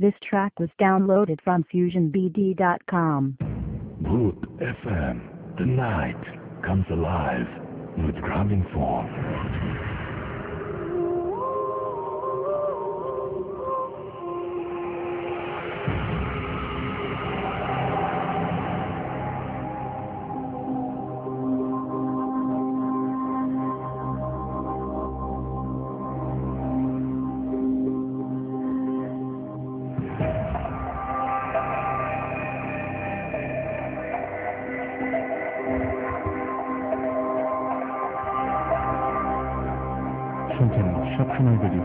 This track was downloaded from FusionBD.com. Root FM, the night comes alive with grabbing form. শুনছেন সবসময় radio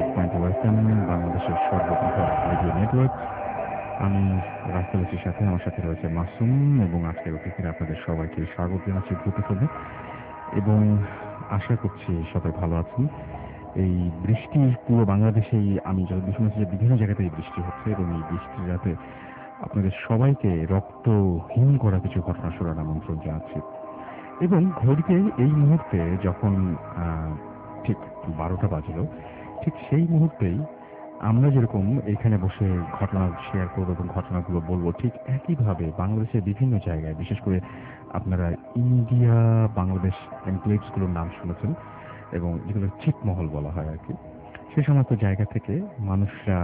58.1 বাংলাদেশের সর্ববৃহৎ radio network. আমি রাস্তালের সাথে আমার সাথে রয়েছে মাসুম এবং আজকের অতিথিরা আপনাদের সবাইকে স্বাগত জানাচ্ছি ভূত ফেলে এবং আশা করছি সবাই ভালো আছেন। এই বৃষ্টি পুরো বাংলাদেশেই আমি যতদূর শুনেছি যে বিভিন্ন জায়গাতেই বৃষ্টি হচ্ছে এবং এই বৃষ্টির রাতে আপনাদের সবাইকে রক্তহীন করা কিছু ঘটনা শোনার আমন্ত্রণ জানাচ্ছি এবং ঘড়িতে এই মুহূর্তে যখন ঠিক 12টা বাজলো, ঠিক সেই মুহূর্তেই আমরা যেরকম এখানে বসে ঘটনা শেয়ার করবো এবং ঘটনাগুলো বলবো, ঠিক একইভাবে বাংলাদেশের বিভিন্ন জায়গায়, বিশেষ করে আপনারা ইন্ডিয়া বাংলাদেশ এনক্লেভসগুলোর নাম শুনেছেন এবং যেগুলো ছিটমহল বলা হয় আর কি, সে সমস্ত জায়গা থেকে মানুষরা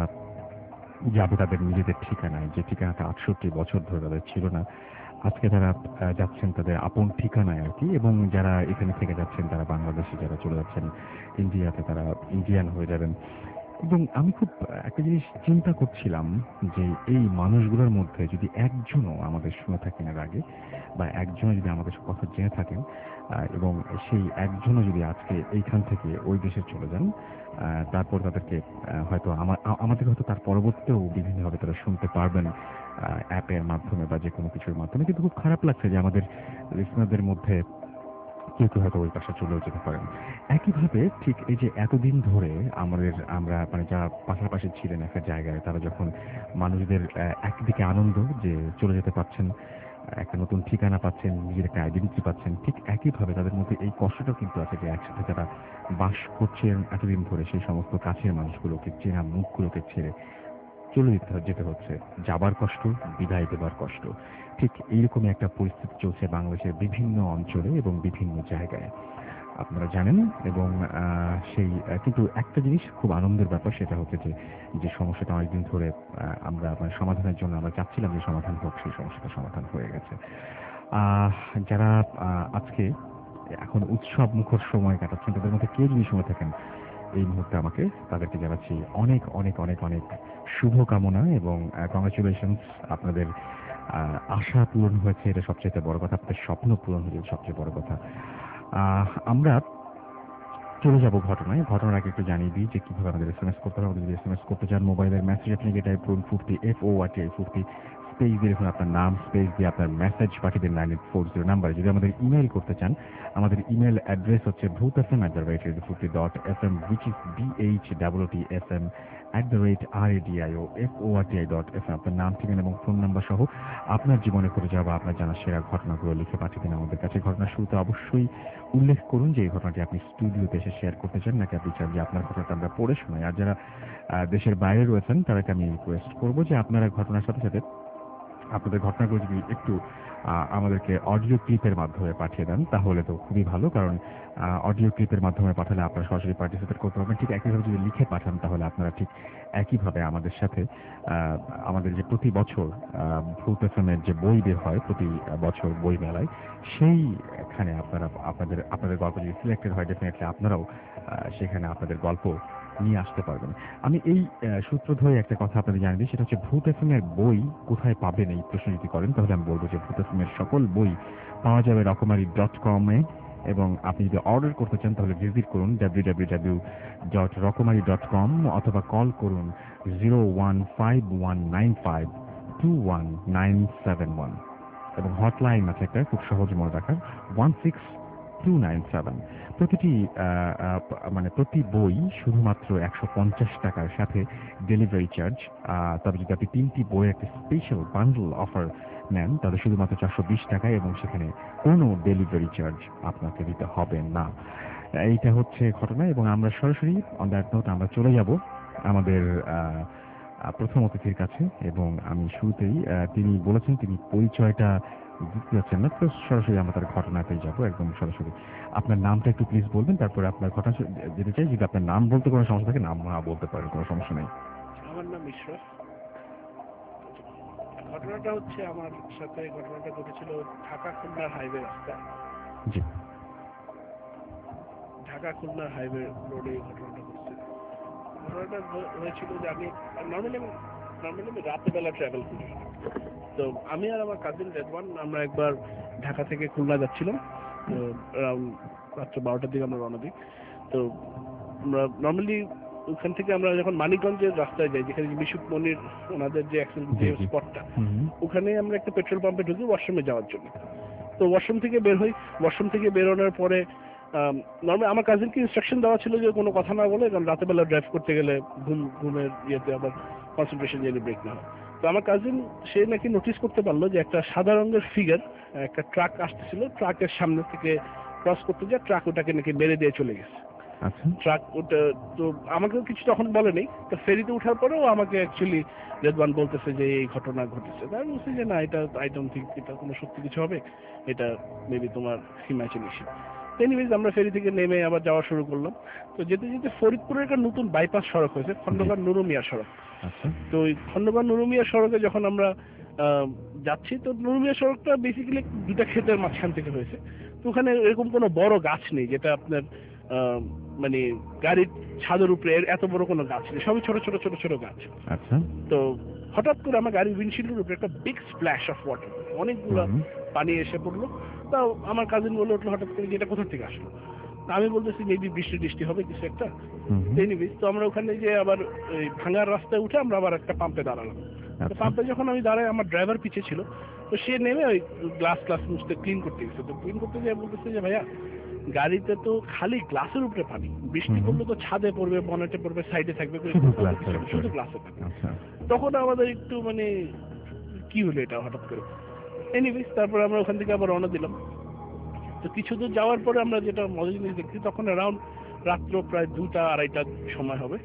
যাবে তাদের নিজেদের ঠিকানায়, যে ঠিকানাটা 68 বছর ধরে তাদের ছিল না। আজকে তারা যাচ্ছেন তাদের আপন ঠিকানায় আর কি, এবং যারা এখানে থেকে যাচ্ছেন তারা বাংলাদেশে, যারা চলে যাচ্ছেন ইন্ডিয়াতে তারা ইন্ডিয়ান হয়ে যাবেন। এবং আমি খুব একটা জিনিস চিন্তা করছিলাম যে এই মানুষগুলোর মধ্যে যদি একজনও আমাদের শুনে থাকেন এর আগে, বা একজনও যদি আমাদের কথা জেনে থাকেন এবং সেই একজনও যদি আজকে এইখান থেকে ওই দেশে চলে যান, তারপর তাদেরকে হয়তো আমাদের হয়তো তার পরবর্তীতেও বিভিন্নভাবে তারা শুনতে পারবেন অ্যাপের মাধ্যমে বা যে কোনো কিছুর মাধ্যমে। কিন্তু খুব খারাপ লাগছে যে আমাদের লিসনারদের মধ্যে কেউ কেউ হয়তো ওই পাশে চলেও যেতে পারেন। একইভাবে ঠিক এই যে এতদিন ধরে আমরা মানে যারা পাশাপাশি ছিলেন একটা জায়গায়, তারা যখন মানুষদের একদিকে আনন্দ যে চলে যেতে পারছেন, একটা নতুন ঠিকানা পাচ্ছেন, নিজের একটা আইডেন্টিটি পাচ্ছেন, ঠিক একইভাবে তাদের মধ্যে এই কষ্টটাও কিন্তু আছে যে একসাথে যারা বাস করছেন এতদিন ধরে সেই সমস্ত কাছের মানুষগুলোকে, চেনা মুখগুলোকে ছেড়ে চলে যেতে হচ্ছে। যাবার কষ্ট, বিদায় দেবার কষ্ট। ঠিক এইরকমই একটা পরিস্থিতি চলছে বাংলাদেশের বিভিন্ন অঞ্চলে এবং বিভিন্ন জায়গায়, আপনারা জানেন। এবং সেই কিন্তু একটা জিনিস খুব আনন্দের ব্যাপার, সেটা হচ্ছে যে সমস্যাটা অনেকদিন ধরে আমরা মানে সমাধানের জন্য আমরা চাচ্ছিলাম যে সমাধান হোক, সেই সমস্যাটা সমাধান হয়ে গেছে। যারা আজকে এখন উৎসব মুখর সময় কাটাচ্ছেন, তাদের মধ্যে কেউ যদি সময় থাকেন এই মুহূর্তে আমাকে তাদেরকে জানাচ্ছি অনেক অনেক অনেক অনেক শুভকামনা এবং কংগ্রেচুলেশনস। আপনাদের আশা পূরণ হয়েছে, এটা সবচেয়ে বড় কথা। আপনাদের স্বপ্ন পূরণ হয়েছে, সবচেয়ে বড় কথা। আমরা চলে যাব ঘটনায়। ঘটনার আগে একটু জানিয়ে দিই যে কিভাবে আমাদের এসএমএস করতে হবে। আমাদের যদি এসএমএস করতে চান, মোবাইলের মেসেজ আপনি টাইপ করুন 50 FORTI 50 স্পেস দিয়ে লিখুন আপনার নাম, স্পেস দিয়ে আপনার মেসেজ পাঠিয়ে দিন 9840 নাম্বারে। যদি আমাদের ইমেইল করতে চান, আমাদের ইমেইল অ্যাড্রেস হচ্ছে bhootfm@radio50.fm, which is BHOOTFM@radio.forti.fm। আপনার নাম, ঠিকানা এবং ফোন নাম্বার সহ আপনার জীবনে ঘটে যাওয়া বা আপনার জানা সেরা ঘটনাগুলো লিখে পাঠিয়ে দিন আমাদের কাছে। ঘটনার শুরুতে অবশ্যই উল্লেখ করুন যে এই ঘটনাটি আপনি স্টুডিওতে এসে শেয়ার করতে চান, নাকি আপনি চান যে আপনার ঘটনাটা আমরা পড়ে শোনাই। আর যারা দেশের বাইরে রয়েছেন তাদেরকে আমি রিকোয়েস্ট করবো যে আপনারা ঘটনার সাথে সাথে আপনাদের ঘটনাগুলো যদি একটু আমাদেরকে অডিও ক্লিপের মাধ্যমে পাঠিয়ে দেন তাহলে তো খুবই ভালো, কারণ অডিও ক্লিপের মাধ্যমে পাঠালে আপনারা সরাসরি পার্টিসিপেট করতে পারবেন। ঠিক একইভাবে যদি লিখে পাঠান তাহলে আপনারা ঠিক একইভাবে আমাদের সাথে আমাদের যে প্রতি বছর ভূত এফএমের যে বই বের হয় প্রতি বছর বই মেলায়, সেইখানে আপনাদের গল্প যদি সিলেক্টেড হয়, ডেফিনেটলি আপনারাও সেখানে আপনাদের গল্প নিয়ে আসতে পারবেন। আমি এই সূত্র ধরে একটা কথা আপনাদের জানিয়ে দিই, সেটা হচ্ছে ভূত এফএমের বই কোথায় পাবেন এই প্রশ্ন যদি করেন তাহলে আমি বলবো যে ভূত এফএমের সকল বই পাওয়া যাবে রকমারি.com-এ, এবং আপনি যদি অর্ডার করতে চান তাহলে ভিজিট করুন www.রকমারি.com অথবা কল করুন 0151952191 এবং হটলাইন আছে একটা খুব সহজ মনে রাখার 16297। প্রতিটি মানে প্রতি বই শুধুমাত্র 150 টাকার সাথে ডেলিভারি চার্জ। তবে যদি আপনি 3টি বইয়ের একটা স্পেশাল বান্ডল অফার নেন তাহলে শুধুমাত্র 420 টাকায়, এবং সেখানে কোনো ডেলিভারি চার্জ আপনাকে দিতে হবে না। এইটা হচ্ছে ঘটনা। এবং আমরা সরাসরি অন দ্যাট নোট আমরা চলে যাব আমাদের প্রথম অতিথির কাছে, এবং আমি শুরুতেই তিনি বলেছেন তিনি পরিচয়টা দিতে যাচ্ছেন না, তো সরাসরি আমরা তার ঘটনাতেই যাব একদম সরাসরি। আপনার নামটা একটু প্লিজ বলবেন, তারপরে আপনার ঘটনা যেতে চাই। যদি আপনার নাম বলতে কোনো সমস্যা থাকে নাম না বলতে পারেন, কোনো সমস্যা নেই। আমার নাম ইশরাফ। ঘটনাটা হচ্ছে আমার সাথে ঘটনাটা ঘটেছিল ঢাকা খুলনা হাইওয়ে রাস্তায়। জি। ঢাকা খুলনা হাইওয়ে রোডে ঘটনাটা ঘটছে। ঘটনাটা হয়েছিল যে আমি নর্মালি আমি রাতের বেলা ট্রাভেল করি। তো আমি আর আমার কাজিন রেদওয়ান আমরা একবার ঢাকা থেকে খুলনা যাচ্ছিলাম। তো অ্যারাউন্ড রাত্র 12টার দিকে আমরা রওনা দিই। তো আমরা নর্মালি ওখান থেকে আমরা যখন মানিকগঞ্জের রাস্তায় যাই, যেখানে বিশুপ মনির ওনাদের যে অ্যাক্সিডেন্ট স্পটটা, ওখানে আমরা একটা পেট্রোল পাম্পে ঢুকি ওয়াশরুমে যাওয়ার জন্য। তো ওয়াশরুম থেকে বের হই। ওয়াশরুম থেকে বেরোনোর পরে নর্মালি আমার কাজিনকে ইনস্ট্রাকশন দেওয়া ছিল যে কোনো কথা না বলে, কারণ রাতের বেলা ড্রাইভ করতে গেলে ঘুমের ইয়েতে আবার কনসেন্ট্রেশন যেন ব্রেক না হয়। তো আমার কাজিন সে নাকি নোটিস করতে পারলো যে একটা সাদা রঙের ফিগার একটা ট্রাক আসতেছিল, ট্রাকের সামনে থেকে ক্রস করতে যায়, ট্রাক ওটাকে নাকি মেরে দিয়ে চলে গেছে। ট্রাক ওটা তো আমাকেও কিছু তখন বলে নেই। তো ফেরিতে ওঠার পরেও আমাকে অ্যাকচুয়ালি রেদওয়ান বলতেছে যে এই ঘটনা ঘটেছে। তাই আমি বলছি যে না, এটা আই ডোন্ট থিঙ্ক এটা কোনো সত্যি কিছু হবে, এটা মেবি তোমার ইমাজিনেশন। এনিওয়েজ আমরা ফেরি থেকে নেমে আবার যাওয়া শুরু করলাম। তো যেতে যেতে ফরিদপুরের একটা নতুন বাইপাস সড়ক হয়েছে, খন্দকার নুরুমিয়া সড়ক। তো ওই খন্দকার নুরুমিয়া সড়কে যখন আমরা যাচ্ছি, তো নুরুমিয়া সড়কটা বেসিক্যালি দুটা ক্ষেতের মাঝখান থেকে হয়েছে। তো ওখানে এরকম কোনো বড় গাছ নেই যেটা আপনার মানে গাড়ির ছাদের উপরে এত বড় কোনো গাছ নেই, সবই ছোট ছোট ছোট ছোট গাছ। আচ্ছা। তো হঠাৎ করে আমার গাড়ির উইন্ডশিল্ডের উপরে একটা বিগ স্প্ল্যাশ অফ ওয়াটার, অনেকগুলো পানি এসে পড়লো। তাও আমার কাজিন বলে উঠলো হঠাৎ করে যে এটা কোথা থেকে আসলো। আমি বলতেছি মেবি বৃষ্টি হবে কিছু একটা। এনিওয়েজ তো আমরা ওখানে যে আবার ওই ভাঙার রাস্তায় উঠে আমরা আবার একটা পাম্পে দাঁড়ালাম। পাম্পে যখন আমি দাঁড়াই, আমার ড্রাইভার পিছিয়ে ছিল। তো সে নেমে ওই গ্লাস মুছতে ক্লিন করতে গেছে। তো ক্লিন করতে গিয়ে বলতেছে যে ভাইয়া, গাড়িতে তো খালি গ্লাসের উপরে পানি, বৃষ্টি পড়লে তো ছাদে পড়বে, বনেটে পড়বে, সাইডে থাকবে, শুধু গ্লাসে থাকবে। তখন আমাদের একটু মানে কি হলো এটা হঠাৎ করে। এনিওয়েজ তারপর আমরা ওখান থেকে আবার রওনা দিলাম। তো কিছু দূর যাওয়ার পরে আমরা যেটা মজার জিনিস দেখছি, তখন অ্যারাউন্ড রাত্র প্রায় 2টা-2:30টার সময় হবে।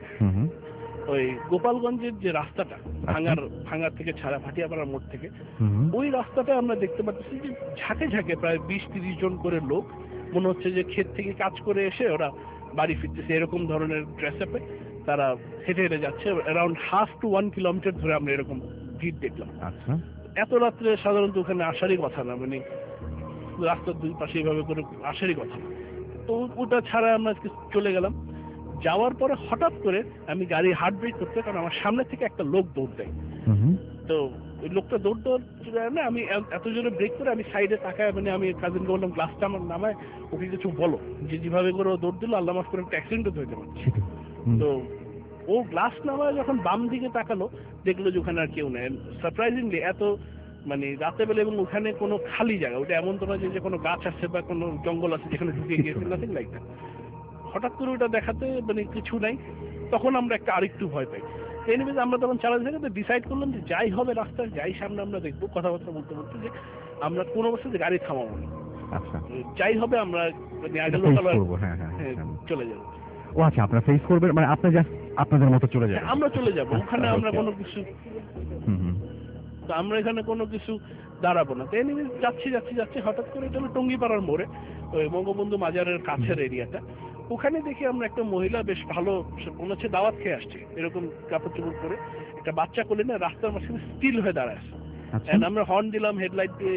ওই গোপালগঞ্জের যে রাস্তাটা ভাঙার থেকে ছাড়া ভাটিয়াপাড়ার মোড় থেকে, ওই রাস্তাটা আমরা দেখতে পাচ্ছি যে ঝাঁকে ঝাঁকে প্রায় 20-30 জন করে লোক, মনে হচ্ছে যে ক্ষেত থেকে কাজ করে এসে ওরা বাড়ি ফিরতেছে, এরকম ধরনের ড্রেস আপে তারা হেঁটে হেঁটে যাচ্ছে। অ্যারাউন্ড 1/2 to 1 কিলোমিটার ধরে আমরা এরকম ভিড় দেখলাম। এত রাত্রে সাধারণত ওখানে আসারই কথা না, মানে রাস্তার দুই পাশে এইভাবে করে আসারই কথা। তো ওটা ছাড়া আমরা চলে গেলাম। যাওয়ার পরে হঠাৎ করে আমি গাড়ি হার্ট ব্রেক করতে, কারণ আমার সামনে থেকে একটা লোক দৌড় দেয়। তো ওই লোকটা দৌড় না, আমি এত জোরে ব্রেক করে আমি সাইডে তাকায়, মানে আমি কাজিনকে বললাম গ্লাসটা আমার নামায়, ওকে কিছু বলো, যে যেভাবে করে ও দৌড় দিল আল্লাহ মাফ করে একটা অ্যাক্সিডেন্টও হইতে পারে। তো ও গ্লাস নামায় যখন বাম দিকে তাকালো, দেখলো যে ওখানে আর কেউ নেই। সারপ্রাইজিংলি এত মানে রাতে বেলা, এবং ওখানে কোনো খালি জায়গা, ওটা এমন তো না যে কোনো গাছ আছে বা কোনো জঙ্গল আছে যেখানে ঢুকে গিয়েছে, নাথিং লাইক দ্যাট। হঠাৎ করে ওটা দেখাতে মানে কিছু নাই, তখন আমরা একটা আরেকটু ভয় পাই। এনিওয়েজ আমরা তখন চালাতে থাকতে ডিসাইড করলাম যে যাই হবে রাস্তায় যাই সামনে আমরা দেখবো, কথাবার্তা বলতে বলতে, যে আমরা কোনো অবস্থাতে গাড়ি থামাবো না, যাই হবে আমরা চলে যাবো। ও আচ্ছা, আপনারা ফেস করবেন, মানে আপনাদের মতো চলে যাবে, আমরা চলে যাবো ওখানে, আমরা কোনো কিছু তো আমরা এখানে কোনো কিছু দাঁড়াবো না। তো এনিওয়েজ যাচ্ছি হঠাৎ করে এটা হলো টঙ্গিপাড়ার মোড়ে, ওই বঙ্গবন্ধু মাজারের কাছের এরিয়াটা। ওখানে দেখি আমরা একটা মহিলা বেশ ভালো মনে হচ্ছে দাওয়াত খেয়ে আসছে, এরকম কাপড় চোপড় করে, একটা বাচ্চা কোলে না রাস্তার মাঝখানে স্টিল হয়ে দাঁড়ায় আছে। আমরা হর্ন দিলাম, হেডলাইট দিয়ে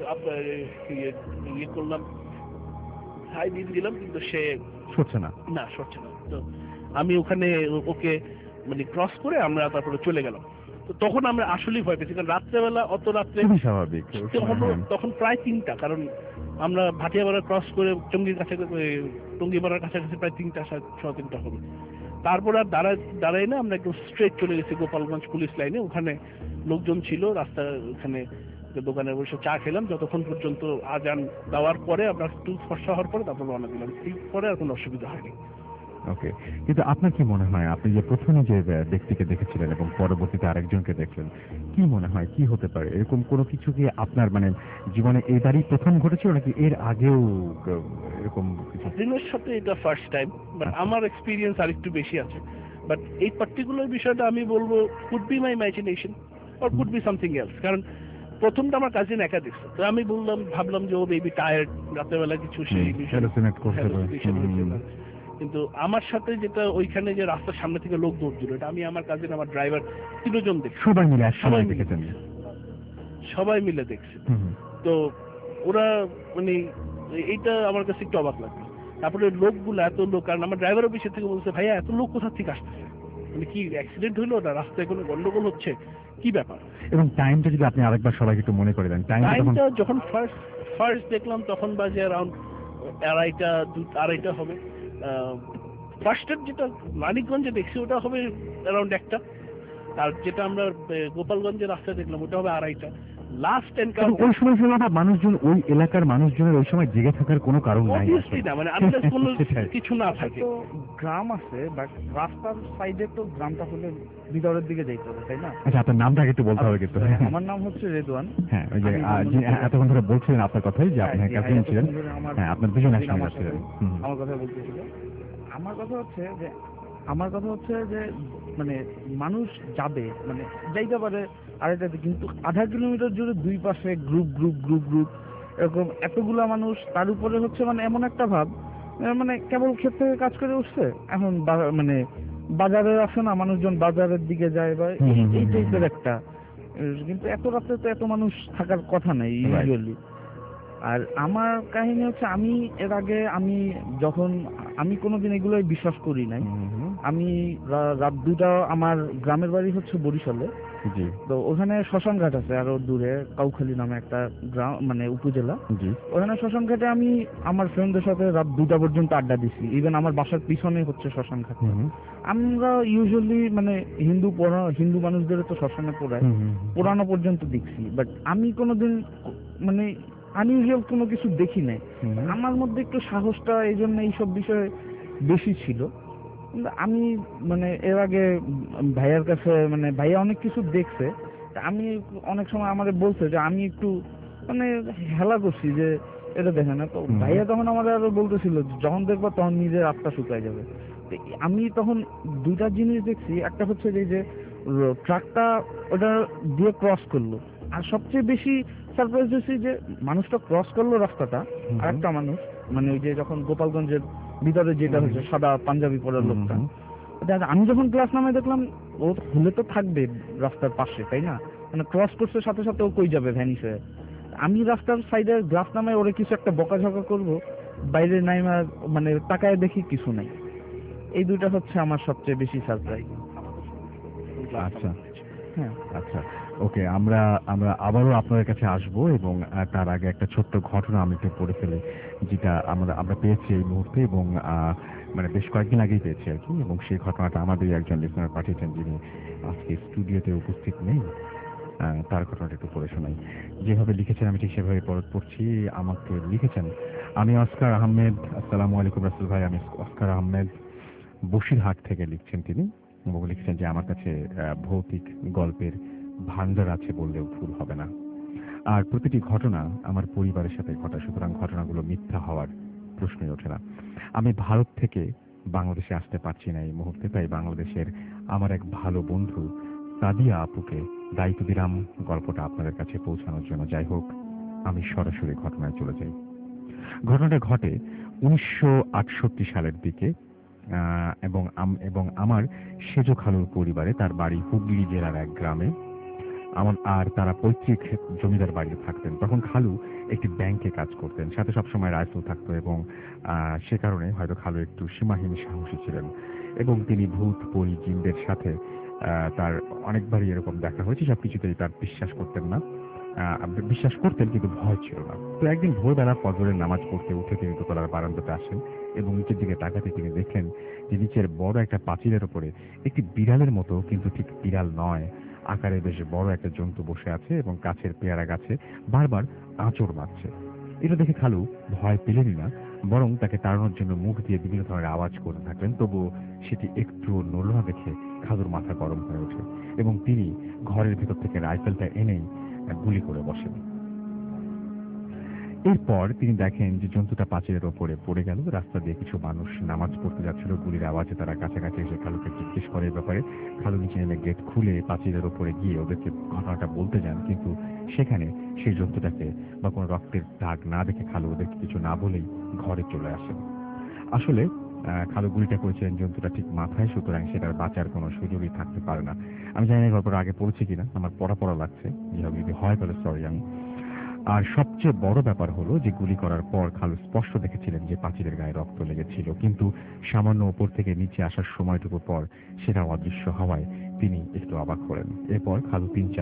ইয়ে করলাম, হাই দিলাম, কিন্তু সে সরছে না। তো আমি ওখানে ওকে মানে ক্রস করে আমরা তারপরে চলে গেলাম। তো তখন আমরা আসলেই ভয় পেয়েছি, কারণ রাত্রেবেলা অত রাত্রে স্বাভাবিক তখন প্রায় 3টা, কারণ আমরা ভাটিয়াপাড়া ক্রস করে টঙ্গিপাড়ার কাছাকাছি প্রায় 3টা-3:30 হবে। তারপর আর দাঁড়াই না, আমরা একদম স্ট্রেট চলে গেছি গোপালগঞ্জ পুলিশ লাইনে। ওখানে লোকজন ছিল, রাস্তা ওখানে দোকানে বসে চা খেলাম, যতক্ষণ পর্যন্ত আজান দেওয়ার পরে আমরা একটু ফর্সা হওয়ার পরে তারপর রওনা দিলাম। পরে আর কোনো অসুবিধা হয়নি। ওকে, কিন্তু আপনার কি মনে হয় আপনি যে প্রথমে যে ব্যক্তিকে দেখেছিলেন এবং পরবর্তীতে আরেকজনকে দেখলেন, কি মনে হয় কি হতে পারে? এরকম কোনো কিছু কি আপনার মানে জীবনে এবারই প্রথম ঘটেছিল নাকি এর আগেও এরকম কিছু? দিনের সাথে এটা ফার্স্ট টাইম, বাট আমার এক্সপিরিয়েন্স আরেকটু বেশি আছে। বাট এই পার্টিকুলার বিষয়টা আমি বলবো could be my imagination or could be something else. কারণ প্রথমটা আমার কাজিন একা দেখছে, তো আমি ভাবলাম যে ও বেবি টায়ার্ড, রাতেরবেলা কিছু সেই কিন্তু আমার সাথে যেটা ওইখানে যে রাস্তার সামনে থেকে লোক দৌড়ছিল, এটা আমি, আমার কাজিন, আমার ড্রাইভার, তিনজন দেখছি, সবাই মিলে দেখছি। তো ওরা মানে এইটা আমার কাছে একটু অবাক লাগলো। তারপরে লোকগুলো এত লোক, কারণ আমার ড্রাইভারও পিছিয়ে থেকে বলছে ভাইয়া এত লোক কোথা থেকে আসতেছে, মানে কি অ্যাক্সিডেন্ট হইলো না, রাস্তায় কোনো গন্ডগোল হচ্ছে, কি ব্যাপার? এবং টাইমটা যদি আপনি আরেকবার সবাইকে একটু মনে করে দেন। টাইমটা যখন ফার্স্ট দেখলাম তখন বাজে অ্যারাউন্ড আড়াইটা হবে। ফার্স্টের যেটা মানিকগঞ্জে দেখছি ওটা হবে অ্যারাউন্ড 1টা, আর যেটা আমরা গোপালগঞ্জের রাস্তায় দেখলাম ওটা হবে 2:30। লাস্ট এনকাউন্টার ওই সময় মানুষজন, ওই এলাকার মানুষজনের ওই সময় জেগে থাকার কোনো কারণ নাই, না, মানে আন্দাজ কোনো কিছু না থাকে। তো গ্রাম আছে, বাট রাস্তার সাইডে তো গ্রামটা হলে ভিতরের দিকে যাইতে হবে, তাই না? আচ্ছা, আপনার নামটা একটু বলতে হবে কিন্তু। আমার নাম হচ্ছে রেদওয়ান। হ্যাঁ, ওই যে এতক্ষণ ধরে বলছিলেন আপনার কথাই যে আপনার কাজিন ছিলেন। হ্যাঁ, আপনার দুজন একসঙ্গে ছিলেন। আমার কথা বলতেছিল। আমার কথা হচ্ছে যে মানে মানুষ যাবে, মানে যাইতে পারে আড়াইটাতে, কিন্তু আধা কিলোমিটার জুড়ে দুই পাশে গ্রুপ গ্রুপ গ্রুপ গ্রুপ এরকম এতগুলা মানুষ, তার উপরে হচ্ছে মানে এমন একটা ভাব মানে কেবল ক্ষেত থেকে কাজ করে উঠছে, এখন মানে বাজারে আসে না, মানুষজন বাজারের দিকে যায় বা এই টাইপের একটা। কিন্তু এত রাতে তো এত মানুষ থাকার কথা নেই ইউজুয়ালি। আর আমার কাহিনী হচ্ছে, আমি এর আগে আমি কোনোদিন এগুলোই বিশ্বাস করি নাই। আমি রাত 2টা, আমার গ্রামের বাড়ি হচ্ছে বরিশালে, তো ওখানে শ্মশান ঘাট আছে আরো দূরে, কাউখালী নামে একটা গ্রাম, মানে উপজেলা। ওখানে শ্মশান ঘাটে আমি আমার ফ্রেন্ডদের সাথে রাত 2টা পর্যন্ত আড্ডা দিছি। ইভেন আমার বাসার পিছনে হচ্ছে শ্মশান ঘাট। আমরা ইউজুয়ালি মানে হিন্দু মানুষদের তো শ্মশানে পোড়ানো পর্যন্ত দেখছি, বাট আমি কোনোদিন মানে আনইউজুয়াল কোনো কিছু দেখি নাই। আমার মধ্যে একটু সাহসটা এই জন্য এইসব বিষয়ে বেশি ছিল। কিন্তু আমি মানে এর আগে ভাইয়ার কাছে, মানে ভাইয়া অনেক কিছু দেখছে, আমি অনেক সময় আমাদের বলছে যে আমি একটু মানে হেলা করছি যে এটা দেখে না, তো ভাইয়া তখন আমাদের আরো বলতেছিল যখন দেখবো তখন নিজের আত্মা শুকায় যাবে। আমি তখন 2টা জিনিস দেখছি। একটা হচ্ছে যে ট্রাকটা ওটা দিয়ে ক্রস করলো, আর সবচেয়ে বেশি সারপ্রাইজ হয়েছি যে মানুষটা ক্রস করলো রাস্তাটা, আর একটা মানুষ মানে ওই যে যখন গোপালগঞ্জের ভিতরে যেটা হচ্ছে সাদা পাঞ্জাবি পরার লোকটা, আমি যখন ক্লাস নামে দেখলাম ও হলে তো থাকবে রাস্তার পাশে, তাই না? মানে ক্রস করছে সাথে সাথে ও কই যাবে ভ্যানিশ হয়ে। আমি রাস্তার সাইডে গ্লাস নামে ওরে কিছু একটা বকাঝকা করবো, বাইরে নাই মানে তাকায় দেখি কিছু নাই। এই 2টা হচ্ছে আমার সবচেয়ে বেশি সারপ্রাইজ। আচ্ছা, হ্যাঁ, আচ্ছা, ওকে, আমরা আবারও আপনাদের কাছে আসবো, এবং তার আগে একটা ছোট্ট ঘটনা আমি একটু পড়ে ফেলি, যেটা আমরা পেয়েছি এই মুহূর্তে, এবং মানে বেশ কয়েকদিন আগেই পেয়েছি আর কি। এবং সেই ঘটনাটা আমাদের একজন লিসনার পাঠিয়েছেন, যিনি আজকে স্টুডিওতে উপস্থিত নেই। তার ঘটনাটা একটু পড়ে শোনাই। যেভাবে লিখেছেন আমি ঠিক সেভাবে পড়ছি। আমাকে লিখেছেন, আমি অস্কার আহমেদ। আসসালামু আলাইকুম রাসেল ভাই, আমি অস্কার আহমেদ, বসিরহাট থেকে লিখছেন তিনি, এবং লিখছেন যে আমার কাছে ভৌতিক গল্পের ভান্ডার আছে বললেও ভুল হবে না। আর প্রতিটি ঘটনা আমার পরিবারের সাথে ঘটা, সুতরাং ঘটনাগুলো মিথ্যা হওয়ার প্রশ্নই ওঠে না। আমি ভারত থেকে বাংলাদেশে আসতে পারছি না এই মুহূর্তে, তাই বাংলাদেশের আমার এক ভালো বন্ধু সাদিয়া আপুকে দায়িত্ব দিলাম গল্পটা আপনাদের কাছে পৌঁছানোর জন্য। যাই হোক, আমি সরাসরি ঘটনায় চলে যাই। ঘটনাটা ঘটে 1968 সালের দিকে, এবং আমার সেজ খালুর পরিবারে, তার বাড়ি হুগলি জেলার এক গ্রামে, আর তারা পৈতৃক জমিদার বাড়িতে থাকতেন। তখন খালু একটি ব্যাংকে কাজ করতেন, সাথে সবসময় রাইফেল থাকতো, এবং সে কারণে হয়তো খালু একটু সীমাহীন সাহসী ছিলেন, এবং তিনি ভূত পরি জিনদের সাথে তার অনেকবারই এরকম দেখা হয়েছে। সবকিছুতেই তার বিশ্বাস করতেন, কিন্তু ভয় ছিল না। তো একদিন ভোরবেলা ফজরের নামাজ পড়তে উঠে তিনি দোতলার বারান্দাতে আসেন, এবং নিচের দিকে তাকাতে তিনি দেখেন যে নিচের বড় একটা পাঁচিলের উপরে একটি বিড়ালের মতো, কিন্তু ঠিক বিড়াল নয়, আকারে বেশ বড় একটা জন্তু বসে আছে, এবং কাছের পেয়ারা গাছে বারবার আঁচড় মারছে। এটা দেখে খালু ভয় পেলেনই না, বরং তাকে তাড়ানোর জন্য মুখ দিয়ে বিভিন্ন ধরনের আওয়াজ করতে থাকলেন। তবুও সেটি একটুও নড়ল না দেখে খালুর মাথা গরম হয়ে ওঠে এবং তিনি ঘরের ভেতর থেকে রাইফেলটা এনেই গুলি করে বসেন। এরপর তিনি দেখেন যে জন্তুটা পাঁচিলের ওপরে পড়ে গেল। রাস্তা দিয়ে কিছু মানুষ নামাজ পড়তে যাচ্ছিল। গুলির আওয়াজে তারা কাছাকাছি এসে খালুকে জিজ্ঞেস করে এ ব্যাপারে। খালু নিচে নেমে গেট খুলে পাঁচিলের ওপরে গিয়ে ওদেরকে ঘটনাটা বলতে যান, কিন্তু সেখানে সেই জন্তুটাকে বা কোনো রক্তের দাগ না দেখে খালু ওদেরকে কিছু না বলেই ঘরে চলে আসেন। আসলে খালু গুলিটা করেছিলেন জন্তুটা ঠিক মাথায়, সুতরাং সেটার বাঁচার কোনো সুযোগই থাকতে পারে না। আমি জানি না গল্পটা আগে পড়েছি কিনা, আমার পড়া লাগছে, যদি হয় তাহলে সরি আমি। আর সবচেয়ে বড় ব্যাপার হলো যে গুলি করার পর খালু স্পষ্ট দেখেছিলেন যে পাঁচিলের গায়ে রক্ত লেগেছিল, কিন্তু সামান্য ওপর থেকে নিচে আসার সময়টুকু পর সেটা অদৃশ্য হওয়ায় তিনি একটু অবাক হলেন। এরপর খালু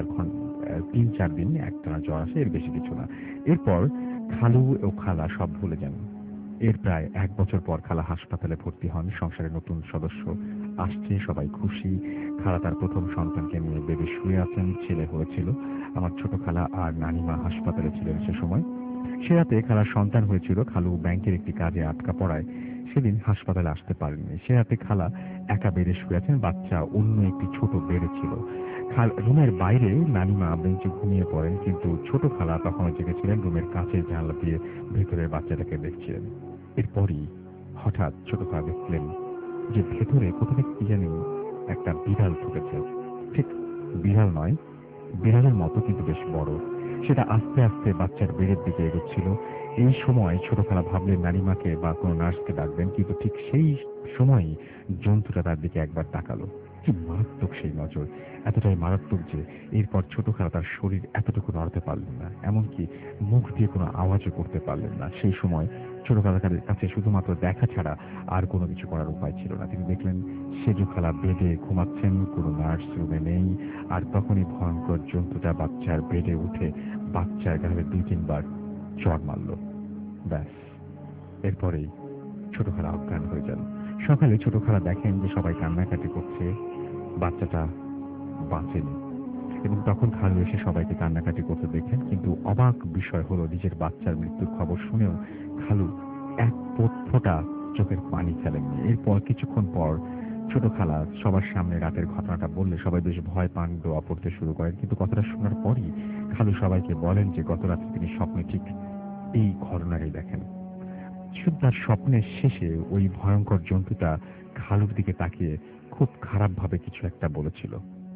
3-4 দিন একটানা জ্বর আসে, এর বেশি কিছু না। এরপর খালু ও খালা সব ভুলে যান। এর প্রায় 1 বছর পর খালা হাসপাতালে ভর্তি হন। সংসারে নতুন সদস্য আসছে, সবাই খুশি। খালা তার প্রথম সন্তানকে নিয়ে বেডে শুয়ে আছেন, ছেলে হয়েছিল। আমার ছোট খালা আর নানিমা হাসপাতালে ছিলেন সে সময়। সে রাতে খালার সন্তান হয়েছিল। খালু ব্যাংকের একটি কাজে আটকা পড়ায় সেদিন হাসপাতালে আসতে পারেননি। সে রাতে খালা একা বেডে শুয়ে আছেন, বাচ্চা অন্য একটি ছোট বেডে ছিল। রুমের বাইরে নানিমা বেঞ্চে ঘুমিয়ে পড়েন, কিন্তু ছোট খালা তখনও জেগেছিলেন, রুমের কাছের জানলা দিয়ে ভেতরের বাচ্চাটাকে দেখছিলেন। এরপরই হঠাৎ ছোট খালা দেখলেন যে ভেতরে কোথা থেকে কি জানি একটা বিড়াল ঢুকেছে। ঠিক বিড়াল নয়, বিড়ালের মতো কিন্তু বেশ বড়। সেটা আস্তে আস্তে বাচ্চার বেড়ের দিকে এগোচ্ছিল। এই সময় ছোট খালা ভাবলেন নানিমাকে বা কোনো নার্সকে ডাকবেন, কিন্তু ঠিক সেই সময়ই জন্তুটা তার দিকে একবার তাকালো। কি মারাত্মক সেই নজর, এতটাই মারাত্মক যে এরপর ছোট খালা তার শরীর এতটুকু নড়াতে পারলেন না, এমনকি মুখ দিয়ে কোনো আওয়াজও করতে পারলেন না। সেই সময় ছোট খালার কাছে শুধুমাত্র দেখা ছাড়া আর কোনো কিছু করার উপায় ছিল না। তিনি দেখলেন সেজু খালা বেডে ঘুমাচ্ছেন, কোনো নার্স রুমে নেই। আর তখনই ভয়ঙ্কর জন্তুটা বাচ্চার বেডে উঠে বাচ্চার গায়ে 2-3 বার চড় মারল। ব্যাস, এরপরেই ছোট খালা অজ্ঞান হয়ে যান। সকালে ছোট খালা দেখেন যে সবাই কান্নাকাটি করছে, বাচ্চাটা বাঁচেনি। এবং তখন খালু এসে সবাইকে কান্নাকাটি করতে দেখেন, কিন্তু অবাক বিষয় হলো নিজের বাচ্চার মৃত্যুর খবর শুনেও খালু এক ফোঁটা চোখের পানি ফেলেননি। এরপর কিছুক্ষণ পর ছোট খালা সবার সামনে রাতের ঘটনাটা বললে সবাই বেশ ভয় পান, দোয়া পড়তে শুরু করেন। কিন্তু কথাটা শোনার পরই খালু সবাইকে বলেন যে গত রাতে তিনি স্বপ্নে ঠিক এই ঘটনাটাই দেখেন। শুধু তার স্বপ্নের শেষে ওই ভয়ঙ্কর জন্তুটা খালুর দিকে তাকিয়ে খুব খারাপভাবে কিছু একটা বলেছিল।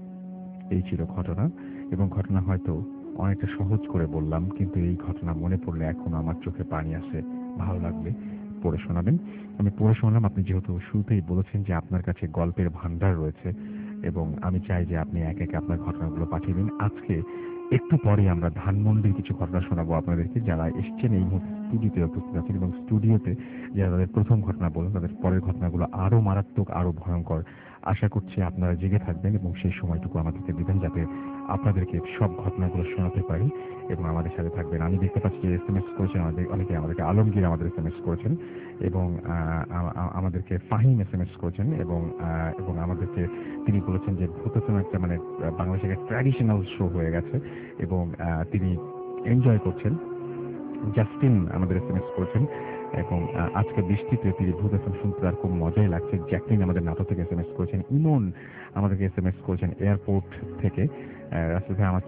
এই ছিল ঘটনা, এবং ঘটনা হয়তো অনেকটা সহজ করে বললাম, কিন্তু এই ঘটনা মনে পড়লে এখন আমার চোখে পানি আসে। ভালো লাগলে পড়ে শোনাবেন। আমি পড়ে শোনালাম। আপনি যেহেতু শুরুতেই বলেছেন যে আপনার কাছে গল্পের ভান্ডার রয়েছে, এবং আমি চাই যে আপনি এক একে আপনার ঘটনাগুলো পাঠিয়ে দিন। আজকে একটু পরে আমরা ধানমন্ডির কিছু ঘটনা শোনাবো আপনাদেরকে। যারা এসছেন এই মুহূর্তে স্টুডিওতে উপস্থিত আছেন, এবং স্টুডিওতে যারা তাদের প্রথম ঘটনা বলেন তাদের পরের ঘটনাগুলো আরো মারাত্মক, আরো ভয়ঙ্কর। আশা করছি আপনারা জেগে থাকবেন এবং সেই সময়টুকু আমাদেরকে দিবেন যাতে আপনাদেরকে সব ঘটনাগুলো শোনাতে পারি, এবং আমাদের সাথে থাকবেন। আমি দেখতে পাচ্ছি যে SMS করেছেন অনেকে, আমাদেরকে আলমগীর আমাদের SMS করেছেন, এবং আমাদেরকে ফাহিম SMS করেছেন, এবং আমাদেরকে তিনি বলেছেন যে ভূতচন একটা মানে বাংলাদেশের একটা ট্র্যাডিশনাল শো হয়ে গেছে এবং তিনি এনজয় করছেন। জাস্টিন আমাদের SMS করেছেন, এবং আজকে বৃষ্টিতে তিনি ভূত FM শুনতে তার খুব মজাই লাগছে। জ্যাকলিন আমাদের নাটক থেকে SMS করেছেন। ইমন আমাদেরকে SMS করেছেন এয়ারপোর্ট থেকে। রাস্তা আমার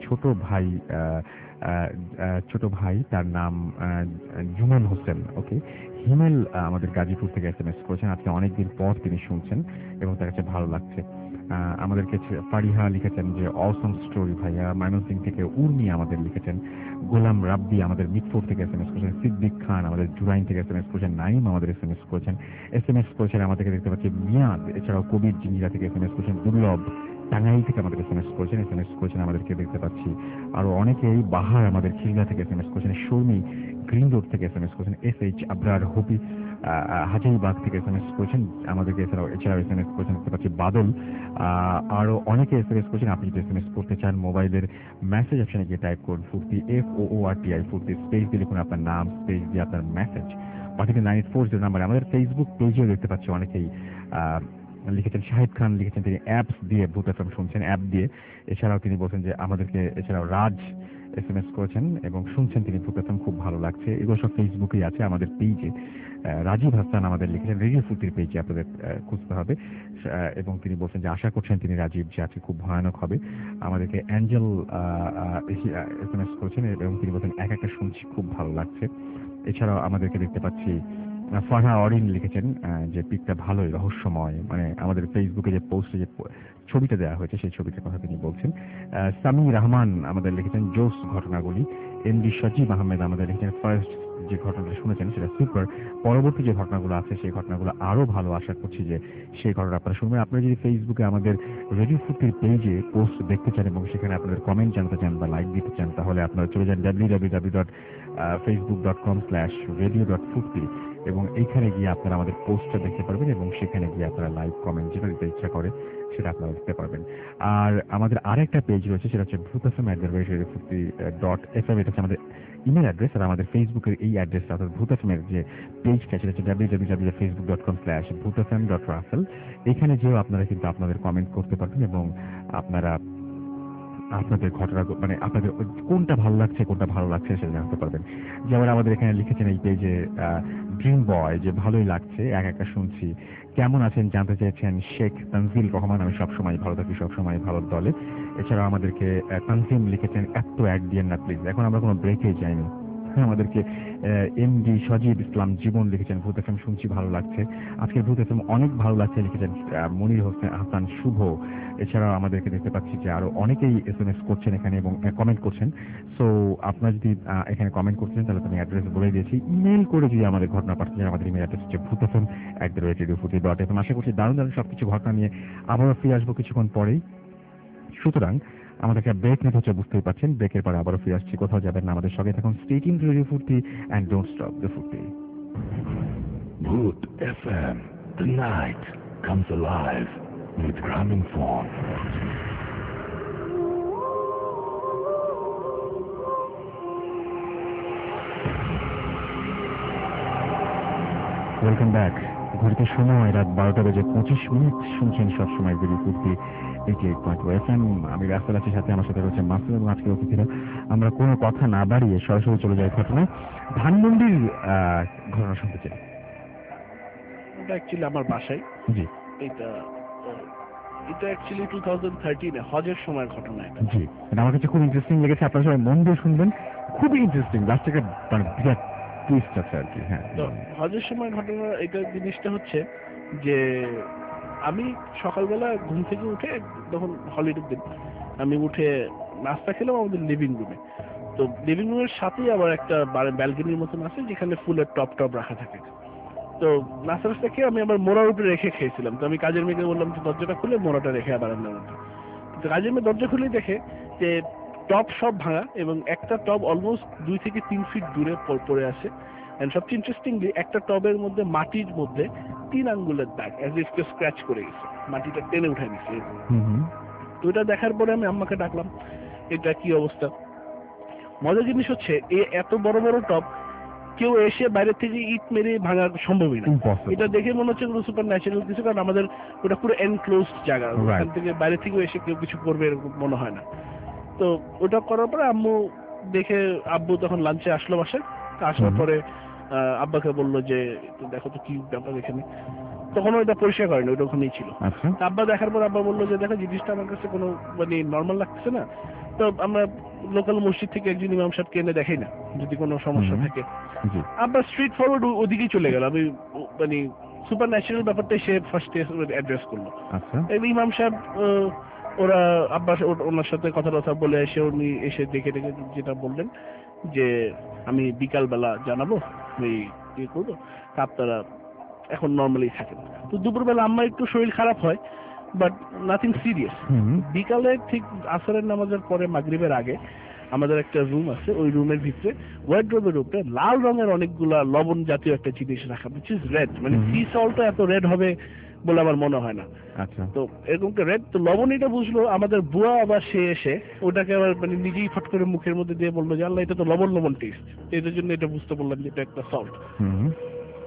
ছোট ভাই তার নাম জুমেল হোসেন। ওকে, হিমেল আমাদের গাজীপুর থেকে SMS করেছেন। আজকে অনেকদিন পর তিনি শুনছেন এবং তার কাছে ভালো লাগছে। আমাদেরকে ফারিহা লিখেছেন যে অসম স্টোরি ভাইয়া। ময়মনসিং থেকে উর্মি আমাদের লিখেছেন। গোলাম রাব্বি আমাদের মিটফোর্ড থেকে SMS করেছেন। সিদ্দিক খান আমাদের জুরাইন থেকে SMS করেছেন। নাইম আমাদের SMS করেছেন। SMS করেছেন আমাদেরকে দেখতে পাচ্ছি মিয়াদ, এছাড়াও কবির জিঞ্জিরা থেকে SMS করেছেন। দুর্লভ টাঙ্গাইল থেকে আমাদের SMS করেছেন আমাদেরকে দেখতে পাচ্ছি। আরো অনেকেই বাহার আমাদের খিলগা থেকে SMS করেছেন। শর্মী গ্রিন রোড থেকে SMS করেছেন। SH আবরার হবি হাজারিবাগ থেকে SMS করেছেন আমাদেরকে। এছাড়াও SMS করেছেন দেখতে পাচ্ছি বাদল। আরো অনেকে SMS করেছেন। আপনি যদি SMS করতে চান মোবাইলের মেসেজ অপশনে গিয়ে টাইপ করুন ফুর্তি FOORTI ফুর্তি, স্পেস দিয়ে লিখুন আপনার নাম, স্পেস দিয়ে আপনার মেসেজ পাঠিয়ে 9840 নাম্বারে। আমাদের ফেসবুক পেজেও দেখতে পাচ্ছি অনেকেই লিখেছেন শাহিদ খান, লিখেছেন তিনি অ্যাপস দিয়ে ভূত এফএম শুনছেন, অ্যাপ দিয়ে। এছাড়াও তিনি বলছেন যে আমাদেরকে, এছাড়াও রাজ SMS করেছেন এবং শুনছেন তিনি ভূত এফএম খুব ভালো লাগছে। এগুলো সব ফেসবুকেই আছে, আমাদের পেজে। রাজীব হাসান আমাদের লিখেছেন রেডিও ফুর্তির পেজে, আপনাদের খুঁজতে হবে। এবং তিনি বলছেন যে আশা করছেন তিনি রাজীব যে আজকে খুব ভয়ানক হবে। আমাদেরকে অ্যাঞ্জেল SMS করেছেন এবং তিনি বলছেন এক একটা শুনছি খুব ভালো লাগছে। এছাড়াও আমাদেরকে দেখতে পাচ্ছি ফারহা অরিন লিখেছেন যে পিকটা ভালোই রহস্যময়, মানে আমাদের ফেসবুকে যে পোস্টে যে ছবিটা দেওয়া হয়েছে সেই ছবিটার কথা তিনি বলছেন। সামি রহমান আমাদের লিখেছেন জোস ঘটনাগুলি। এমডি সজীব আহমেদ আমাদের লিখেছেন ফার্স্ট যে ঘটনাটা শুনেছেন সেটা সুপার, পরবর্তী যে ঘটনাগুলো আছে সেই ঘটনাগুলো আরো ভালো, আশা করছি যে সেই ঘটনা আপনারা শুনবেন। আপনারা যদি ফেসবুকে আমাদের রেডিও ফুর্তির পেজে পোস্ট দেখতে চান এবং সেখানে আপনাদের কমেন্ট জানতে চান বা লাইক দিতে চান, তাহলে আপনারা চলে যান www.facebook.com/radio.furti এবং এইখানে গিয়ে আপনারা আমাদের পোস্টটা দেখতে পারবেন এবং সেখানে গিয়ে আপনারা লাইক কমেন্ট যেটা দিতে ইচ্ছা করে সেটা আপনারা দেখতে পারবেন। আর আমাদের আরেকটা পেজ রয়েছে, সেটা হচ্ছে bhutfm@radiofurti.fm, এটা হচ্ছে আমাদের ইমেল অ্যাড্রেস। আর আমাদের ফেসবুকের এই অ্যাড্রেসটা অর্থাৎ ভূত এফএম এর যে পেজটা সেটা হচ্ছে www.facebook.com/bhutfm.raffle। এখানে যেও আপনারা কিন্তু আপনাদের কমেন্ট করতে পারবেন এবং আপনারা আপনাদের ঘটনা, মানে আপনাদের কোনটা ভালো লাগছে কোনটা ভালো লাগছে সেটা জানতে পারবেন। যেমন আমাদের এখানে লিখেছেন এই পেজে ড্রিম বয় যে ভালোই লাগছে এক একটা শুনছি, কেমন আছেন জানতে চেয়েছেন শেখ তানজিল রহমান, আমি সবসময় ভালো থাকি, সবসময় ভালো দলে। এছাড়াও আমাদেরকে তানজিম লিখেছেন এত অ্যাড দিয়েন না প্লিজ, এখন আমরা কোনো ব্রেকে যাইনি। আমাদেরকে এমডি সজীব ইসলাম জীবন লিখেছেন ভূত এফএম শুনছি ভালো লাগছে, আজকের ভূত এফএম অনেক ভালো লাগছে লিখেছেন মনির হাসান শুভ। এছাড়াও আমাদেরকে দেখতে পাচ্ছি যে আরো অনেকেই SMS করছেন এখানে এবং কমেন্ট করছেন। সো আপনারা যদি এখানে কমেন্ট করছেন তাহলে আমি অ্যাড্রেস বলে দিয়েছি, ইমেল করে যদি আমাদের ঘটনা পাঠাচ্ছেন, আমাদের ইমেল অ্যাড্রেস হচ্ছে bhutfm@radiofurti.fm। আশা করছি দারুণ দারুণ সবকিছু ঘটনা নিয়ে আবারও ফিরে আসবো কিছুক্ষণ পরেই। সুতরাং আমাদেরকে ব্রেক নিতে হচ্ছে, বুঝতেই পারছেন। ব্রেকের পরে আবারও ফিরে আসছি, কোথাও যাবেন না, আমাদের সঙ্গে থাকুন। Stay tuned to radio Foorti and don't stop the Foorti. Bhoot FM, the night comes alive with Gramophone. Welcome back. ঘড়িতে সময় রাত 12:25। শুনছেন সবসময় রেডিও ফুর্তি 88.2 FM। আমি রাস্তায় আছি, সাথে আমার সাথে রয়েছে মাসুদ এবং আজকের অতিথিরা। আমরা কোনো কথা না বাড়িয়ে সরাসরি চলে যাই ঘটনায়। ধানমন্ডির ঘটনা শুনতে চাই। এটা অ্যাকচুয়ালি আমার বাসায়। জি, এটা অ্যাকচুয়ালি 2013 হজের সময়ের ঘটনা। এটা জি, এটা আমার কাছে খুব ইন্টারেস্টিং লেগেছে। আপনারা সবাই মন দিয়ে শুনবেন, খুবই ইন্টারেস্টিং। লাস্ট থেকে মানে বিরাট টুইস্ট আছে আর কি। হ্যাঁ, তো হজের সময়ের ঘটনা এটা জিনিসটা হচ্ছে যে আমি সকালবেলা ঘুম থেকে উঠে, তখন হলিডের দিন, আমি উঠে নাস্তা খেলাম আমাদের লিভিং রুমে। তো লিভিং রুমের সাথেই আবার একটা ব্যালকনির মতন আছে যেখানে ফুলের টপ রাখা থাকে। তো নাস্তা খেয়ে আমি আবার মোড়ার উপরে রেখে খেয়েছিলাম। তো আমি কাজের মেয়েকে বললাম যে দরজাটা খুলে মোড়াটা রেখে বারান্দার মধ্যে। তো কাজের মেয়ে দরজা খুলেই দেখে যে টপ সব ভাঙা এবং একটা টব অলমোস্ট 2 থেকে 3 ফিট দূরে পড়ে আছে। এন্ড সবচেয়ে ইন্টারেস্টিংলি একটা টবের মধ্যে মাটির মধ্যে 3 আঙ্গুলের দাগ, অ্যাজ ইফ কেউ স্ক্র্যাচ করে গেছে, মাটিটা টেনে উঠে নিচ্ছে। তো এটা দেখার পরে আমি আম্মাকে ডাকলাম, এটা কি অবস্থা। মজার জিনিস হচ্ছে এত বড় বড় টব কেউ এসে বাইরে থেকে ইট মেরে ভাঙা সম্ভবই না। এটা দেখে মনে হচ্ছে কোনো সুপার ন্যাচারাল কিছু, কারণ আমাদের ওটা পুরো এনক্লোজড জায়গা, ওখান থেকে বাইরে থেকে এসে কেউ কিছু করবে এরকম মনে হয় না। তো ওটা করার পরে আব্বু তখন লাঞ্চে আসলো বাসায়। আসার পরে আব্বাকে বললো যে দেখো তো কি ব্যাপার এখানে। তখন ওইটা পরিষ্কার করেনি, ওটা ওখানেই ছিল। আব্বা দেখার পর আব্বা বললো যে দেখো জিনিসটা আমার কাছে কোনো মানে নর্মাল লাগছে না। তো আমরা লোকাল মসজিদ থেকে একজন ইমাম সাহেবকে এনে দেখাই না যদি কোনো সমস্যা থাকে। আব্বা স্ট্রিট ফরওয়ার্ড ওদিকেই চলে গেল। আমি মানে সুপার ন্যাচারাল ব্যাপারটাই সে ফার্স্টে অ্যাড্রেস করলো। ইমাম সাহেব ওরা আব্বা ওনার সাথে কথা বলে উনি এসে দেখে যেটা বললেন যে আমি বিকাল বেলা জানাবো ওই ইয়ে করবো, আপনারা এখন নর্মালি থাকেন। তো দুপুরবেলা আম্মা একটু শরীর খারাপ হয়, বাট নাথিং সিরিয়াস। বিকালে ঠিক আসরের নামাজের পরে মাগরিবের আগে আমাদের একটা রুম আছে, ওই রুমের ভিতরে ওয়ার্ডরোবের উপরে লাল রঙের অনেকগুলা লবণ জাতীয় একটা জিনিস রাখা, which is red, মানে সি সল্টও এত রেড হবে বলে আমার মনে হয় না। আচ্ছা, তো এরকম রেড তো লবণ, এটা বুঝলো আমাদের বুয়া। আবার সে এসে ওটাকে আবার মানে নিজেই ফট করে মুখের মধ্যে দিয়ে বললো যে আল্লাহ এটা তো লবণ টেস্ট, এটার জন্য এটা বুঝতে পারলাম যে এটা একটা সল্ট।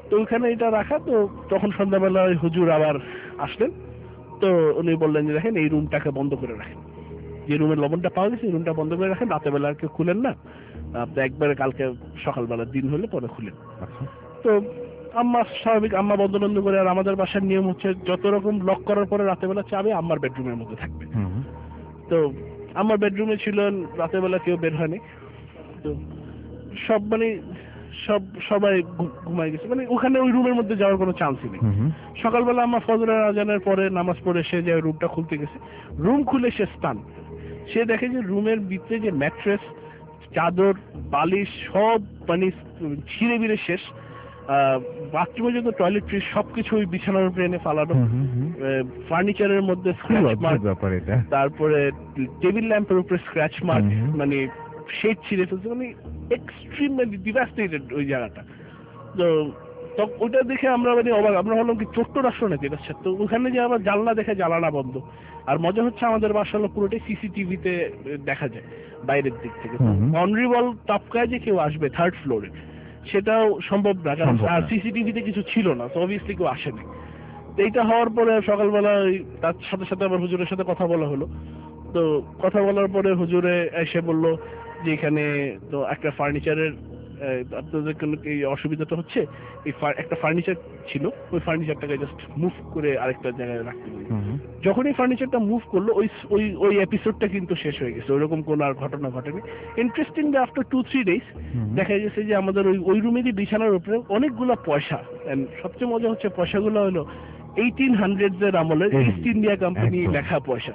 তো ওইখানে এটা রাখা। তো তখন সন্ধ্যাবেলা ওই হুজুর আবার আসলেন, তো উনি বললেন যে দেখেন এই রুমটাকে বন্ধ করে রাখেন, যে রুমের লবণটা পাওয়া গেছে এই রুমটা বন্ধ করে রাখেন, রাতের বেলা আর কেউ খুলেন না, আপনি একবারে কালকে সকালবেলা দিন হলে পরে খুলেন। তো আম্মা স্বাভাবিক আম্মা বন্ধ বন্ধ করে, আর আমাদের বাসার নিয়ম হচ্ছে যত রকম লক করার পরে রাতের বেলা চাবি আম্মার বেডরুমের মধ্যে থাকবে। তো আমার বেডরুমে ছিল, রাতের বেলা কেউ বের হয়নি। তো সব মানে সবাই ঘুমাই গেছে, মানে ওখানে ওই রুমের মধ্যে যাওয়ার কোনো চান্সই নেই। সকালবেলা আমার ফজরের আজানের পরে নামাজ পড়ে সে যে রুমটা খুলতে গেছে, রুম খুলে সে স্থান, সে দেখে যে রুমের ভিতরে যে ম্যাট্রেস, চাদর, বালিশ সব মানে ছিঁড়ে বিড়ে শেষ। বাথরুমে যত টয়লেট্রি সবকিছু ওই বিছানার উপরে এনে ফালানো, ফার্নিচারের মধ্যে স্ক্র্যাচ মার্ক, তারপরে টেবিল ল্যাম্পের উপরে স্ক্র্যাচ মার্ক, মানে শেড ছিঁড়ে ফেলছে, মানে এক্সট্রিমলি ডিভাস্টেটেড ওই জায়গাটা। তো ওটা দেখে আমরা মানে অবাক, আমরা ভাবলাম কি ছোট্ট রাষ্ট্র নাকি এটা। তো ওখানে যে আবার জানলা দেখে জানালা বন্ধ। আর মজা হচ্ছে আমাদের বাসা হলো পুরোটাই সিসিটিভিতে দেখা যায় বাইরের দিক থেকে। অনরিবল টপকায় যে কেউ আসবে থার্ড ফ্লোরে সেটাও সম্ভব না, কারণ আর সিসিটিভিতে কিছু ছিল না, তো অবভিয়াসলি কেউ আসেনি। তো এইটা হওয়ার পরে সকালবেলা তার সাথে সাথে আবার হুজুরের সাথে কথা বলা হলো। তো কথা বলার পরে হুজুরে এসে বললো যে এখানে তো একটা ফার্নিচারের আপনাদের কোনো এই অসুবিধাটা হচ্ছে, এই একটা ফার্নিচার ছিল, ওই ফার্নিচারটাকে জাস্ট মুভ করে আরেকটা জায়গায় রাখতে বলি। যখন এই ফার্নিচারটা মুভ করলো ওই এপিসোডটা কিন্তু শেষ হয়ে গেছে, ওইরকম কোনো আর ঘটনা ঘটেনি। ইন্টারেস্টিং যে আফটার 2-3 days দেখা গেছে যে আমাদের ওই রুমেরই বিছানার উপরে অনেকগুলো পয়সা, সবচেয়ে মজা হচ্ছে পয়সাগুলো হলো 1800s এর আমলের ইস্ট ইন্ডিয়া কোম্পানি লেখা পয়সা।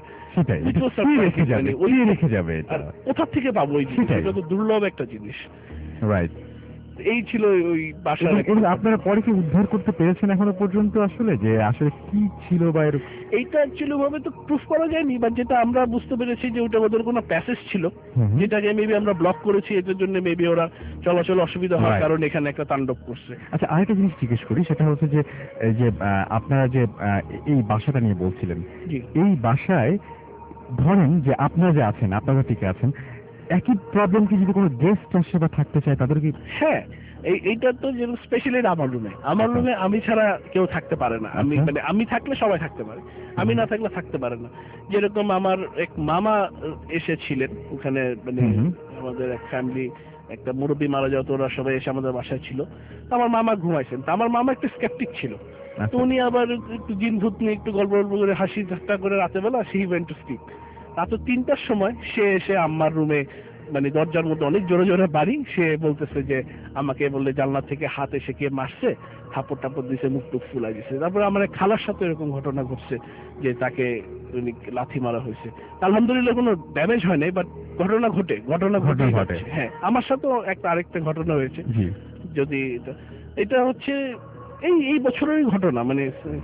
কোথা থেকে পাবো ওই জিনিস, এটা তো দুর্লভ একটা জিনিস। রাইট, এই ছিল ওই বাসার। আপনারা পরে কি উদ্ধার করতে পেরেছেন এখনো পর্যন্ত আসলে যে আসলে কি ছিল বা এইটা অ্যাকচুয়ালি ভাবে তো প্রুফ করা যায়নি, বা যেটা আমরা বুঝতে পেরেছি যে ওটা ওদের কোনো প্যাসেজ ছিল যেটাকে মেবি আমরা ব্লক করেছি, এটার জন্য মেবি ওরা চলাচল অসুবিধা হওয়ার কারণে এখানে একটা তাণ্ডব করছে। আচ্ছা, আরেকটা জিনিস জিজ্ঞেস করি, সেটা হচ্ছে যে আপনারা যে এই বাসাটা নিয়ে বলছিলেন, এই বাসায় ধরেন যে আপনারা যে আছেন, আপনারা টিকে আছেন, একই প্রবলেম কি যদি কোনো গেস্ট আসে বা থাকতে চায় তাদের কি? হ্যাঁ, এইটা তো যেমন স্পেশালি আমার রুমে আমি ছাড়া কেউ থাকতে পারে না। আমি মানে আমি থাকলে সবাই থাকতে পারে, আমি না থাকলে থাকতে পারে না। যেরকম আমার এক মামা এসেছিলেন ওখানে, মানে আমাদের এক ফ্যামিলি একটা মুরব্বী মারা যাওয়া, তো ওরা সবাই এসে আমাদের বাসায় ছিল। আমার মামা ঘুমাইছেন, তো আমার মামা একটু স্কেপটিক ছিল, তো উনি আবার একটু জিন ভূত নিয়ে একটু গল্প করে হাসি ঠাট্টা করে রাতের বেলা সেই ওয়েন্ট টু স্লিপ। রাত 3টার সময় সে এসে আম্মার রুমে মানে দরজার মধ্যে অনেক জোরে জোরে বাড়ি, সে বলতেছে যে আমাকে বললে জানলা থেকে হাত এসে কে মারছে, থাপড় টাপড় দিছে, মুখ টুক ফুলাই দিছে। তারপরে আমার খালার সাথে এরকম ঘটনা ঘটছে যে তাকে লাথি মারা হয়েছে। আলহামদুলিল্লাহ কোনো ড্যামেজ হয় নাই, বাট ঘটনা ঘটে। হ্যাঁ, আমার সাথেও আরেকটা ঘটনা হয়েছে। যদি এটা হচ্ছে এই বছরের ঘটনা, মানে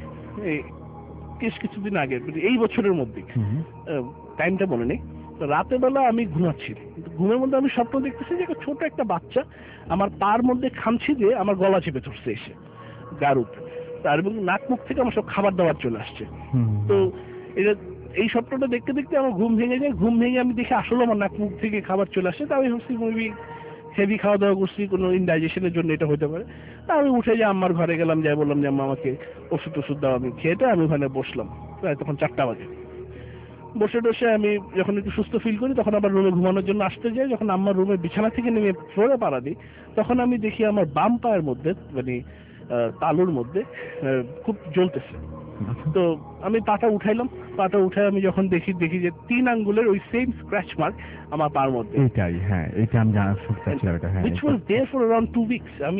কিছুদিন আগে, এই বছরের মধ্যে, টাইমটা মনে নেই। রাতের বেলা আমি ঘুমাচ্ছি, ঘুমের মধ্যে আমি স্বপ্ন দেখতেছি যে ছোট একটা বাচ্চা আমার পার মধ্যে খামছি দিয়ে আমার গলা চেপে ধরছে এসে গার উপরে, তার এবং নাক মুখ থেকে আমার সব খাবার দাবার চলে আসছে। তো এটা এই স্বপ্নটা দেখতে দেখতে আমার ঘুম ভেঙে যায়। ঘুম ভেঙে আমি দেখি আসলে আমার নাক মুখ থেকে খাবার চলে আসছে। তা আমি ভাবছি মেবি হেভি খাওয়া দাওয়া করছি, কোনো ইনডাইজেশনের জন্য এটা হতে পারে। তা আমি উঠে যে আম্মার ঘরে গেলাম, যাই বললাম যে আম্মা আমাকে ওষুধ টষুধ দাও। আমি খেয়েটা আমি ওখানে বসলাম, প্রায় তখন 4টা বাজে। বসে টসে আমি যখন একটু সুস্থ ফিল করি তখন আবার রুমে ঘুমানোর জন্য আসতে যাই। যখন আমার রুমে বিছানা থেকে নেমে ফ্লোরে পাড়া দিই, তখন আমি দেখি আমার বাম পায়ের মধ্যে মানে তালুর মধ্যে খুব জ্বলতেছে। তো আমি পাটা উঠাইলাম, পাটা উঠাই আমি যখন দেখি যে 3 আঙ্গুলের ওই সেম স্ক্র্যাচ মার্ক আমার পার মধ্যে। এইটাই, হ্যাঁ, এটা আমি জানার চেষ্টা করছিলাম। এটা হ্যাঁ, which was there for around 2 weeks। আমি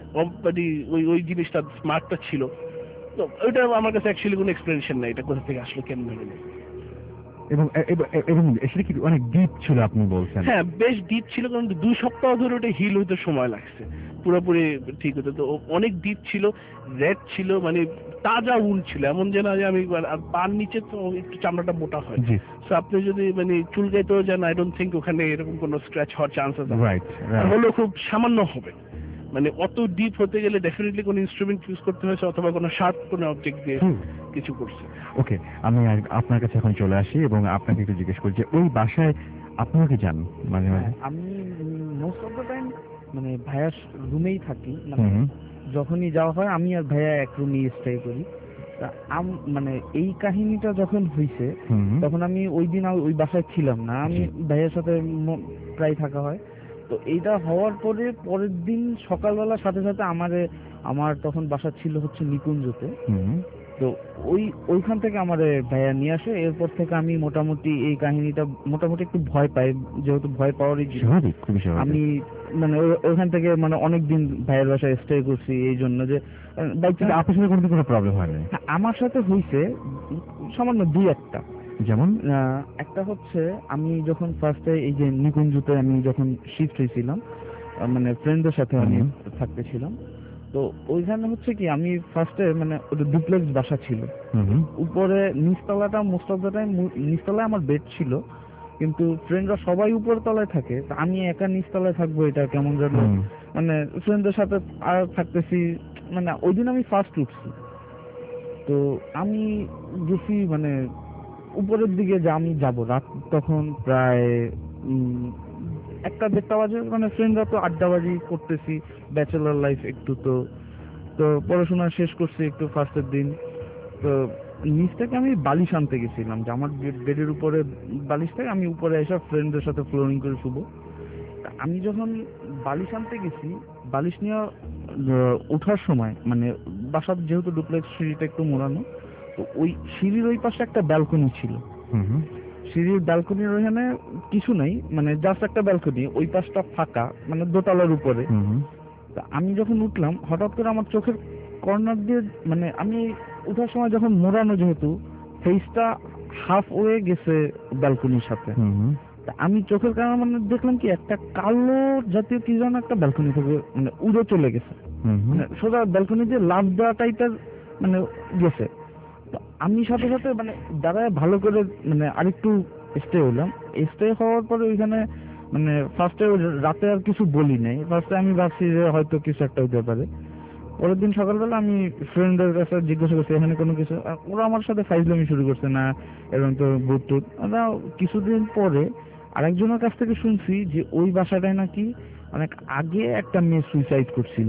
ওই জিনিসটা স্মার্টটা ছিল। তো ওইটা আমার কাছে অ্যাকচুয়ালি কোনো এক্সপ্লেনেশন নাই, এটা কোথা থেকে আসলো, কেমন হলো। এবং সেটা কি অনেক ডিপ ছিল আপনি বলছেন? হ্যাঁ, বেশ ডিপ ছিল, কারণ 2 সপ্তাহ ধরে ওটা হিল হতে সময় লাগছে, পুরোপুরি ঠিক হতে। তো অনেক ডিপ ছিল, রেড ছিল, মানে তাজা উল ছিল, এমন যে না যে আমি পার নিচে তো একটু চামড়াটা মোটা হয়, তো আপনি যদি মানে চুলকাইতেও যান, আই ডোন্ট থিঙ্ক ওখানে এরকম কোনো স্ক্র্যাচ হওয়ার চান্স আছে। হলেও খুব সামান্য হবে, মানে অত ডিপ হতে গেলে ডেফিনেটলি কোনো ইনস্ট্রুমেন্ট ইউজ করতে হয়েছে, অথবা কোনো শার্প কোনো অবজেক্ট দিয়ে কিছু করছে। ওকে, আমি আপনার কাছে এখন চলে আসি এবং আপনাকে একটু জিজ্ঞেস করি যে ওই বাসায় আপনিও কি যান মাঝে মাঝে? আমি মোস্ট অফ দ্য টাইম মানে ভাইয়ার রুমেই থাকি, মানে যখনই যাওয়া হয় আমি আর ভাইয়া এক রুমে স্টে করি। তা মানে এই কাহিনীটা যখন হয়েছে তখন আমি ওই দিন ওই বাসায় ছিলাম না, আমি ভাইয়ের সাথে প্রায় থাকা হয়। তো এইটা হওয়ার পরে পরের দিন সকালবেলার সাথে সাথে আমার তখন বাসা ছিল হচ্ছে নিকুঞ্জতে। তো ওইখান থেকে আমার ভাইয়া নিয়ে আসে। এরপর থেকে আমি মোটামুটি এই কাহিনীটা মোটামুটি একটু ভয় পাই, যেহেতু ভয় পাওয়ারই আমি মানে ওইখান থেকে মানে অনেকদিন ভাইয়ের বাসায় স্টে করছি এই জন্য যে আপনার সাথে কোনো প্রবলেম হয় না? আমার সাথে হয়েছে সামান্য দুই একটা। যেমন একটা হচ্ছে আমি যখন ফার্স্টে এই যে নিকুঞ্জতে আমি যখন শিফট হয়েছিলাম, মানে ফ্রেন্ডদের সাথে আমি থাকতেছিলাম, তো ওইখানে হচ্ছে কি আমি ফার্স্টে মানে ওটা ডুপ্লেক্স বাসা ছিল, উপরে নিচতলাটা মোস্ট অফ দ্য টাইম নিচতলায় আমার বেড ছিল, কিন্তু ফ্রেন্ডরা সবাই উপর তলায় থাকে, আমি একা নিচতলায় থাকবো এটা কেমন যেন মানে ফ্রেন্ডদের সাথে আর থাকতেছি। মানে ওই দিন আমি ফার্স্ট উঠছি, তো আমি গেছি মানে উপরের দিকে যে আমি যাব, রাত তখন প্রায় 1-1:30 বাজে। মানে ফ্রেন্ডরা তো আড্ডাবাজি করতেছি, ব্যাচেলর লাইফ একটু, তো পড়াশোনা শেষ করছি একটু ফার্স্টের দিন। তো নিচ থেকে আমি বালিশ আনতে গেছিলাম, যে আমার বেডের উপরে বালিশ থেকে আমি উপরে এসে ফ্রেন্ডদের সাথে ফ্লোরিং করে শুবো। আমি যখন বালিশ আনতে গেছি, বালিশ নিয়ে ওঠার সময় মানে বাসার যেহেতু ডুপ্লেক্স সিঁড়িটা একটু মোড়ানো, তো ওই সিঁড়ির ওই পাশে একটা ব্যালকনি ছিল। সিঁড়ির ব্যালকনির ওখানে কিছু নাই, মানে জাস্ট একটা ব্যালকনি, ওই পাশটা ফাঁকা, মানে দোতলার উপরে। আমি যখন উঠলাম হঠাৎ করে আমার চোখের কর্নার দিয়ে মানে আমি উঠার সময় যখন মোড়ানো, যেহেতু ফেসটা হাফ ওয়ে গেছে ব্যালকনির সাথে, আমি চোখের কারণে মানে দেখলাম কি একটা কালো জাতীয় কি যেন একটা ব্যালকনি থেকে মানে উড়ে চলে গেছে, মানে সোজা ব্যালকনি দিয়ে লাভ দেওয়া টাইপের মানে গেছে। আমি সাথে সাথে মানে দাঁড়ায় ভালো করে মানে আরেকটু স্টে হলাম। স্টে হওয়ার পরে ওইখানে মানে ফার্স্টে রাতে আর কিছু বলি নাই, ফার্স্টে আমি ভাবছি যে হয়তো কিছু একটা হতে পারে। পরের দিন সকালবেলা আমি ফ্রেন্ডদের কাছে জিজ্ঞাসা করছি এখানে কোনো কিছু, ওরা আমার সাথে ফাইজলামি শুরু করছে, না এরকম তো ভূত টুত। কিছুদিন পরে আরেকজনের কাছ থেকে শুনছি যে ওই বাসাটায় নাকি অনেক আগে একটা মেয়ে সুইসাইড করছিল,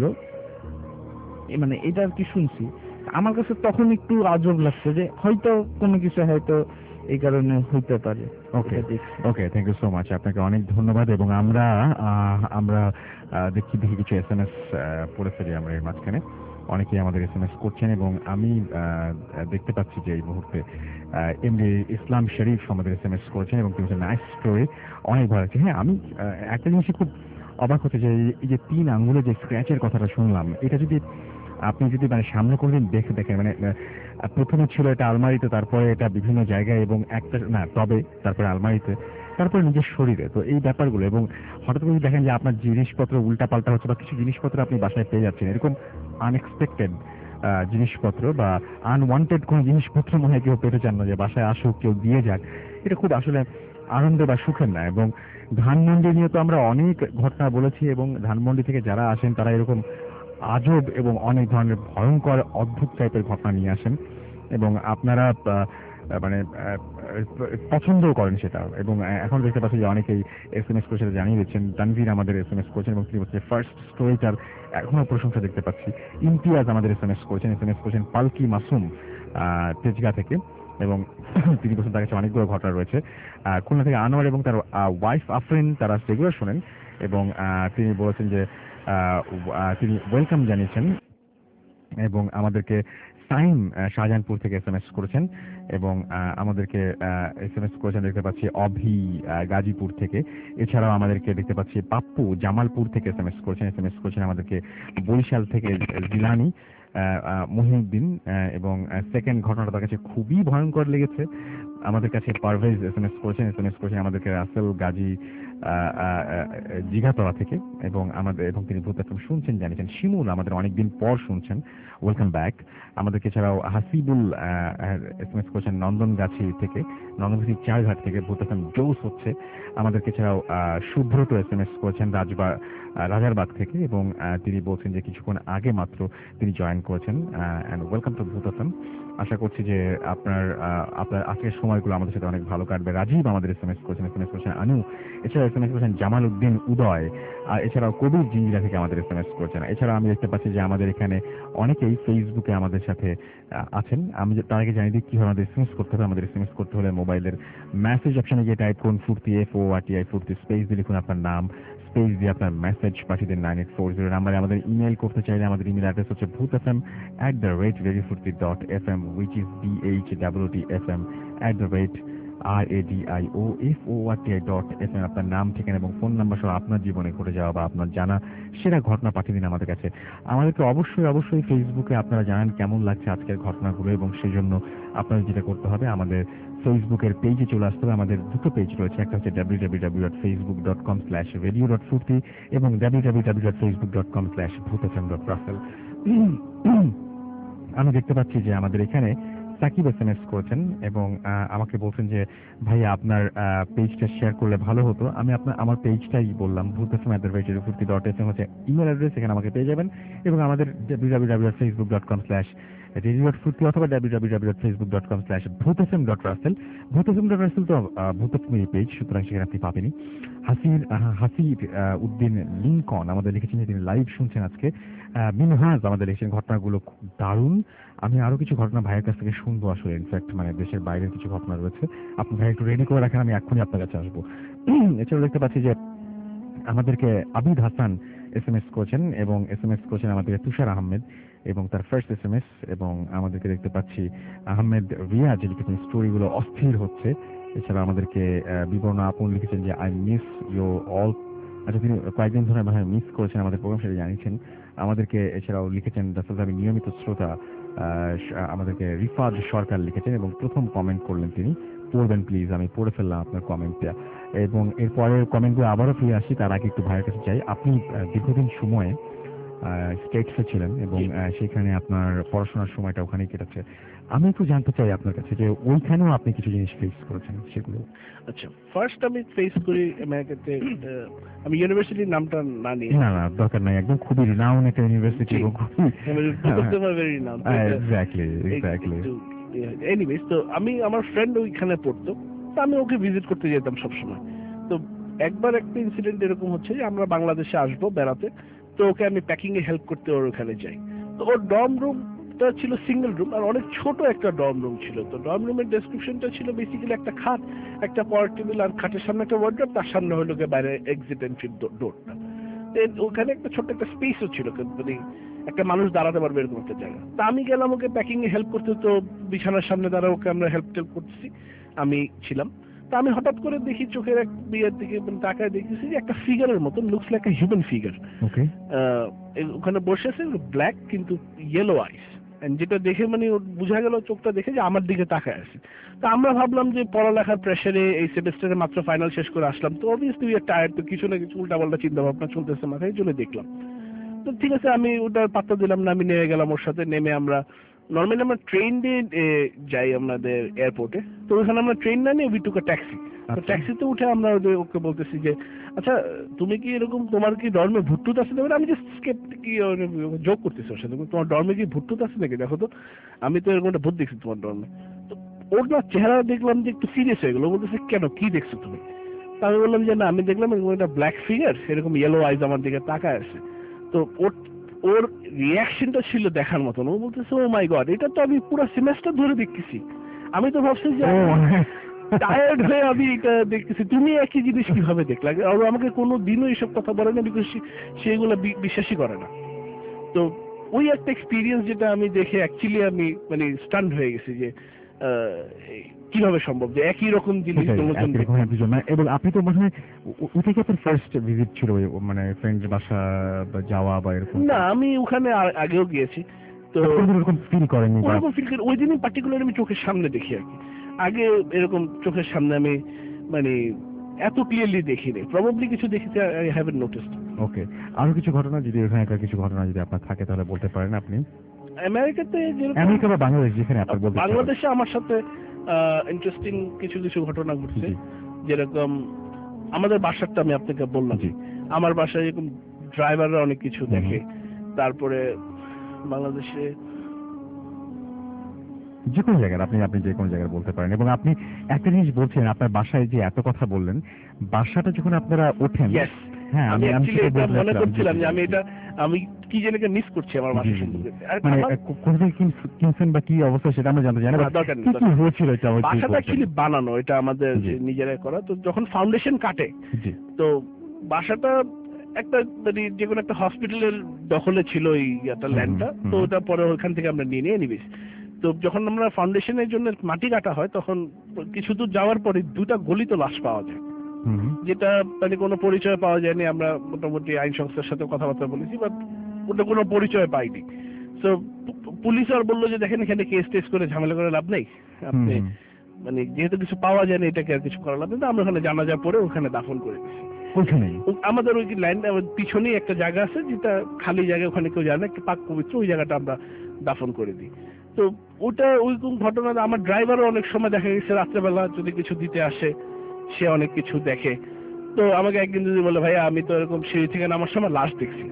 মানে এটা আর কি শুনছি। আমার কাছে তখন একটু আজব লাগছে যে হয়তো কোনো কিছু হয়তো এই কারণে হইতে পারে। Okay okay, thank you so much, আপনাকে অনেক ধন্যবাদ। এবং আমরা দেখি কিছু SMS পড়ে ফেলি আমরা এর মাঝখানে। অনেকেই আমাদের SMS করছেন এবং আমি দেখতে পাচ্ছি যে এই মুহূর্তে এমডি ইসলাম শরীফ আমাদের SMS করেছেন এবং তিনি নাইস স্টোরি, অনেক ভালো লাগছে। হ্যাঁ, আমি একটা জিনিসই খুব অবাক হচ্ছে যে এই যে 3 আঙ্গুলে যে স্ক্র্যাচের কথাটা শুনলাম, এটা যদি আপনি যদি মানে সামনে কোনোদিন দেখেন, মানে প্রথমে ছিল এটা আলমারিতে, তারপরে এটা বিভিন্ন জায়গায় এবং একটা না তবে তারপরে আলমারিতে, তারপরে নিজের শরীরে, তো এই ব্যাপারগুলো এবং হঠাৎ করে দেখেন যে আপনার জিনিসপত্র উল্টাপাল্টা হচ্ছে বা কিছু জিনিসপত্র আপনি বাসায় পেয়ে যাচ্ছেন, এরকম আনএক্সপেক্টেড জিনিসপত্র বা আনওয়ান্টেড কোনো জিনিসপত্র মনে হয় কেউ পেতে চান না যে বাসায় আসুক, কেউ দিয়ে যাক। এটা খুব আসলে আনন্দ বা সুখের না। এবং ধানমন্ডি নিয়ে তো আমরা অনেক ঘটনা বলেছি এবং ধানমন্ডি থেকে যারা আসেন তারা এরকম আজব এবং অনেক ধরনের ভয়ঙ্কর অদ্ভুত টাইপের ঘটনা নিয়ে আসেন এবং আপনারা মানে পছন্দও করেন সেটা। এবং এখন দেখতে পাচ্ছি যে অনেকেই SMS করে সেটা জানিয়ে দিচ্ছেন। তানভীর আমাদের SMS করেছেন এবং তিনি বলছেন ফার্স্ট স্টোরিটার এখনো প্রশংসা দেখতে পাচ্ছি। ইমতিয়াজ আমাদের SMS করেছেন পালকি মাসুম তেজগা থেকে এবং তিনি বলছেন তার কাছে অনেকগুলো ঘটনা রয়েছে। খুলনা থেকে আনোয়ার এবং তার ওয়াইফ আফরিন তারা রেগুলার শোনেন এবং তিনি বলেছেন যে তিনি ওয়েলকাম জানিয়েছেন এবং আমাদেরকে সাইম শাহজাহানপুর থেকে SMS করেছেন এবং আমাদেরকে SMS করেছেন দেখতে পাচ্ছি অভি গাজীপুর থেকে। এছাড়াও আমাদেরকে দেখতে পাচ্ছি পাপ্পু জামালপুর থেকে SMS করেছেন আমাদেরকে বরিশাল থেকে জিলানি মহিউদ্দিন এবং সেকেন্ড ঘটনাটা তার কাছে খুবই ভয়ঙ্কর লেগেছে। আমাদের কাছে পারভেজ SMS করেছেন আমাদেরকে রাসেল গাজী জিঘাতলা থেকে এবং তিনি ভূত FM শুনছেন জানিয়েছেন। শিমুল আমাদের অনেকদিন পর শুনছেন, ওয়েলকাম ব্যাক। আমাদেরকে এছাড়াও হাসিবুল SMS করেছেন নন্দনগাছি চারঘাট থেকে, ভূত FM জোস হচ্ছে। আমাদেরকে এছাড়াও সুব্রত SMS করেছেন রাজারবাগ থেকে এবং তিনি বলছেন যে কিছুক্ষণ আগে মাত্র তিনি জয়েন করেছেন and welcome to Bhoot FM। আশা করছি যে আপনার আজকের সময়গুলো আমাদের সাথে অনেক ভালো কাটবে। রাজীব আমাদের SMS করেছেন আনু এছাড়া SMS করেছেন জামাল উদ্দিন উদয়, এছাড়াও কবির জিঞ্জিরা থেকে আমাদের SMS করছেন। এছাড়া আমি দেখতে পাচ্ছি যে আমাদের এখানে অনেকেই ফেসবুকে আমাদের সাথে আছেন। আমি তার আগে জানিয়ে দিই কিভাবে আমাদের SMS করতে হবে। আমাদের SMS করতে হলে মোবাইলের মেসেজ অপশনে গিয়ে টাইপ করুন ফুর্তি FORTI ফুর্তি স্পেস দিয়ে লিখুন আপনার নাম, স্পেস দিয়ে আপনার মেসেজ পাঠিয়ে দিন 9840 নাম্বারে। আমাদের ইমেল করতে চাইলে আমাদের ইমেল অ্যাড্রেস হচ্ছে bhutfm@radiofurti.fm which is BHWTFM@radioforti.fm। আপনার নাম, ঠিকানা এবং ফোন নাম্বার সহ আপনার জীবনে ঘটে যাওয়া বা আপনার জানা সেরা ঘটনা পাঠিয়ে দিন আমাদের কাছে। আমাদেরকে অবশ্যই ফেসবুকে আপনারা জানান কেমন লাগছে আজকের ঘটনাগুলো, এবং সেই জন্য আপনাদের যেটা করতে হবে আমাদের ফেসবুকের পেজে চলে আসতে হবে। আমাদের দুটো পেজ রয়েছে, একটা হচ্ছে www.facebook.com/radio.furti এবং www.facebook.com/bhutfm.russell। আমি দেখতে পাচ্ছি যে আমাদের এখানে সাকিব SMS করেছেন এবং আমাকে বলছেন যে ভাইয়া আপনার পেজটা শেয়ার করলে ভালো হতো। আমি আমার পেজটাই বললাম, bhutfm@radiofurti.fm হচ্ছে ইমেল অ্যাড্রেস, এখানে আমাকে পেয়ে যাবেন। এবং আমাদের www.facebook.com/radio.furti অথবা www.facebook.com/bhutfm.russell। bhutfm.russell তো ভূতত্বময়ী পেজ, সুতরাং সেখানে আপনি পাবেনই। হাসির উদ্দিন লিঙ্কন আমাদের লিখেছেন যে তিনি লাইভ শুনছেন আজকে। মিনহাজ আমাদের লিখেছেন ঘটনাগুলো খুব দারুণ। আমি আরো কিছু ঘটনা ভাইয়ের কাছ থেকে শুনবো আসলে, ইনফ্যাক্ট মানে দেশের বাইরের কিছু ঘটনা রয়েছে। আপনি ভাই একটু রেডি করে রাখেন, আমি এক্ষুনি আপনার কাছে আসবো। এছাড়াও দেখতে পাচ্ছি যে আমাদেরকে আবিদ হাসান SMS করেছেন এবং SMS করেছেন আমাদেরকে তুষার আহমেদ এবং তার ফার্স্ট SMS। এবং আমাদেরকে দেখতে পাচ্ছি আহমেদ রিয়াজ লিখেছেন স্টোরিগুলো অস্থির হচ্ছে। এছাড়া আমাদেরকে বিবরণ আপন লিখেছেন যে আই মিস ইউ অল। আচ্ছা, তিনি কয়েকদিন ধরে মিস করেছেন আমাদের প্রোগ্রাম, সেটা জানিয়েছেন আমাদেরকে। এছাড়াও লিখেছেন দর্শক আমি নিয়মিত শ্রোতা, আমাদেরকে রিফাদ সরকার লিখেছেন এবং প্রথম কমেন্ট করলেন তিনি, পড়বেন প্লিজ। আমি পড়ে ফেললাম আপনার কমেন্টটা এবং এরপরের কমেন্টগুলো আবারও ফিরে আসি। তার আগে একটু ভাইয়ের কাছে চাই, আপনি দীর্ঘদিন সময়ে স্টেটসে ছিলেন এবং সেখানে আপনার পড়াশোনার সময়টা ওখানেই কেটেছে। আমি একটু জানতে চাই আপনার কাছে যে ওইখানেও আপনি কিছু জিনিস ফেস করেছেন সেগুলো। আচ্ছা, ফার্স্ট আমি ফেস করি আমেরিকাতে, আমি ইউনিভার্সিটির নামটা না নিয়ে, না দরকার নাই, একদম খুবই রিনাউন্ড একটা ইউনিভার্সিটি এবং এক্স্যাক্টলি। এনিওয়েজ, তো আমি আমার ফ্রেন্ড ওইখানে পড়তো, তো আমি ওকে ভিজিট করতে যেতাম সবসময়। তো একবার একটা ইনসিডেন্ট এরকম হচ্ছে যে আমরা বাংলাদেশে আসবো বেড়াতে, তো ওকে আমি প্যাকিং এ হেল্প করতে ওর ওখানে যাই। তো ওর ডর্ম রুমটা ছিল সিঙ্গেল রুম আর অনেক ছোট একটা ডর্ম রুম ছিল। তো ডর্ম রুমের ডেসক্রিপশনটা ছিল বেসিক্যালি একটা খাট, একটা পড়ার টেবিল আর খাটের সামনে একটা ওয়ার্ডরোব, তার সামনে হলো গিয়ে বাইরে এক্সিট এন্ট্রি ডোরটা। ওখানে একটা ছোট্ট একটা স্পেসও ছিল, মানে একটা মানুষ দাঁড়াতে পারবে এরকম একটা জায়গা। তা আমি গেলাম ওকে প্যাকিং এ হেল্প করতে, তো বিছানার সামনে দাঁড়া ওকে আমরা হেল্প করতেছি, আমি ছিলাম। তা আমি হঠাৎ করে দেখি চোখের এক বিয়ের দিকে তাকায় দেখেছি যে একটা ফিগারের মতন, looks like a human figure ওখানে বসে আছে, ব্ল্যাক কিন্তু ইয়েলো আইস, যেটা দেখে মানে বোঝা গেল চোখটা দেখে যে আমার দিকে তাকায় আছে। তা আমরা ভাবলাম যে পড়ালেখার প্রেসারে এই সেমিস্টারে মাত্র ফাইনাল শেষ করে আসলাম, তো অবভিয়াসলি উই আর টায়ার্ড, তো কিছু না কিছু উল্টাপাল্টা চিন্তা ভাবনা চলতেছে মাথায়, চলে দেখলাম। তো ঠিক আছে, আমি ওটার পাত্তা দিলাম না, আমি নেমে গেলাম ওর সাথে। নেমে আমরা নর্মালি আমরা ট্রেন দিয়ে যাই আমাদের এয়ারপোর্টে, তো ওখানে আমরা ট্রেন না নিয়ে উই টুক আ ট্যাক্সি। তো ট্যাক্সিতে উঠে আমরা ওকে বলতেছি যে আচ্ছা তুমি কি এরকম, তোমার কি ডর্মে ভুট্টুত আছে? আমি জাস্ট জোক করতেছি ওর সাথে, তোমার ডর্মে কি ভুট্টুত আছে নাকি, দেখো তো, আমি তো এরকম একটা ভূত দেখছি তোমার ডর্মে। তো ওর না চেহারা দেখলাম যে একটু সিরিয়াস হয়ে গেলো, বলতেছে কেন, কি দেখছো তুমি? তা আমি বললাম যে না, আমি দেখলাম এরকম একটা ব্ল্যাক ফিগার, এরকম ইয়েলো আইজ আমার দিকে তাকায় আছে। তো ওর রিয়াকশনটা ছিল দেখার মতন। ও বলতেছে ও মাই গড, এটা তো আমি পুরো সেমেস্টার ধরে দেখতেছি, আমি তো ভাবছি যে টায়ার্ড হয়ে আমি এটা দেখতেছি, তুমি একই জিনিস কিভাবে দেখলা? আর আমাকে কোনো দিনও এইসব কথা বলে না, বিকজ সেগুলো বিশ্বাসই করে না। তো ওই একটা এক্সপিরিয়েন্স যেটা আমি দেখে অ্যাকচুয়ালি আমি মানে স্টান্ড হয়ে গেছি যে কিভাবে সম্ভব যে একই রকম জিনিস। এবং আপনি তো মনে হয় ওটা কি আপনার ফার্স্ট ভিজিট ছিল, মানে ফ্রেন্ডস বাসা বা যাওয়া বা এরকম? না, আমি ওখানে আগেও গিয়েছি, তো এরকম ফিল করেননি? ওরকম ফিল করি ওই দিনই পার্টিকুলার আমি চোখের সামনে দেখি আর কি, আগে এরকম চোখের সামনে আমি মানে এত ক্লিয়ারলি দেখিনি, প্রবাবলি কিছু দেখেছি, আই হ্যাভেন্ট নোটিসড। ওকে, আরো কিছু ঘটনা যদি ওখানকার কিছু ঘটনা যদি আপনার থাকে তাহলে বলতে পারেন আপনি। আমেরিকাতে আমেরিকা বা বাংলাদেশ যেখানে আপনি বলতে, বাংলাদেশে আমার সাথে ইন্টারেস্টিং কিছু ঘটনা ঘটছে। যেরকম আমাদের বাসারটা আমি আপনাকে বললাম, আমার বাসায় এরকম ড্রাইভাররা অনেক কিছু দেখে। তারপরে বাংলাদেশে যে কোনো জায়গায় আপনি আপনি যে কোনো জায়গায় বলতে পারেন। এবং আপনি একটা জিনিস বলছেন, আপনার বাসায় যে এত কথা বললেন, বাসাটা যখন আপনারা ওঠেন, Yes. হ্যাঁ আমি আমি actually সেটা এটা বলতে মনে যাচ্ছিলাম, করছিলাম যে জি, আমি জি, এটা আমি কি যেন মিস করছি আমার বাসা জি, জি, জি। সম্পর্কে। আর মানে আমার কোথা থেকে কিনছেন বা কি অবস্থা সেটা আমরা জানতে চাই না, না, but দরকার নেই, কি কি দরকার নেই। হয়েছিল এটা আমাকে একটু বাসাটা বলতেন। অ্যাকচুয়ালি বানানো, এটা আমাদের জি। নিজেরাই করা। তো যখন ফাউন্ডেশন কাটে, জি। তো বাসাটা একটা মানে যে কোনো একটা হসপিটালের দখলে ছিল এই একটা ল্যান্ডটা। তো ওটা পরে ওখান থেকে আমরা নিয়ে নিবিস। তো যখন আমরা ফাউন্ডেশনের জন্য মাটি কাটা হয়, তখন কিছু দূর যাওয়ার পরে দুটা গলিত লাশ পাওয়া যায়, যেটা মানে কোনো পরিচয় পাওয়া যায়নি। আমরা মোটামুটি আইন সংস্থার সাথে কথাবার্তা বলেছি, বাট ওটা কোনো পরিচয় পাইনি। তো পুলিশ আর বললো যে দেখেন এখানে কেস টেস করে ঝামেলা করে লাভ নেই, আপনি মানে যেহেতু কিছু পাওয়া যায়নি এটাকে আর কিছু করা লাভ নেই। তো আমরা ওখানে জানাজা পরে ওখানে দাফন করে দিচ্ছি। ওইখানেই আমাদের ওই ল্যান্ড পিছনেই একটা জায়গা আছে, যেটা খালি জায়গা, ওখানে কেউ জানে, একটা পাক পবিত্র, ওই জায়গাটা আমরা দাফন করে দিই। তো ওটা ওইরকম ঘটনা। আমার ড্রাইভারও অনেক সময় দেখা গেছে রাত্রেবেলা যদি কিছু দিতে আসে, সে অনেক কিছু দেখে। তো আমাকে একদিন যদি বলে ভাইয়া আমি তো এরকম সিঁড়ি থেকে নামার সময় লাশ দেখছি,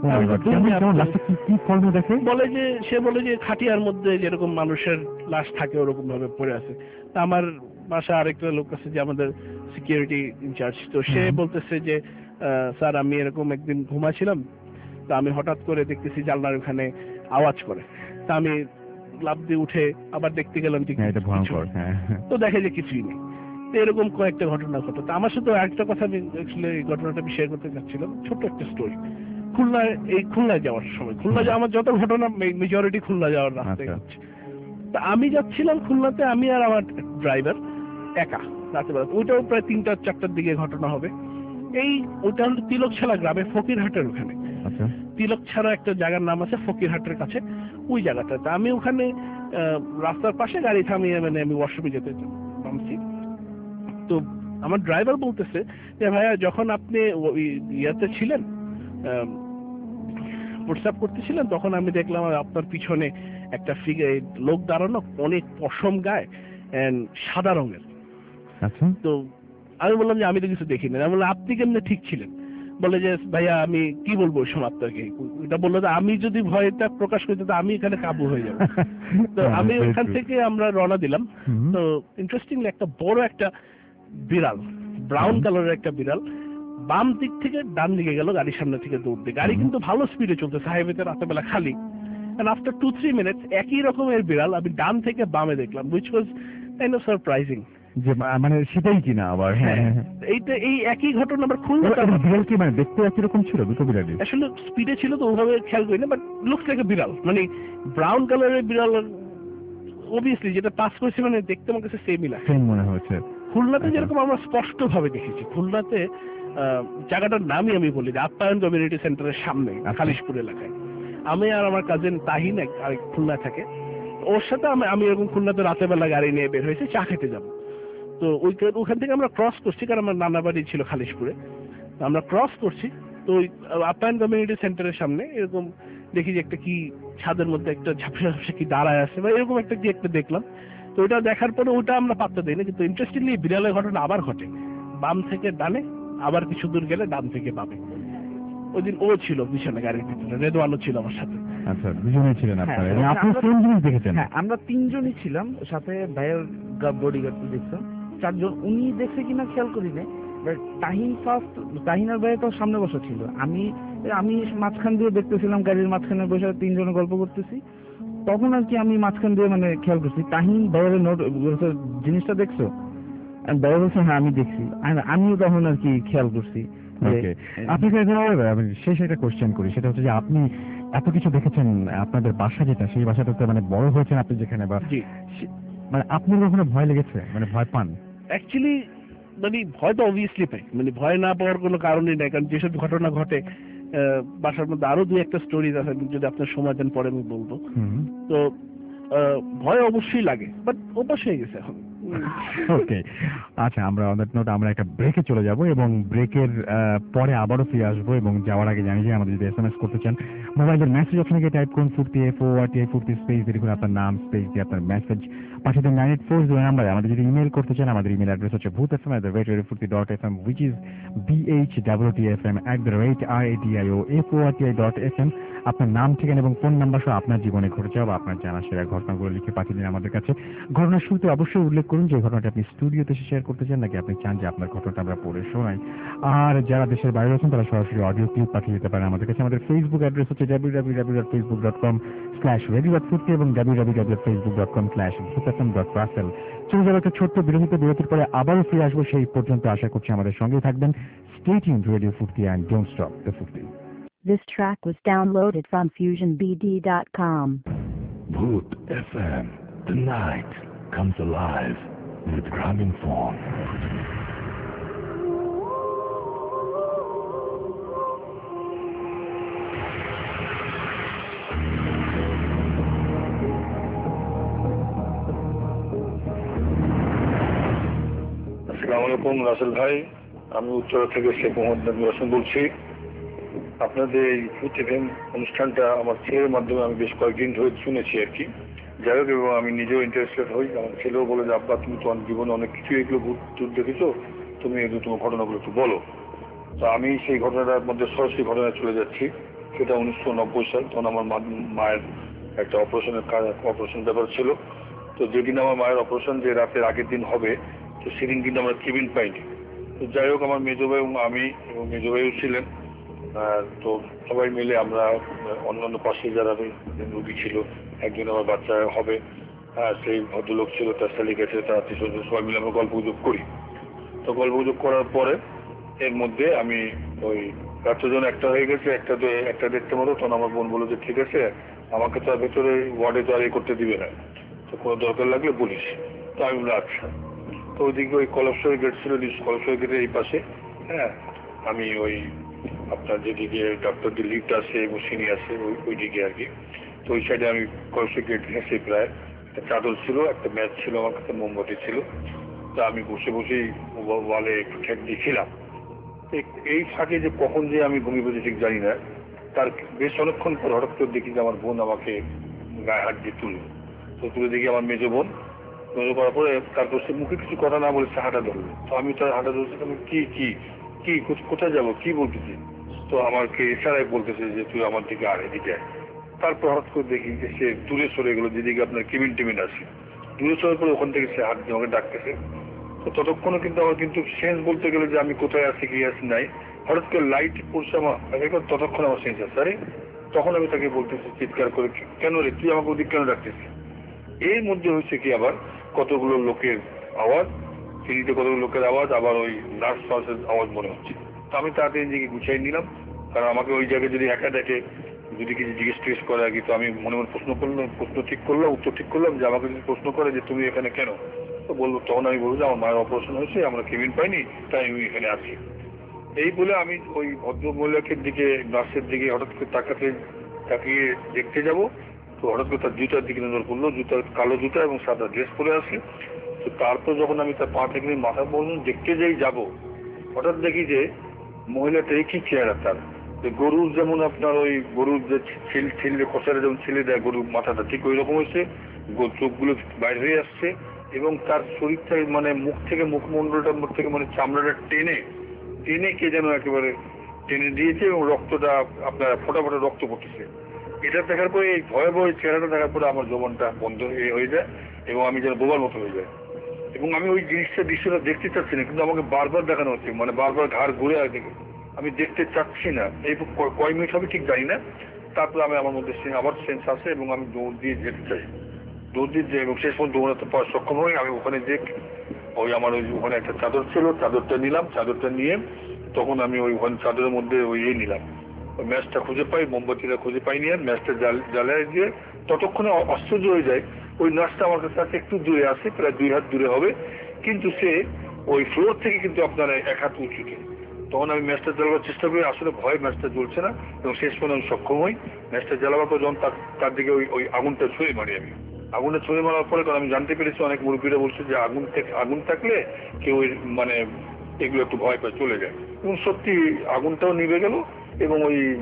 কি ফর্মে দেখে বলে যে সে বলে যে খাটিয়ার মধ্যে যেরকম মানুষের লাশ থাকে ওরকম ভাবে পড়ে আছে। তা আমার বাসা আরেকটা লোক আছে যে আমাদের সিকিউরিটি ইনচার্জ, তো সে বলতেছে যে স্যার আমি এরকম একদিন ঘুমাচ্ছিলাম, তা আমি হঠাৎ করে দেখতেছি জানলার ওখানে আওয়াজ করে। তা আমি লাফ দিয়ে উঠে আবার দেখতে গেলাম যে এটা ভয়ঙ্কর। হ্যাঁ, তো দেখে যে কিছুই নেই। তো এরকম কয়েকটা ঘটনা ঘটে। তো আমার সাথে আরেকটা কথা আমি আসলে এই ঘটনাটা আমি শেয়ার করতে চাচ্ছিলাম, ছোট্ট একটা স্টোরি। খুলনায় যাওয়ার সময়, খুলনা আমার যত ঘটনা মেজরিটি খুলনা যাওয়ার রাস্তায় হচ্ছে। তা আমি যাচ্ছিলাম খুলনাতে, আমি আর আমার ড্রাইভার একা রাতেবেলা। ওইটাও প্রায় 3টা-4টার দিকে ঘটনা হবে। ওইটা হলো তিলকছাড়া গ্রামে, ফকিরহাটের ওখানে। আচ্ছা। তিলকছাড়া একটা জায়গার নাম আছে ফকিরহাটের কাছে, ওই জায়গাটাতে আমি ওখানে রাস্তার পাশে গাড়ি থামিয়ে মানে আমি ওয়াশরুমে যেতে নামছি। তো আমার ড্রাইভার বলতেছে যে ভাইয়া যখন আপনি ইয়াতে ছিলেন, প্রস্তাব করতেছিলেন, তখন আমি দেখলাম আপনার পিছনে একটা লোক দাঁড়ানো, অনেক পশম গায়ে, সাদা রঙের। আচ্ছা। তো আমি বললাম যে আমি তো কিছু দেখিনি। আমি বললাম আপনি কেমনে ঠিক ছিলেন? বলে যে ভাইয়া আমি কি বলবো ওই সময় আপনাকে। এটা বললো যে আমি যদি ভয়টা প্রকাশ করি তো আমি এখানে কাবু হয়ে যাবো। তো আমি ওখান থেকে আমরা রওনা দিলাম। তো ইন্টারেস্টিংলি একটা বড় একটা বিড়াল, ব্রাউন কালারের একটা বিড়াল, বাম দিক থেকে ডান দিকে গেল গাড়ির সামনে থেকে দৌড় দিয়ে। গাড়ি কিন্তু ভালো স্পিডে চলতেছে, হাইওয়েতে রাতেবেলা খালি। আফটার 2-3 মিনিটস একই রকমের বিড়াল আমি ডান থেকে বামে দেখলাম, which was kind of surprising। যে মানে সেটাই কিনা আবার। হ্যাঁ, এই একই ঘটনা আবার খুলনা। বিড়াল কি মানে দেখতে একই রকম ছিল দুটো বিড়ালই? আসলে স্পিডে ছিল তো ওভাবে খেয়াল করি না, বাট লুকস লাইক এ বিড়াল, মানে ব্রাউন কালারের বিড়াল। অবভিয়াসলি যেটা পাস করেছে মানে দেখতে আমার কাছে সেমই লাগে, সেম মনে হচ্ছে। খুলনাতে যেরকম আমরা স্পষ্ট ভাবে দেখেছি, খুলনাতে জায়গাটার নামই আমি বলি আপ্যায়ন কমিউনিটি সেন্টারের সামনে খালিশপুর এলাকায়। আমি আর আমার কাজিন তাহিন আরেক খুলনায় থাকে, ওর সাথে আমি এরকম খুলনাতে রাতের বেলা গাড়ি নিয়ে বের হয়েছে চা খেতে যাবো। তো ওখান থেকে আমরা ক্রস করছি, কারণ আমার নানা বাড়ি ছিল খালিশপুরে। আমরা ক্রস করছি, তো ওই আপ্যায়ন কমিউনিটি সেন্টারের সামনে এরকম দেখি যে একটা কি ছাদের মধ্যে একটা ঝাপসা ঝাপসা কি দাঁড়ায় আছে বা এরকম একটা কি একটা দেখলাম। তো ওটা দেখার পরে ওটা আমরা পাত্তা দিই না, কিন্তু ইন্টারেস্টিংলি বিড়ালের ঘটনা আবার ঘটে, বাম থেকে ডানে, আবার কিছু দূর গেলে ডান থেকে বামে। ওই দিন ও ছিল পিছনে গাড়ির ভিতরে, রেদওয়ানও ছিল আমার সাথে। আচ্ছা, দুজনেই ছিলেন আপনারা এবং আপনি আমরা- কোন জিনিস দেখেছেন? হ্যাঁ, আমরা 3জনই ছিলাম, সাথে ভাইয়ের বডিগার্ড দেখছিলাম 4জন। উনি দেখছে কিনা খেয়াল করি না, বাট তাহিনার ভাই তো সামনে বসা ছিল, আমি মাঝখান দিয়ে দেখতেছিলাম, গাড়ির মাঝখানে বসে 3জনে গল্প করতেছি। তখন আর কি আমি মাঝখান দিয়ে মানে খেয়াল করছি তাহিন ভাইয়ের নোট জিনিসটা দেখছো? ভাইয়া বলছে হ্যাঁ আমি দেখছি। আমিও তখন আর কি খেয়াল করছি। ওকে, আপনাকে আমি শেষ একটা কোশ্চেন করি, সেটা হচ্ছে যে আপনি এত কিছু দেখেছেন, আপনাদের বাসা যেটা, সেই বাসাটাতে মানে বড় হয়েছেন আপনি যেখানে, বা মানে আপনার কখনো ভয় লেগেছে, মানে ভয় পান? অ্যাকচুয়ালি মানে ভয় তো অবভিয়াসলি পাই, মানে ভয় না পাওয়ার কোনো কারণই নাই, কারণ যেসব ঘটনা ঘটে বাসার মধ্যে আরো 2-1টা স্টোরি আছে, যদি আপনার সময় দেন পরে আমি বলবো। তো ভয় অবশ্যই লাগে, বাট অভ্যাস হয়ে গেছে এখন। ওকে, আচ্ছা, আমরা অন দ্যাট নোট আমরা একটা ব্রেকে চলে যাব এবং ব্রেকের পরে আবারও ফিরে আসবো। এবং যাওয়ার আগে জানি যে আমাদের যদি এসএমএস করতে চান, মোবাইলের মেসেজ অপশনে গিয়ে টাইপ করুন FORTI স্পেস দিয়ে লিখুন আপনার নাম, স্পেস দিয়ে আপনার মেসেজ পাঠিয়ে দিন 9840 নাম্বারে। আমাদের যদি ইমেল করতে চান, আমাদের ইমেল অ্যাড্রেস হচ্ছে bhutfm@radiofurti.fm, which is BHWTFM@radioforti.fm। আপনার নাম, ঠিকানা এবং ফোন নাম্বার সহ আপনার জীবনে ঘটে যাওয়া বা আপনার জানা সেরা ঘটনাগুলো লিখে পাঠিয়ে দিন আমাদের কাছে। ঘটনার শুরুতে অবশ্যই উল্লেখ করুন যে ঘটনাটি আপনি স্টুডিওতে শেয়ার করতে চান নাকি আপনি চান যে আপনার ঘটনাটা আমরা পড়ে শোনাই। আর যারা দেশের বাইরে আছেন তারা সরাসরি অডিও ক্লিপ পাঠিয়ে দিতে পারেন আমাদের কাছে। আমাদের ফেসবুক অ্যাড্রেস হচ্ছে www.facebook.com/radio.futti এবং www.facebook.com/bhutfm.russell। চলে যাবে একটা ছোট্ট বিরতির পরে আবারও ফিরে আসবো। সেই পর্যন্ত আশা করছি আমাদের সঙ্গেই থাকবেন। Stay tuned to Radio Futti and don't stop the Futti. This track was downloaded from FusionBD.com. Bhoot FM. The night comes alive with Graminphone. আসসালামু আলাইকুম রাসেল ভাই, আমি উত্তরা থেকে শেখ মোহাম্মদ নবী হোসেন বলছি। আপনাদের এই ফুট এফএম অনুষ্ঠানটা আমার ছেলের মাধ্যমে আমি বেশ কয়েকদিন ধরে শুনেছি আর কি। যাই হোক, এবং আমি নিজেও ইন্টারেস্টেড হই। আমার ছেলেও বলে যে আব্বা তুমি তোমার জীবনে অনেক কিছু এগুলো ভূত দেখেছো, তুমি এগুলো তোমার ঘটনাগুলো একটু বলো। তো আমি সেই ঘটনাটার মধ্যে সরাসরি ঘটনায় চলে যাচ্ছি। সেটা 1990 সাল, তখন আমার মায়ের একটা অপারেশন ব্যাপার ছিল। তো যেদিন আমার মায়ের অপারেশন, যে রাতের আগের দিন হবে, তো সেদিন কিন্তু আমরা কেবিন পাইনি। তো যাই হোক, আমার মেজো ভাই এবং আমি এবং মেজো ভাইও ছিলেন। তো সবাই মিলে আমরা অন্যান্য পাশে যারা রুগী ছিল, একজন আমার বাচ্চা হবে, সেই ভদ্রলোক ছিল, তার তালিকা ছিল, তার আত্মীয় স্বজন, সবাই মিলে আমরা গল্প গুজব করি। তো গল্প গুজব করার পরে এর মধ্যে আমি ওই রাত্রজন একটা হয়ে গেছে, একটা দেখতে মতো। তখন আমার বোন বললো যে ঠিক আছে, আমাকে তো আর ভেতরে ওয়ার্ডে তো আর করতে দিবে না, তো কোনো দরকার লাগলে বলিস। তো আমি বললাম আচ্ছা। তো ওইদিকে ওই কলপসরি গেট ছিল, কলপসরি গেটের এই পাশে, আমি ওই আপনার যেদিকে ডাক্তারদের লিফট আছে এবং সিঁড়ি আছে ওই দিকে আর কি। তো ওই সাইডে আমি কলপসরি গেট ঘেঁষে প্রায় একটা চাদর ছিল, একটা ম্যাচ ছিল, আমার কাছে মোমবাতি ছিল। তা আমি বসে বসেই ওয়ালে একটু ঠেক দিয়েছিলাম। এই ফাঁকে যে কখন যে আমি ঘুমিয়ে পড়েছি ঠিক জানি না। তার বেশ অনেকক্ষণ পর হঠাৎ করে দেখি যে আমার বোন আমাকে গায়ে হাত দিয়ে তুলল। তো তুলে দেখি আমার মেজো বোন। মেজো করার পরে তারপর সে মুখে কিছু কথা না বলে সে হাঁটা ধরলো। তো আমি তার হাঁটা ধরছি, আমি কি কোথায় যাবো, কি বলতেছি? তো আমাকে ইশারায় বলতেছে যে তুই আমার দিকে আর এদিকে। তারপর হঠাৎ করে দেখি যে সে দূরে সরে গেলো, যেদিকে আপনার কেবিন টেবিন আছে। দূরে সরে পরে ওখান থেকে সে হাত দিয়ে আমাকে ডাকতেছে। তো ততক্ষণও কিন্তু আমার কিন্তু সেন্স বলতে গেলে যে আমি কোথায় আছি কি আছি নাই। হঠাৎ করে লাইট পড়ছে আমার, ততক্ষণ আমার সেন্স আছে। আরে তখন আমি তাকে বলতেছি চিৎকার করে, কেন রে তুই আমাকে ওদিক কেন ডাকতেছিস? এর মধ্যে হয়েছে কি, আবার কতগুলো লোকের আওয়াজ, সিঁড়িতে কতগুলো লোকের আওয়াজ, আবার ওই নার্স ফার্সের আওয়াজ মনে হচ্ছে। তো আমি তাড়াতাড়ি নিজেকে গুছিয়ে নিলাম, কারণ আমাকে ওই জায়গায় যদি একা দেখে, যদি কিছু জিজ্ঞেস টিজ্ঞেস করে আর কি। তো আমি মনে মনে প্রশ্ন ঠিক করলাম, উত্তর ঠিক করলাম যে আমাকে যদি প্রশ্ন করে যে তুমি এখানে কেন, তো বলবো, তখন আমি বলবো যে আমার মায়ের অপারেশন হয়েছে, আমরা কেবিন পাইনি, তাই আমি এখানে আছি। এই বলে আমি ওই ভদ্র মহিলাকে দিকে, নার্সের দিকে হঠাৎ করে তাকিয়ে দেখতে যাব। তো হঠাৎ করে তার জুতার দিকে নজর পড়লো, কালো জুতা এবং সাদা ড্রেস পরে আছে। তো তারপর যখন আমি তার পা থেকে মাথা পর্যন্ত দেখতে যাই যাব, হঠাৎ দেখি যে মহিলাটা কি চেহারা তার, গরুর যেমন আপনার ওই গরুর যে ছিললে কষারে যেমন ছিলে দেয় গরুর মাথাটা, ঠিক ওই রকম হয়েছে। চোখগুলো বাইরে হয়ে আসছে এবং তার শরীর থেকে মানে মুখ থেকে মুখমণ্ডলটার মধ্যে থেকে মানে চামড়াটা টেনে কে যেন একেবারে টেনে দিয়েছে এবং রক্তটা আপনার ফোটা রক্ত পড়তেছে। এটা দেখার পরে, এই ভয়াবহ চেহারাটা দেখার পরে আমার জবানটা বন্ধ হয়ে যায় এবং আমি যেন বোবার মতো হয়ে যায়। এবং আমি ওই দৃশ্যটা দেখতে চাচ্ছি না, কিন্তু আমাকে বারবার দেখানো হচ্ছে, মানে বারবার ঘাড় ঘুরে আর দেখে আমি দেখতে চাচ্ছি না। এই কয় মিনিট হবে ঠিক জানি না। তারপরে আমি আমার মধ্যে আবার সেন্স আসে এবং আমি দৌড় দিয়ে যেতে চাই, এবং শেষ পর্যন্ত দৌড়াতে পারার সক্ষম হই। আমি ওখানে ওই আমার ওখানে একটা চাদর ছিল, চাদরটা নিলাম। চাদরটা নিয়ে তখন আমি ওখানে চাদরের মধ্যে নিলাম, ওই ম্যাচটা খুঁজে পাই, মোমবাতিটা খুঁজে পাইনি, আর ম্যাচটা জ্বালায় দিয়ে ততক্ষণে আশ্চর্য হয়ে যায় ওই নার্সটা আমার কাছে একটু দূরে আসে, প্রায় 2 হাত দূরে হবে, কিন্তু সে ওই ফ্লোর থেকে কিন্তু আপনার 1 হাত উঁচুতে। তখন আমি ম্যাচটা জ্বালাবার চেষ্টা করি, আসলে ভয় ম্যাচটা জ্বলছে না, এবং শেষ পর্যন্ত আমি সক্ষম হই। ম্যাচটা জ্বালাবার পর যখন তার দিকে ওই আগুনটা ছুঁড়ে মারি, আমি আগুনটা ছুঁড়ে মারার পরে, কারণ আমি জানতে পেরেছি অনেক মুরব্বীরা বলছে যে আগুন থাকলে কেউ মানে এগুলো একটু ভয় পায়, চলে যায়। এবং সত্যি আগুনটাও নিভে গেল এবং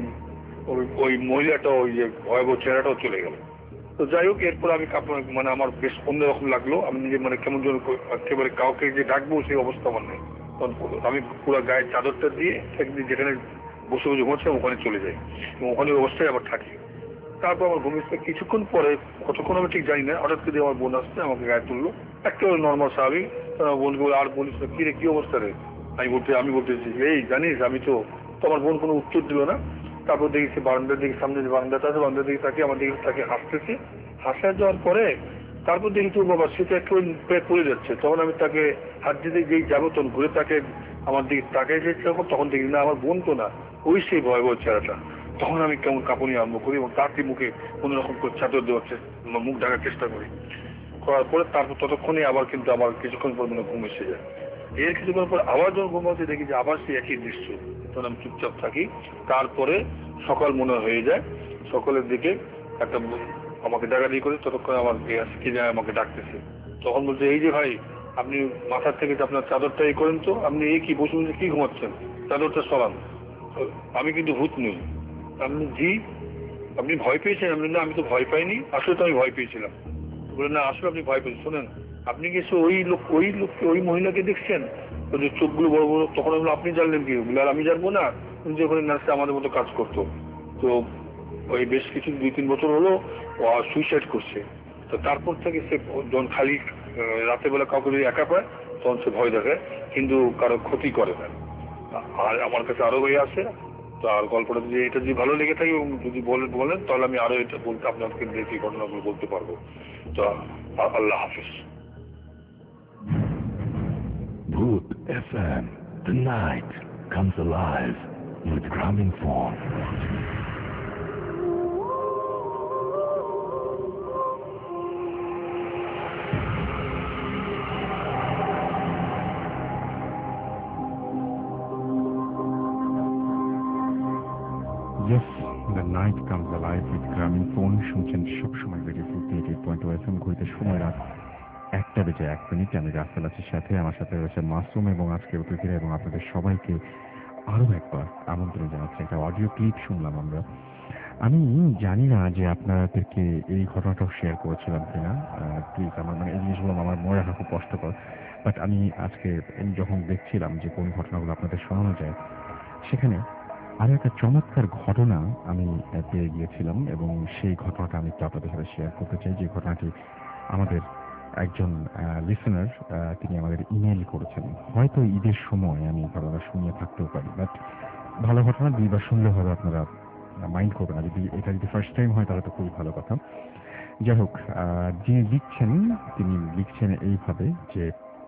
ওই মহিলাটা ওই যে ভয়াবহ চেহারাটাও চলে গেল। তো যাই হোক, এরপর আমি মানে আমার বেশ অন্যরকম লাগলো। আমি নিজে মানে কেমন যেন একেবারে কাউকে যে ডাকবো সেই অবস্থা আমার নেই। আমি পুরো গায়ের চাদরটা দিয়ে যেখানে বসে বসে ঘুমাচ্ছিলাম, ওখানে চলে যাই এবং ওখানে অবস্থায় আবার থাকি। তারপর আমার ঘুম এসে কিছুক্ষণ পরে, কতক্ষণ আমি ঠিক জানি না, হঠাৎ করে আমার বোন আসছে, আমাকে গায়ে তুললো, একেবারে নর্মাল স্বাভাবিক। বোনকে বলে, আর বলিস না, কি রে, কি অবস্থা রে? আমি বলতেছি, এই জানিস আমি তো আমার বোন কোনো উত্তর দিল না। তারপর দেখি সে বারান্দার দিকে, সামনে যে বারান্দাটা আছে বারান্দার দিকে তাকিয়ে আমার দিকে তাকে হাসতেছে। হাসা যাওয়ার পরে তারপর দেখি তো বাবা সে তো একটু পড়ে যাচ্ছে। তখন আমি তাকে হাত দিতে যেই যাবো, তখন ঘুরে তাকে আমার দিকে তাকিয়ে যাচ্ছে, তখন দেখি না আমার বোন তো না, ওই সেই ভয়াবহ চেহারাটা। তখন আমি কেমন কাঁপুনি আরম্ভ করি এবং তাকে মুখে কোন রকম করে চাদর দেওয়ার মুখ ঢাকার চেষ্টা করি। করার পরে তারপর ততক্ষণে আবার কিন্তু আমার কিছুক্ষণ পর মনে ঘুম এসে যায়। এর কিছুক্ষণ পর আবার যখন ঘুমাতে দেখি যে আবার সেই একই দৃশ্য, তখন আমি চুপচাপ থাকি। তারপরে সকাল মনে হয়ে যায়, সকালের দিকে একটা আমাকে ডাকাডাকি করে, ততক্ষণ আমার কে যায় আমাকে ডাকতেছে। তখন বলছে, এই যে ভাই, আপনি মাথার থেকে আপনার চাদরটা এই করেন তো, আপনি এই কি বসে বসে কি ঘুমাচ্ছেন, চাদরটা সরান। আমি কিন্তু ভূত নই। আপনি জি, আপনি ভয় পেয়েছেন? আমি না, আমি তো ভয় পাইনি, আসলে তো আমি ভয় পেয়েছিলাম। বলে, না আসলে আপনি ভয় পেয়েছেন। শোনেন, আপনি কি এসে ওই লোককে, ওই মহিলাকে দেখছেন, ওই যে চোখগুলো বড় বড়? তখন আমি, আপনি জানলেন কি? বলে, আর আমি জানবো না, যে ওখানে নার্সে আমাদের মতো কাজ করতো। তো ওই বেশ কিছু 2-3 বছর হলো ও সুইসাইড করছে। তো তারপর থেকে সে যখন খালি রাতের বেলা কাউকে যদি একা পায়, তখন সে ভয় দেখায়, কিন্তু কারো ক্ষতি করে না। আর আমার কাছে আরো বই আছে। তো আর গল্পটা যদি এটা যদি ভালো লেগে থাকে এবং যদি বলেন, তাহলে আমি আরো এটা বলতে, আপনাকে দেখি ঘটনাগুলো বলতে পারবো। তো আল্লাহ হাফিজ। Bhoot FM, the night comes alive with Graminphone. Yes, the night comes alive with Graminphone. শুনছেন সবসময় রেডিও 88.2 FM। ঘড়িতে সময় রাত 1:01। আমি রাসেল আছির সাথে, আমার সাথে রয়েছে মাসুম এবং আজকে অতিথিরা এবং আপনাদের সবাইকে আরো একবার আমন্ত্রণ জানাচ্ছি। একটা অডিও ক্লিপ শুনলাম আমরা। আমি জানি না যে আপনাদেরকে এই ঘটনাটাও শেয়ার করেছিলাম কিনা। প্লিজ, আমার মানে এই জিনিসগুলো আমার মনে রাখা খুব কষ্টকর। বাট আমি আজকে যখন দেখছিলাম যে কোন ঘটনাগুলো আপনাদের শোনানো যায়, সেখানে আরো একটা চমৎকার ঘটনা আমি পেয়ে গিয়েছিলাম এবং সেই ঘটনাটা আমি একটু আপনাদের সাথে শেয়ার করতে চাই। যে ঘটনাটি আমাদের একজন লিসেনার, তিনি আমাদের ইমেইল করেছেন। হয়তো ঈদের সময় আমি ঘটনাটা শুনিয়ে থাকতেও পারি, বাট ভালো ঘটনা, 2বার শুনলে হবে আপনারা মাইন্ড করবেন না। এটা যদি ফার্স্ট টাইম হয় তাহলে তো খুবই ভালো কথা। যাই হোক, যিনি লিখছেন তিনি লিখছেন এইভাবে যে,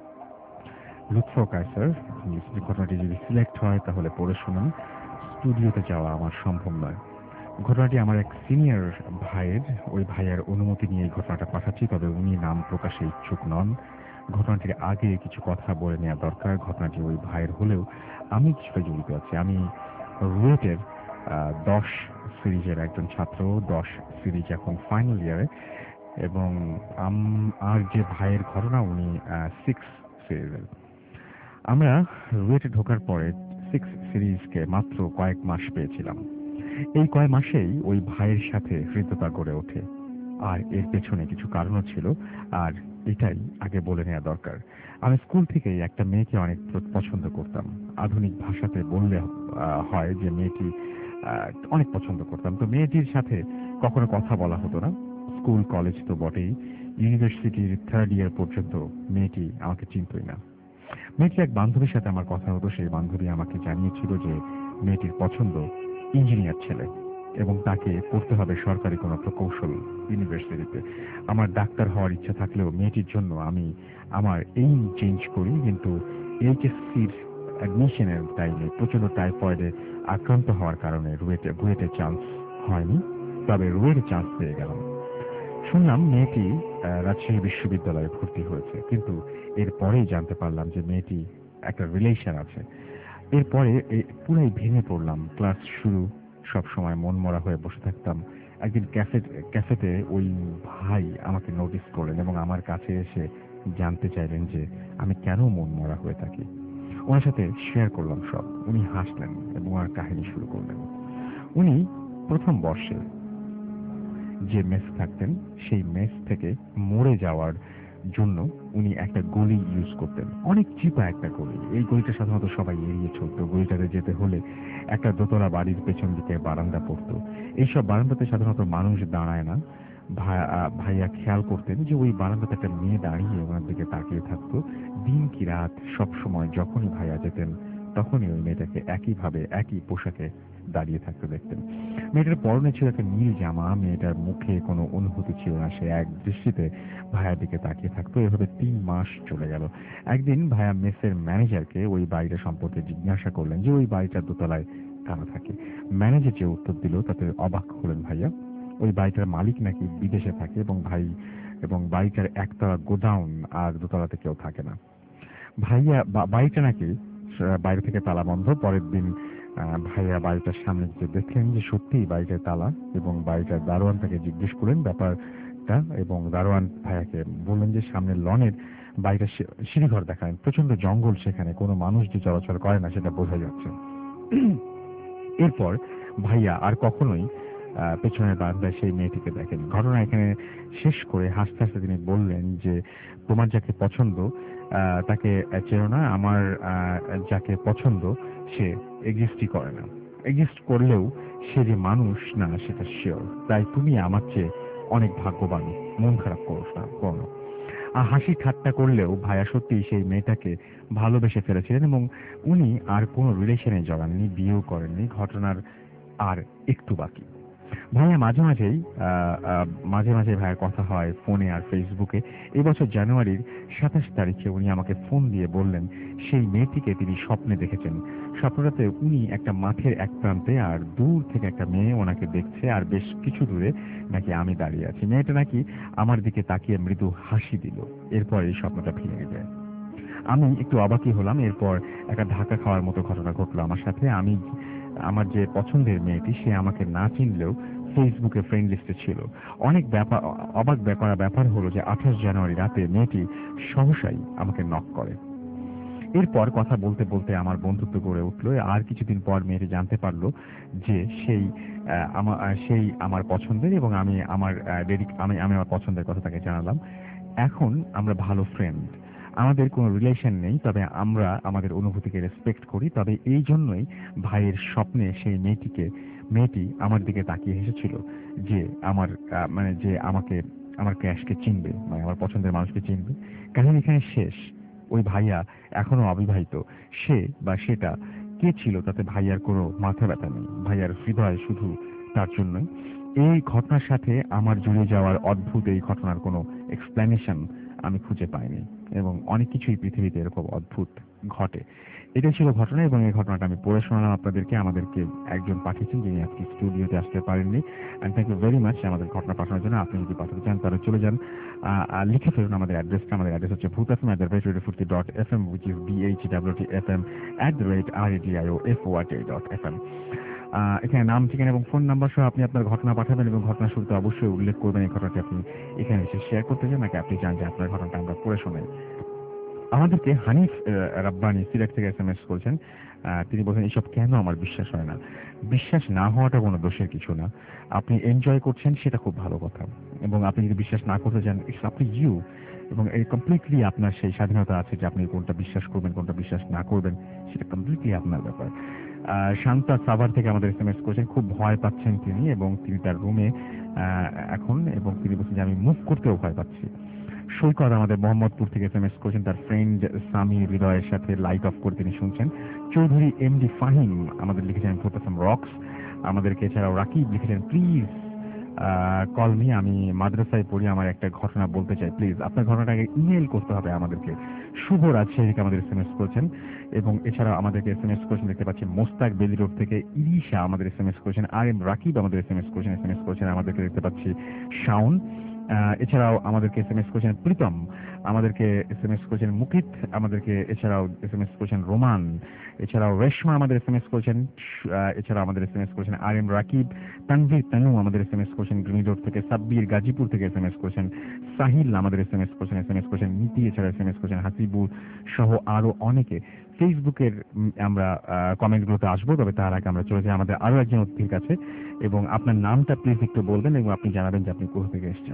লুৎফর কায়সার, যে ঘটনাটি যদি সিলেক্ট হয় তাহলে পড়ে শুনুন। স্টুডিওতে যাওয়া আমার সম্ভব নয়। ঘটনাটি আমার এক সিনিয়র ভাইয়ের, ওই ভাইয়ের অনুমতি নিয়ে এই ঘটনাটা পাঠাচ্ছি, তবে উনি নাম প্রকাশে ইচ্ছুক নন। ঘটনাটির আগে কিছু কথা বলে নেওয়া দরকার। ঘটনাটি ওই ভাইয়ের হলেও আমি কিছুটা জড়িত আছি। আমি রুয়েটের 10 সিরিজের একজন ছাত্র। 10 সিরিজ এখন ফাইনাল ইয়ারে, এবং আর যে ভাইয়ের ঘটনা উনি 6 সিরিজের। আমরা রুয়েটে ঢোকার পরে 6 সিরিজকে মাত্র কয়েক মাস পেয়েছিলাম। এই কয়েক মাসেই ওই ভাইয়ের সাথে হৃদ্যতা গড়ে ওঠে, আর এর পেছনে কিছু কারণও ছিল, আর এটাই আগে বলে নেওয়া দরকার। আমি স্কুল থেকেই একটা মেয়েকে অনেক পছন্দ করতাম। আধুনিক ভাষাতে বললে হয় যে মেয়েটি অনেক পছন্দ করতাম। তো মেয়েটির সাথে কখনো কথা বলা হতো না। স্কুল কলেজ তো বটেই, ইউনিভার্সিটির 3rd ইয়ার পর্যন্ত মেয়েটি আমাকে চিনতই না। মেয়েটির এক বান্ধবীর সাথে আমার কথা হতো। সেই বান্ধবী আমাকে জানিয়েছিল যে মেয়েটির পছন্দ ইঞ্জিনিয়ার ছেলে এবং তাকে পড়তে হবে সরকারি কোনো প্রকৌশল ইউনিভার্সিটিতে। আমার ডাক্তার হওয়ার ইচ্ছা থাকলেও মেয়েটির জন্য আমি আমার এইম চেঞ্জ করি, কিন্তু এইচএসসির অ্যাডমিশনের টাইমে প্রচন্ড টাইফয়েডে আক্রান্ত হওয়ার কারণে রুয়েটে চান্স হয়নি, তবে রুয়েটে চান্স পেয়ে গেলাম। শুনলাম মেয়েটি রাজশাহী বিশ্ববিদ্যালয়ে ভর্তি হয়েছে, কিন্তু এরপরেই জানতে পারলাম যে মেয়েটি একটা রিলেশন আছে। এরপরে পুরাই ভেঙে পড়লাম। ক্লাস শুরু, সব সময় মন মরা হয়ে বসে থাকতাম। একদিন ক্যাফেতে ওই ভাই আমাকে নোটিস করলেন এবং আমার কাছে এসে জানতে চাইলেন যে আমি কেন মন মরা হয়ে থাকি। ওনার সাথে শেয়ার করলাম সব। উনি হাসলেন এবং আর কাহিনী শুরু করলেন। উনি প্রথম বর্ষে যে মেস থাকতেন, সেই মেস থেকে মরে যাওয়ার জন্য উনি একটা গলি ইউজ করতেন, অনেক চিপা একটা গলি। এই গলিটা সাধারণত সবাই এড়িয়ে চলত। গলিটাতে যেতে হলে একটা দোতলা বাড়ির পেছন দিকে বারান্দা পড়তো। এইসব বারান্দাতে সাধারণত মানুষ দাঁড়ায় না। ভাইয়া খেয়াল করতেন যে ওই বারান্দাতে একটা মেয়ে দাঁড়িয়ে ওনার দিকে তাকিয়ে থাকতো। দিন কি রাত সব সময় যখনই ভাইয়া যেতেন তখনই ওই মেয়েটাকে একইভাবে একই পোশাকে দাঁড়িয়ে থাকতে দেখতেন। মেয়েটার পরনে ছিল একটা নীল জামা, মেয়েটার মুখে কোনো অনুভূতি ছিল না, সে এক দৃষ্টিতে ভাইয়ার দিকে তাকিয়ে থাকতো। এভাবে 3 মাস চলে গেল। একদিন ভাইয়া মেসের ম্যানেজারকে ওই বাড়িটা সম্পর্কে জিজ্ঞাসা করলেন যে ওই বাড়িটার দোতলায় কারা থাকে। ম্যানেজার যে উত্তর দিল তাতে অবাক হলেন ভাইয়া। ওই বাড়িটার মালিক নাকি বিদেশে থাকে এবং বাড়িটার একতলা গোডাউন আর দোতলাতে কেউ থাকে না। ভাইয়া বাড়িটা নাকি বাইরে থেকে তালা বন্ধ। পরের দিন ভাইয়া বাড়িটার সামনে যে দেখলেন যে সত্যিই বাড়িটার তালা, এবং বাড়িটার দারোয়ান তাকে জিজ্ঞেস করলেন ব্যাপারটা, এবং দারোয়ান ভাইয়াকে বললেন যে সামনের লনের বাড়িটা সিঁড়িঘর দেখালেন, প্রচন্ড জঙ্গল, সেখানে কোনো মানুষ যে চলাচল করে না সেটা বোঝা যাচ্ছে। এরপর ভাইয়া আর কখনোই পেছনের বারান্দায় সেই মেয়েটিকে দেখেন। ঘটনা এখানে শেষ করে হাসতে হাসতে তিনি বললেন যে তোমার যাকে পছন্দ তাকে চেনো না, আমার যাকে পছন্দ সে এক্সিস্টই করে না, এক্সিস্ট করলেও সে যে মানুষ না সেটা শিওর। তাই তুমি আমার চেয়ে অনেক ভাগ্যবান, মন খারাপ করো না। হাসি ঠাট্টা করলেও ভাইয়া সত্যি সেই মেয়েটাকে ভালোবেসে ফেলেছিলেন এবং উনি আর কোনো রিলেশনে জড়াননি, বিয়েও করেননি। ঘটনার আর একটু বাকি। ভাইয়া মাঝে মাঝে ভাইয়ের কথা হয় ফোনে আর ফেসবুকে। এবছর জানুয়ারির 27 তারিখে উনি আমাকে ফোন দিয়ে বললেন সেই মেয়েটিকে তিনি স্বপ্নে দেখেছেন। স্বপ্নটাতে উনি একটা মাঠের এক প্রান্তে আর দূর থেকে একটা মেয়ে ওনাকে দেখছে, আর বেশ কিছু দূরে নাকি আমি দাঁড়িয়ে আছি। মেয়েটা নাকি আমার দিকে তাকিয়ে মৃদু হাসি দিল। এরপর এই স্বপ্নটা ভেঙে যায়। আমি একটু অবাকই হলাম। এরপর একটা ধাক্কা খাওয়ার মতো ঘটনা ঘটলো আমার সাথে। আমার যে পছন্দের মেয়েটি সে আমাকে না চিনলেও ফেসবুকে ফ্রেন্ড লিস্টে ছিল। অনেক অবাক ব্যাপার হলো যে 28 জানুয়ারি রাতে মেয়েটি সহসাই আমাকে নক করে। এরপর কথা বলতে বলতে আমার বন্ধুত্ব গড়ে উঠলো। আর কিছুদিন পর মেয়েটি জানতে পারলো যে সেই আমার পছন্দের, এবং আমি আমার পছন্দের কথা তাকে জানালাম। এখন আমরা ভালো ফ্রেন্ড, আমাদের কোনো রিলেশন নেই, তবে আমরা আমাদের অনুভূতিকে রেসপেক্ট করি। তবে এই জন্যই ভাইয়ের স্বপ্নে সেই মেয়েটি আমার দিকে তাকিয়ে হেসেছিল যে আমার ক্যাশকে চিনবে, মানে আমার পছন্দের মানুষকে চিনবে। কাহিনী এখানে শেষ। ওই ভাইয়া এখনো অবিবাহিত। সে বা সেটা কে ছিল তাতে ভাইয়ার কোনো মাথা ব্যথা নেই। ভাইয়ার হৃদয় শুধু তার জন্যই। এই ঘটনার সাথে আমার জুড়ে যাওয়ার অদ্ভুত এই ঘটনার কোনো এক্সপ্লেনেশন আমি খুঁজে পাইনি, এবং অনেক কিছুই পৃথিবীতে এরকম অদ্ভুত ঘটে। এটাই ছিল ঘটনা, এবং এই ঘটনাটা আমি পড়ে শোনালাম আপনাদেরকে। আমাদেরকে একজন পাঠিয়েছেন যিনি আজকে স্টুডিওতে আসতে পারেননি। And thank you very much আমাদের ঘটনা পাঠানোর জন্য। আপনি যদি পাঠাতে চান তাহলে চলে যান, লিখে ফেলুন আমাদের অ্যাড্রেসটা। আমাদের অ্যাড্রেস হচ্ছে bhutfm@radiofurti.fm, which is bhwtfm@radiofort.fm। এখানে নাম, ঠিকানা এবং ফোন নাম্বার সহ আপনি আপনার ঘটনা পাঠাবেন, এবং ঘটনা শুরুতে অবশ্যই উল্লেখ করবেন এই ঘটনাটি আপনি এখানে এসে শেয়ার করতে চান, নাকি আপনি চান যে আপনার ঘটনাটা আমরা পড়ে শোনাই। আমাদেরকে হানিফ রাব্বানি সিলেট থেকে SMS করেছেন। তিনি বলছেন এইসব কেন আমার বিশ্বাস হয় না। বিশ্বাস না হওয়াটা কোনো দোষের কিছু না। আপনি এনজয় করছেন সেটা খুব ভালো কথা, এবং আপনি যদি বিশ্বাস না করতে চান ইটস আপ টু ইউ, এবং এই কমপ্লিটলি আপনার সেই স্বাধীনতা আছে যে আপনি কোনটা বিশ্বাস করবেন কোনটা বিশ্বাস না করবেন, সেটা কমপ্লিটলি আপনার ব্যাপার। শান্তা সাভার থেকে আমাদের SMS করেছেন, খুব ভয় পাচ্ছেন তিনি, এবং তিনি তার রুমে এখন, এবং তিনি বলছেন যে আমি মুভ করতেও ভয় পাচ্ছি। সৈকত আমাদের মোহাম্মদপুর থেকে SMS করেছেন, তার ফ্রেন্ড সামি হৃদয়ের সাথে লাইট অফ করে তিনি শুনছেন। চৌধুরী MD ফাহিম আমাদের লিখেছেন ফোটাসাম রক্স। আমাদেরকে এছাড়াও রাকিব লিখেছেন প্লিজ কল মি, আমি মাদ্রাসায় পড়ি, আমার একটা ঘটনা বলতে চাই, প্লিজ আপনার ঘটনাটাকে ইমেল করতে হবে আমাদেরকে। শুভ রাজশাহী আমাদের SMS করেছেন, এবং এছাড়াও আমাদেরকে SMS করেছেন দেখতে পাচ্ছি মোস্তাক বেলি রোড থেকে ইরিশা আমাদের SMS করেছেন। RM রাকিব আমাদের SMS করেছেন আমাদেরকে দেখতে পাচ্ছি শাওন। এছাড়াও আমাদেরকে SMS করেছেন প্রীতম, আমাদেরকে SMS করেছেন মুকিত, আমাদেরকে এছাড়াও SMS করেছেন রোমান, এছাড়াও রেশমা আমাদের SMS করেছেন, এছাড়াও আমাদের SMS করেছেন RM রাকিব, তানভীর তানু আমাদের SMS করেছেন গ্রিন রোড থেকে, সাব্বির গাজীপুর থেকে SMS করেছেন, সাহিল আমাদের SMS করেছেন নীতি, এছাড়া SMS করেছেন হাসিবুর সহ আরো অনেকে। ফেসবুকের আমরা কমেন্টগুলোতে আসবো, তবে তার আগে আমরা চলে যাই আমাদের আরো একজন অতিথির কাছে, এবং আপনার নামটা প্লিজ একটু বলবেন এবং আপনি জানাবেন যে আপনি কোথা থেকে এসেছেন।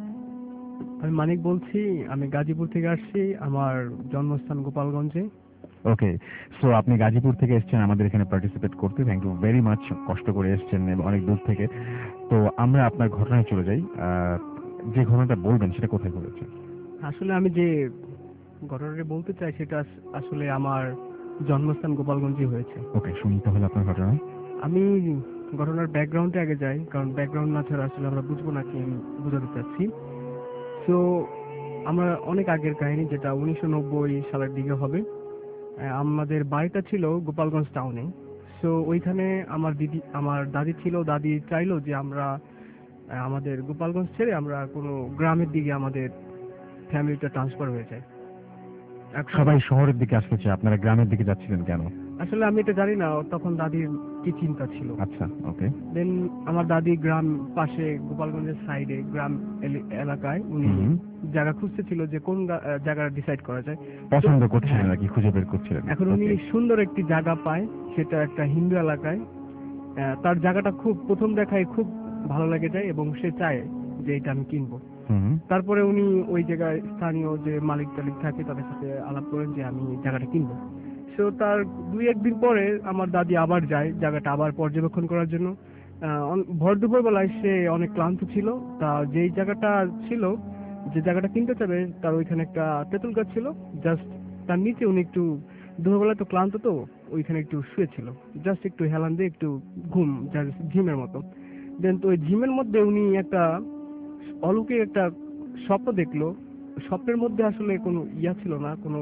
আমি মানিক বলছি, আমি গাজীপুর থেকে আসছি, আমার জন্মস্থান গোপালগঞ্জে। ওকে, সো আপনি গাজীপুর থেকে এসেছেন আমাদের এখানে পার্টিসিপেট করতে, থ্যাংক ইউ ভেরি মাচ। কষ্ট করে এসেছেন এবং অনেক দূর থেকে। তো আমরা আপনার ঘটনায় চলে যাই। যে ঘটনাটা বলবেন সেটা কোথায় ঘটেছে? আসলে আমি যে ঘটনাটা বলতে চাই সেটা আসলে আমার জন্মস্থান গোপালগঞ্জে হয়েছে। ওকে, শুনি তাহলে আপনার ঘটনা। আমি ঘটনার ব্যাকগ্রাউন্ডে আগে যাই, কারণ ব্যাকগ্রাউন্ড না ছাড়া আসলে আমরা বুঝবো না কি আমি বোঝাতে চাচ্ছি। তো আমরা অনেক আগের কাহিনী, যেটা 1990 সালের দিকে হবে। আমাদের বাড়িটা ছিল গোপালগঞ্জ টাউনে। সো ওইখানে আমার দাদি ছিল। দাদি চাইলো যে আমরা আমাদের গোপালগঞ্জ ছেড়ে আমরা কোনো গ্রামের দিকে আমাদের ফ্যামিলিটা ট্রান্সফার হয়ে যায়। সবাই শহরের দিকে আসতে চায়, আপনারা গ্রামের দিকে যাচ্ছিলেন কেন? আসলে আমি এটা জানি না তখন দাদির কি চিন্তা ছিল। আচ্ছা, ওকে। দেন আমার দাদি গ্রাম পাশে গোপালগঞ্জের সাইডে গ্রাম এলাকায় উনি জায়গা খুঁজতেছিল যে কোন জায়গাটা ডিসাইড করা যায়, পছন্দ করছিলেন নাকি খুঁজে বের করছিলেন? এখন উনি সুন্দর একটি জায়গা পায়, সেটা একটা হিন্দু এলাকায়। তার জায়গাটা খুব প্রথম দেখায় খুব ভালো লেগে যায় এবং সে চায় যে এটা আমি কিনবো। তারপরে উনি ওই জায়গায় স্থানীয় যে মালিক টালিক থাকে তাদের সাথে আলাপ করেন যে আমি জায়গাটা কিনবো। সো তার 2-1 দিন পরে আমার দাদি আবার যায় জায়গাটা আবার পর্যবেক্ষণ করার জন্য। ভর দুপুর বেলায় সে অনেক ক্লান্ত ছিল। তা যেই জায়গাটা ছিল, যে জায়গাটা কিনতে চাবে, তার ওইখানে একটা তেঁতুল গাছ ছিল। জাস্ট তার নিচে উনি একটু দুপুরবেলায় তো ক্লান্ত, তো ওইখানে একটু শুয়েছিল, জাস্ট একটু হেলান দিয়ে একটু ঘুম, ঝিমের মতো। দেন তো ওই ঝিমের মধ্যে উনি একটা অলৌকিক একটা স্বপ্ন দেখলো। স্বপ্নের মধ্যে আসলে কোনো ইয়া ছিল না, কোনো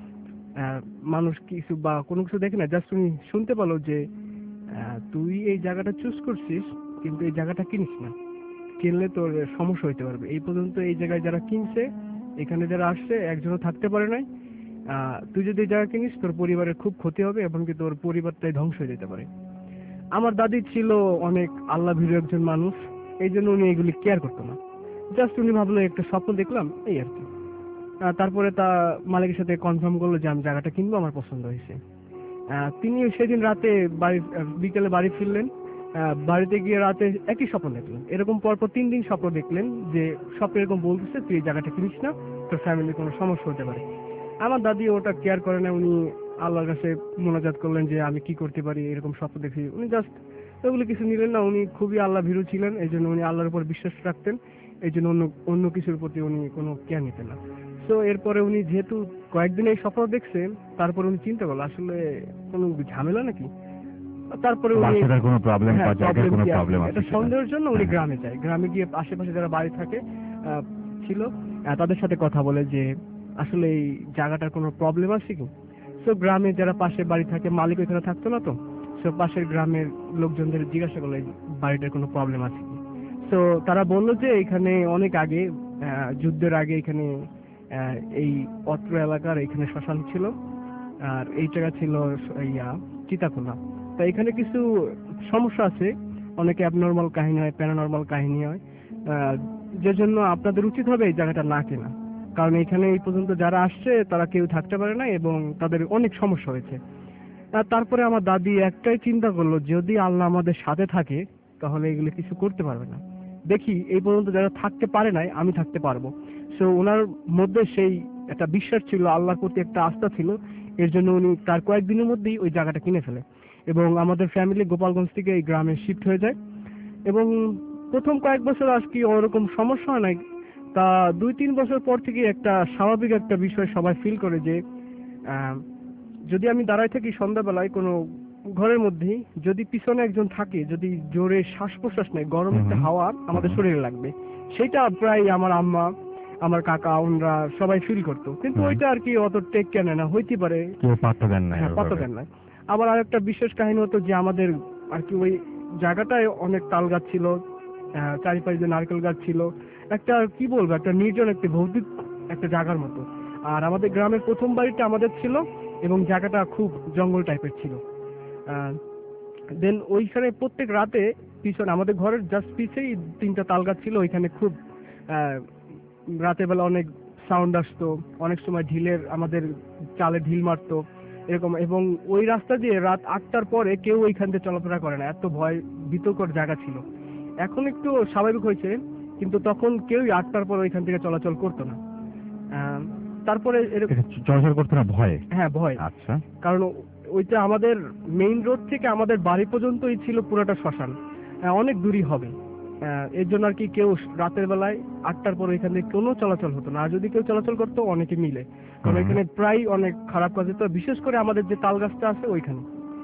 মানুষ কিছু বা কোনো কিছু দেখে না, জাস্ট উনি শুনতে পেলো যে তুই এই জায়গাটা চুজ করছিস, কিন্তু এই জায়গাটা কিনিস না, কিনলে তোর সমস্যা হইতে পারবে। এই পর্যন্ত এই জায়গায় যারা কিনছে, এখানে যারা আসছে, একজনও থাকতে পারে নাই। তুই যদি এই জায়গা কিনিস তোর পরিবারের খুব ক্ষতি হবে এবং কি তোর পরিবারটাই ধ্বংস হয়ে যেতে পারে। আমার দাদি ছিল অনেক আল্লাহ ভীরু একজন মানুষ, এই জন্য উনি এগুলি কেয়ার করতো না। জাস্ট উনি ভাবলো একটা স্বপ্ন দেখলাম, এই আর কি। তারপরে তা মালিকের সাথে কনফার্ম করলো যে আমি জায়গাটা কিনবো, আমার পছন্দ হয়েছে। তিনি সেদিন রাতে বিকেলে বাড়ি ফিরলেন। বাড়িতে গিয়ে রাতে একই স্বপ্ন দেখলেন। এরকম পরপর 3 দিন স্বপ্ন দেখলেন যে স্বপ্ন এরকম বলতেছে তুই এই জায়গাটা কিনিস না, তোর ফ্যামিলির কোনো সমস্যা হতে পারে। আমার দাদি ওটা কেয়ার করে না। উনি আল্লাহর কাছে মোনাজাত করলেন যে আমি কি করতে পারি, এরকম স্বপ্ন দেখি। উনি জাস্ট এগুলো কিছু নিলেন না। উনি খুবই আল্লাহ ভীরু ছিলেন, এই জন্য উনি আল্লাহর উপর বিশ্বাস রাখতেন, এই জন্য অন্য কিছুর প্রতি উনি কোনো কেয়ার নিতেন না। তো এরপরে উনি যেহেতু কয়েকদিন এই স্বপ্ন দেখছেন, তারপরে উনি চিন্তা করলো আসলে কোনো ঝামেলা নাকি। তারপরে উনি কোনো প্রবলেম বা জায়গার কোনো প্রবলেম আছে এটা সন্দেহের জন্য উনি গ্রামে যায়। গ্রামে গিয়ে আশেপাশে যারা বাড়ি থাকে ছিল তাদের সাথে কথা বলে যে আসলে এই জায়গাটার কোনো প্রবলেম আছে কি। সো গ্রামে যারা পাশে বাড়ি থাকে, মালিক ওইখানে থাকতো না, তো সো পাশের গ্রামের লোকজনদের জিজ্ঞাসা করলো বাড়িটার কোনো প্রবলেম আছে কি। তো তারা বললো যে এখানে অনেক আগে, যুদ্ধের আগে এখানে এই অত্র এলাকার এখানে শ্মশান ছিল, আর এই জায়গা ছিল চিতাখোলা। তো এখানে কিছু সমস্যা আছে, অনেকে অ্যাবনর্মাল কাহিনী হয়, প্যারানর্মাল কাহিনী হয়, যে জন্য আপনাদের উচিত হবে এই জায়গাটা না কেনা। কারণ এখানে এই পর্যন্ত যারা আসছে তারা কেউ থাকতে পারে না এবং তাদের অনেক সমস্যা হয়েছে। তারপরে আমার দাদি একটাই চিন্তা করলো, যদি আল্লাহ আমাদের সাথে থাকে তাহলে এগুলো কিছু করতে পারবে না। দেখি এই পর্যন্ত যারা থাকতে পারে নাই, আমি থাকতে পারবো। সো ওনার মধ্যে সেই একটা বিশ্বাস ছিল, আল্লাহর প্রতি একটা আস্থা ছিল। এর জন্য উনি তার কয়েকদিনের মধ্যেই ওই জায়গাটা কিনে ফেলে এবং আমাদের ফ্যামিলি গোপালগঞ্জ থেকে এই গ্রামে শিফট হয়ে যায়। এবং প্রথম কয়েক বছর আর কি ওরকম সমস্যা হয় নাই। তা 2-3 বছর পর থেকে একটা স্বাভাবিক একটা বিষয় সবাই ফিল করে যে যদি আমি দাঁড়ায় থাকি সন্ধ্যাবেলায় কোনো ঘরের মধ্যেই, যদি পিছনে একজন থাকে, যদি জোরে শ্বাস প্রশ্বাস নেয়, গরম একটা হাওয়া আমাদের শরীরে লাগবে, সেটা প্রায় আমার আম্মা, আমার কাকা, ওনরা সবাই ফিল করতো। কিন্তু ওইটা আর কি অত টেক কেন না, হইতে পারে কেউ পাত্তা দেন না। পাত্তা দেন না। আবার আরেকটা বিশেষ কাহিনী হতো যে আমাদের আর কি ওই জায়গাটায় অনেক তাল গাছ ছিল, চারিপাশে যে নারকেল গাছ ছিল, একটা কি বলবো, একটা নির্জন, একটা ভৌতিক একটা জায়গার মতো। আর আমাদের গ্রামের প্রথম বাড়িটা আমাদের ছিল এবং জায়গাটা খুব জঙ্গল টাইপের ছিল। দেন ওইখানে প্রত্যেক রাতে পিছনে আমাদের ঘরের জাস্ট পিছেই 3টা তাল গাছ ছিল, ওইখানে খুব রাতের বেলা অনেক সাউন্ড আসতো, অনেক সময় ঢিলের আমাদের চালে ঢিল মারতো এরকম। এবং ওই রাস্তা দিয়ে রাত 8টার পরে কেউ ওইখান দিয়ে চলাফেরা করে না, এত ভয় ভীতকর জায়গা ছিল। এখন একটু স্বাভাবিক হয়েছে, কিন্তু তখন কেউই 8টার পর ওইখান থেকে চলাচল করতো না। তারপরে এটা চলাচল করতে না ভয়? হ্যাঁ ভয়। আচ্ছা। কারণ ওইটা আমাদের মেইন রোড থেকে আমাদের বাড়ি পর্যন্তই ছিল পুরোটা শ্মশান, অনেক দূরই হবে। এর জন্য আর কি কেউ রাতের বেলায় 8টার পরে এখান থেকে কোনো চলাচল হতো না, আর যদি কেউ চলাচল করতো অনেকে মিলে, কারণ এখানে প্রায় অনেক খারাপ কাজ হতো, বিশেষ করে আমাদের যে তাল গাছটা আছে ওইখানে।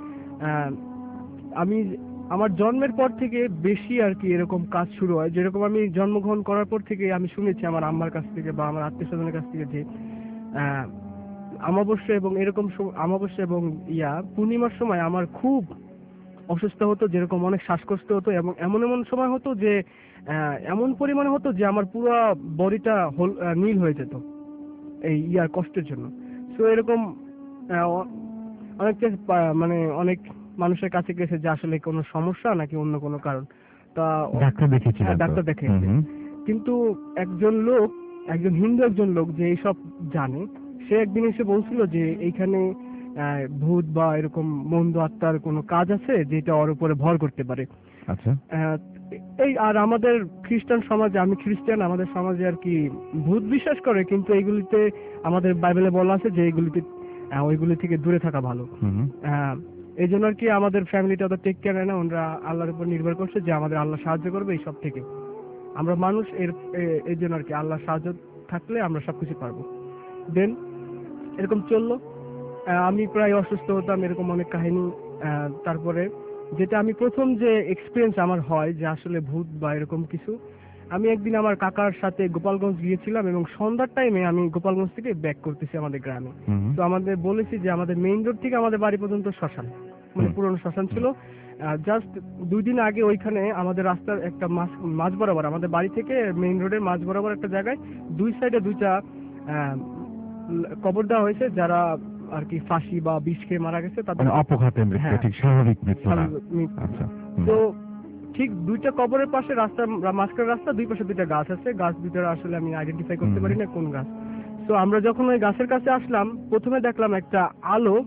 আমি আমার জন্মের পর থেকে বেশি আর কি এরকম কাজ শুরু হয়, যেরকম আমি জন্মগ্রহণ করার পর থেকে আমি শুনেছি আমার আম্মার কাছ থেকে বা আমার আত্মীয় স্বজনের কাছ থেকে যে অমাবস্যা এবং এরকম অমাবস্যা এবং পূর্ণিমার সময় আমার খুব অসুস্থ হতো, যেরকম অনেক শ্বাসকষ্ট হতো, এবং এমন এমন সময় হতো যে এমন পরিমাণে হতো যে আমার পুরো বডিটা নীল হয়ে যেত এই কষ্টের জন্য। তো এরকম অনেক মানে অনেক মানুষের কাছে গেছে যে আসলে কোনো সমস্যা নাকি অন্য কোনো কারণ, তা ডাক্তার দেখিয়েছিলেন? ডাক্তার দেখিয়েছে, কিন্তু একজন হিন্দু একজন লোক যে এইসব জানে, সে একদিন এসে বলছিল যে এইখানে ভূত বা এরকম মন্দ আত্মার কোনো কাজ আছে যেটা ওর উপরে ভর করতে পারে। আচ্ছা। এই আর আমাদের খ্রিস্টান সমাজে, আমি খ্রিস্টান, আমাদের সমাজে আর কি ভূত বিশ্বাস করে, কিন্তু এইগুলিতে আমাদের বাইবেলে বলা আছে যে ওইগুলি থেকে দূরে থাকা ভালো। এই জন্য আর কি আমাদের ফ্যামিলিটা তো টেক কেয়ার নেয় না, ওনারা আল্লাহর উপর নির্ভর করছে যে আমাদের আল্লাহ সাহায্য করবে এই সব থেকে। আমরা মানুষ এর জন্য আর কি আল্লাহ সাহায্য থাকলে আমরা সবকিছু পারবো। দেন এরকম চললো, আমি প্রায় অসুস্থ হতাম, এরকম অনেক কাহিনী। তারপরে যেটা আমি প্রথম যে এক্সপিরিয়েন্স আমার হয় যে আসলে ভূত বা এরকম কিছু, আমি একদিন আমার কাকার সাথে গোপালগঞ্জ গিয়েছিলাম এবং সন্ধ্যার টাইমে আমি গোপালগঞ্জ থেকে ব্যাক করতেছি আমাদের গ্রামে। তো আমাদের বলেছি যে আমাদের মেইন রোড থেকে আমাদের বাড়ি পর্যন্ত শ্মশান, মানে পুরনো শ্মশান ছিল। জাস্ট 2 দিন আগে ওইখানে আমাদের রাস্তার একটা মাঝ বরাবর, আমাদের বাড়ি থেকে মেইন রোডের মাঝ বরাবর একটা জায়গায় 2 সাইডে 2টা কবর দেওয়া হয়েছে, যারা আর কি ফাঁসি বা বিষ খেয়ে মারা গেছে তাদের অপঘাতে মৃত্যু, ঠিক স্বাভাবিক মৃত্যু না। আচ্ছা। তো ঠিক 2টা কবরের পাশে রাস্তা, মাঝখানে রাস্তা, 2 পাশে 2টা গাছ আছে। গাছ দুটোর আসলে আমি আইডেন্টিফাই করতে পারি না কোন গাছ। তো আমরা যখন ওই গাছের কাছে আসলাম, প্রথমে দেখলাম একটা আলো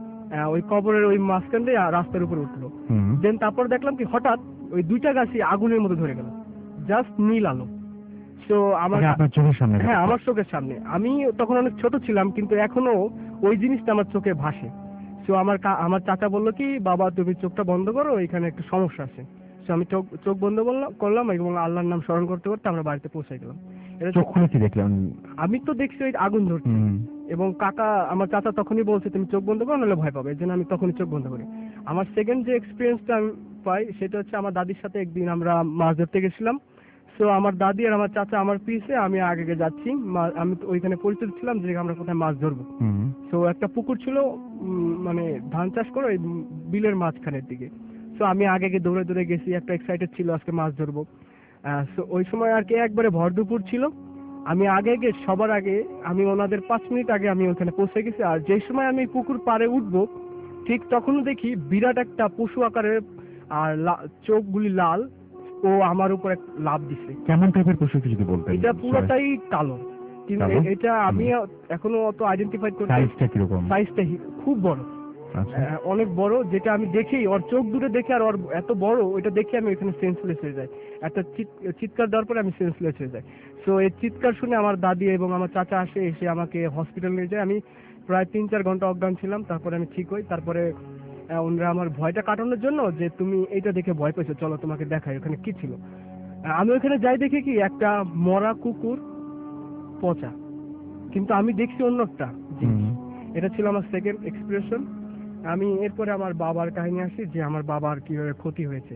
ওই কবরের ওই মাঝখান দিয়ে রাস্তার উপর উঠলো। দেন তারপর দেখলাম কি হঠাৎ ওই 2টা গাছই আগুনের মধ্যে ধরে গেল, জাস্ট নীল আলো। তো আপনার চোখের সামনে? হ্যাঁ, আমার চোখের সামনে। আমি তখন অনেক ছোট ছিলাম, কিন্তু এখনো ওই জিনিসটা আমার চোখে ভাসে। তো আমার চাচা বললো কি, বাবা তুমি চোখটা বন্ধ করো, এখানে একটু সমস্যা আছে। তো আমি চোখ বন্ধ করলাম এবং আল্লাহর নাম স্মরণ করতে করতে আমরা বাড়িতে পৌঁছে গেলাম। চোখ খুলে কি দেখলাম? আমি তো দেখছি ওই আগুন ধরছে, এবং আমার চাচা তখনই বলছে তুমি চোখ বন্ধ করো নাহলে ভয় পাবে, এর জন্য আমি তখনই চোখ বন্ধ করি। আমার সেকেন্ড যে এক্সপিরিয়েন্সটা আমি পাই সেটা হচ্ছে আমার দাদির সাথে একদিন আমরা মাছ ধরতে গেছিলাম। তো আমার দাদি আর আমার চাচা আমার পিছে, আমি আগে যাচ্ছি। আমি ওইখানে পরিচিত ছিলাম যে আমরা কোথায় মাছ ধরবো। তো একটা পুকুর ছিল, মানে ধান চাষ করে ওই বিলের মাঝখানের দিকে। তো আমি আগে দৌড়ে দৌড়ে গেছি, একটা এক্সাইটেড ছিল আজকে মাছ ধরবো। তো ওই সময় আর কি একবারে ভর দুপুর ছিল। আমি সবার আগে আমি ওনাদের 5 মিনিট আগে আমি ওখানে পৌঁছে গেছি। আর যে সময় আমি পুকুর পাড়ে উঠবো, ঠিক তখনও দেখি বিরাট একটা পশু আকারের, আর চোখগুলি লাল, ও আমার উপর লাভ দিছে। কেমন টাইপের পশু যদি বলতেন? এটা পুরোটাই কালো, কিন্তু এটা আমি এখনো অত আইডেন্টিফাই করতে। সাইজটা কিরকম? সাইজটা খুব বড়, অনেক বড়, যেটা আমি দেখি ওর চোখ দুটো দেখে, আর ওর এত বড়, ওইটা দেখে আমি ওখানে সেন্সলেস হয়ে যাই। একটা চিৎকার দেওয়ার পরে আমি সেন্সলেস হয়ে যাই। তো এই চিৎকার শুনে আমার দাদি এবং আমার চাচা এসে আমাকে হসপিটাল নিয়ে যায়। আমি প্রায় 3-4 ঘন্টা অজ্ঞান ছিলাম, তারপরে আমি ঠিক হই। তারপরে ওনারা আমার ভয়টা কাটানোর জন্য, যে তুমি এইটা দেখে ভয় পেয়েছো, চলো তোমাকে দেখাই ওখানে কি ছিল। আমি ওখানে যাই, দেখি কি একটা মরা কুকুর পচা, কিন্তু আমি দেখছি অন্যটা। এটা ছিল আমার সেকেন্ড এক্সপ্রেশন। আমি এরপরে আমার বাবার কাহিনী আসি, যে আমার বাবার কিভাবে ক্ষতি হয়েছে।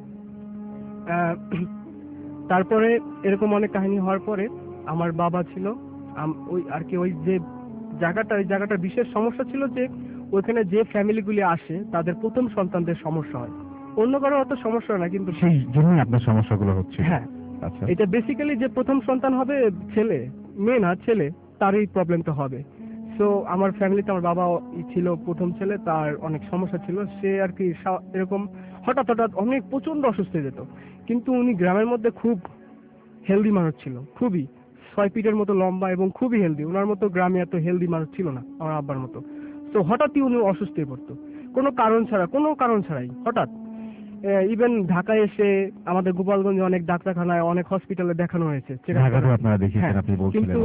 তারপরে এরকম অনেক কাহিনী হওয়ার পরে আমার বাবা ছিল ওই আর কি ওই যে জায়গাটার বিশেষ সমস্যা ছিল যে ওইখানে যে ফ্যামিলিগুলি আসে তাদের প্রথম সন্তানদের সমস্যা হয়, অন্য কারো অত সমস্যা না, কিন্তু সেই জন্যই আপনার সমস্যাগুলো হচ্ছে। হ্যাঁ, আচ্ছা। এটা বেসিক্যালি যে প্রথম সন্তান হবে ছেলে, মেয়ে না ছেলে, তারই প্রবলেমটা হবে। সো আমার ফ্যামিলিতে আমার বাবা ছিল প্রথম ছেলে, তার অনেক সমস্যা ছিল। সে আর কি এরকম হঠাৎ অনেক প্রচন্ড অসুস্থ হয়ে যেত, কিন্তু উনি গ্রামের মধ্যে খুব হেলদি মানুষ ছিল, খুবই 6 ফিটের মতো লম্বা এবং খুবই হেলদি। ওনার মতো গ্রামে এত হেলদি মানুষ ছিল না, আমার আব্বার মতো। তো হঠাৎই উনি অসুস্থ হয়ে পড়তো, কোনো কারণ ছাড়াই হঠাৎ। ইভেন ঢাকায় এসে আমাদের গোপালগঞ্জে অনেক ডাক্তারখানায়, অনেক হসপিটালে দেখানো হয়েছে, কিন্তু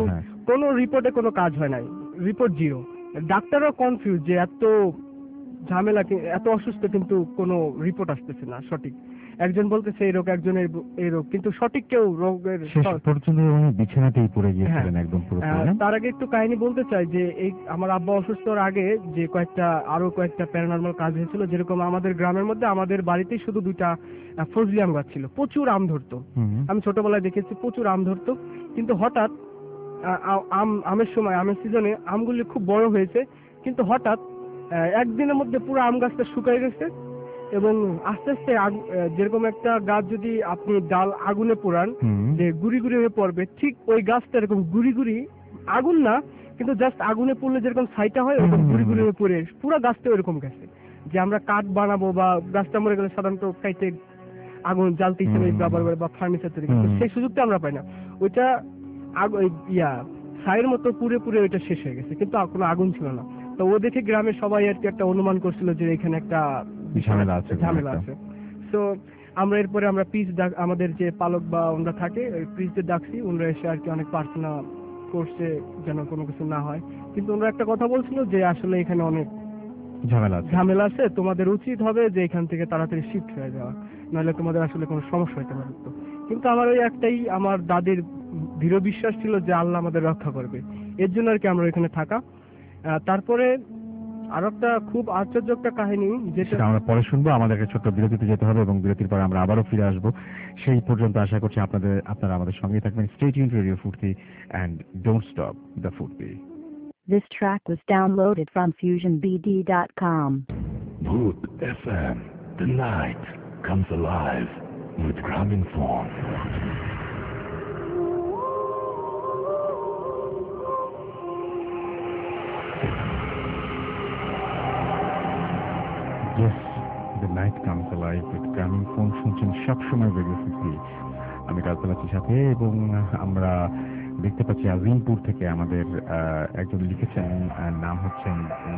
কোনো রিপোর্টে কোনো কাজ হয় নাই, রিপোর্ট জিরো। ডাক্তারও কনফিউজ যে এত ঝামেলা, এত অসুস্থ কিন্তু কোনো রিপোর্ট আসতেছে না সঠিক। একজন বলতেছে এই রোগ, একজনের এই রোগ, কিন্তু সঠিক কেউ রোগের শেষ পর্যন্ত উনি বিছানাতেই পড়ে গিয়েছিলেন একদম পুরোপুরি না? তার আগে একটু কাহিনী বলতে চাই যে এই আমার আব্বা অসুস্থ হওয়ার আগে যে আরো কয়েকটা প্যারানর্মাল কাজ হয়েছিল। যেরকম আমাদের গ্রামের মধ্যে আমাদের বাড়িতেই শুধু 2টা ফজলি আম গাছ ছিল, প্রচুর আম ধরতো। আমি ছোটবেলায় দেখেছি প্রচুর আম ধরতো, কিন্তু হঠাৎ আমের সময়, আমের সিজনে আমগুলি খুব বড় হয়েছে, কিন্তু হঠাৎ একদিনের মধ্যে পুরো আম গাছটা শুকিয়ে গেছে এবং আস্তে আস্তে যেরকম একটা গাছ যদি আপনি ডাল আগুনে পোড়ান যে গুড়ি গুড়ি হয়ে পড়বে, ঠিক ওই গাছটা এরকম গুড়ি গুড়ি, আগুন না কিন্তু জাস্ট আগুনে পড়লে যেরকম ছাইটা হয় ওরকম গুড়ি গুড়ি হয়ে পড়ে পুরো গাছটা ওইরকম গেছে। যে আমরা কাঠ বানাবো বা গাছটা মরে গেলে সাধারণত কাইতে আগুন জ্বালতে হিসেবে ব্যবহার করে বা ফার্নিচার তৈরি করে, সেই সুযোগটা আমরা পাই না। ওইটা ছাইয়ের মতো পুরে পুরে ওইটা শেষ হয়ে গেছে, কিন্তু কোনো আগুন ছিল না। তো ও দেখে গ্রামের সবাই আর কি একটা অনুমান করছিল যে এখানে একটা ঝামেলা আছে। তো আমরা এরপরে আমরা আমাদের যে পালক বা ওনারা থাকে ওই পিসদের ডাকছি, ওনারা এসে আর কি অনেক প্রার্থনা করছে যেন কোনো কিছু না হয়। কিন্তু ওনারা একটা কথা বলছিল যে আসলে এখানে অনেক ঝামেলা আছে, তোমাদের উচিত হবে যে এখান থেকে তাড়াতাড়ি শিফট হয়ে যাওয়া, নাহলে তোমাদের আসলে কোনো সমস্যা হতে পারে। কিন্তু আমার ওই একটাই, আমার দাদির দৃঢ় বিশ্বাস ছিল যে আল্লাহ আমাদের রক্ষা করবে, এর জন্য আর কি আমরা এখানে থাকা। তারপরে আরো একটা খুব আশ্চর্য একটা কাহিনী যেটা আমরা পরে শুনবো। আমাদেরকে ছোট্ট বিরতিতে যেতে হবে এবং বিরতির পর আমরা আবারও ফিরে আসবো। সেই পর্যন্ত আশা করছি আপনারা আমাদের সঙ্গেই থাকবেন। Stay tuned to Radio Furti and don't stop the Furti. This track was downloaded from FusionBD.com. Bhoot FM, the night comes alive with Graminphone. Yes, the night comes alive with Graminphone শুনছেন সবসময় radio ফুর্তি। আমি কালতলা আছি সাথে, এবং আমরা দেখতে পাচ্ছি আজিমপুর থেকে আমাদের একজন লিখেছেন, নাম হচ্ছে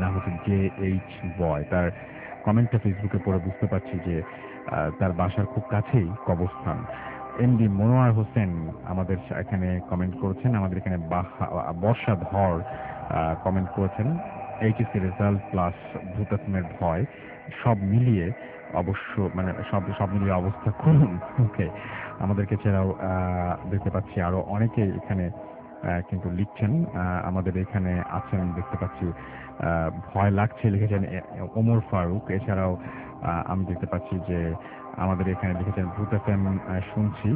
JH বয়। তার কমেন্টটা ফেসবুকে পড়ে বুঝতে পারছি যে তার বাসার খুব কাছেই কবরস্থান। এমডি মনোয়ার হোসেন আমাদের এখানে কমেন্ট করেছেন, আমাদের এখানে বর্ষা ধর কমেন্ট করেছেন, এইচএসসি রেজাল্ট প্লাস ভূতাত্মের ভয় সব মিলিয়ে অবশ্য মানে সব মিলিয়ে অবস্থা করুন। ওকে, আমাদেরকে ছাড়াও দেখতে পাচ্ছি আরো অনেকে এখানে কিন্তু লিখছেন। আমাদের এখানে আছেন দেখতে পাচ্ছি, ভয় লাগছে লিখেছেন ওমর ফারুক। এছাড়াও আমি দেখতে পাচ্ছি যে আমাদের এখানে লিখেছেন ভূত এফএম শুনছি।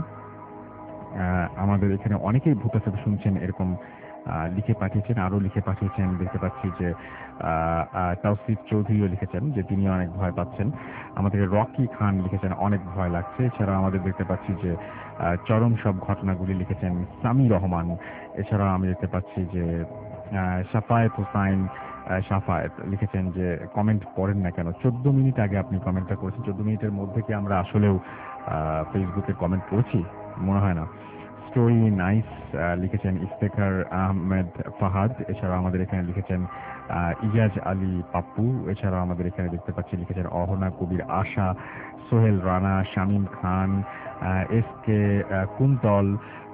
আমাদের এখানে অনেকেই ভূত এফএম শুনছেন এরকম লিখে পাঠিয়েছেন, আরো লিখে পাঠিয়েছেন। দেখতে পাচ্ছি যে তাওসিফ চৌধুরীও লিখেছেন যে তিনি অনেক ভয় পাচ্ছেন। আমাদের রকি খান লিখেছেন অনেক ভয় লাগছে। এছাড়াও আমাদের দেখতে পাচ্ছি যে চরম সব ঘটনাগুলি লিখেছেন সামি রহমান। এছাড়াও আমি দেখতে পাচ্ছি যে সাফায়েত হোসাইন সাফায়েত লিখেছেন যে কমেন্ট পড়েন না কেন। 14 মিনিট আগে আপনি কমেন্টটা করেছেন, 14 মিনিটের মধ্যে কি আমরা আসলেও ফেসবুকে কমেন্ট করেছি? মনে হয় না। স্টোরি নাইস লিখেছেন ইফতেখার আহমেদ ফাহাদ। এছাড়াও আমাদের এখানে লিখেছেন ইজাজ আলী পাপ্পু। এছাড়াও আমাদের এখানে দেখতে পাচ্ছি লিখেছেন অহনা কবির আশা, সোহেল রানা, শামীম খান, এসকে কুন্তল,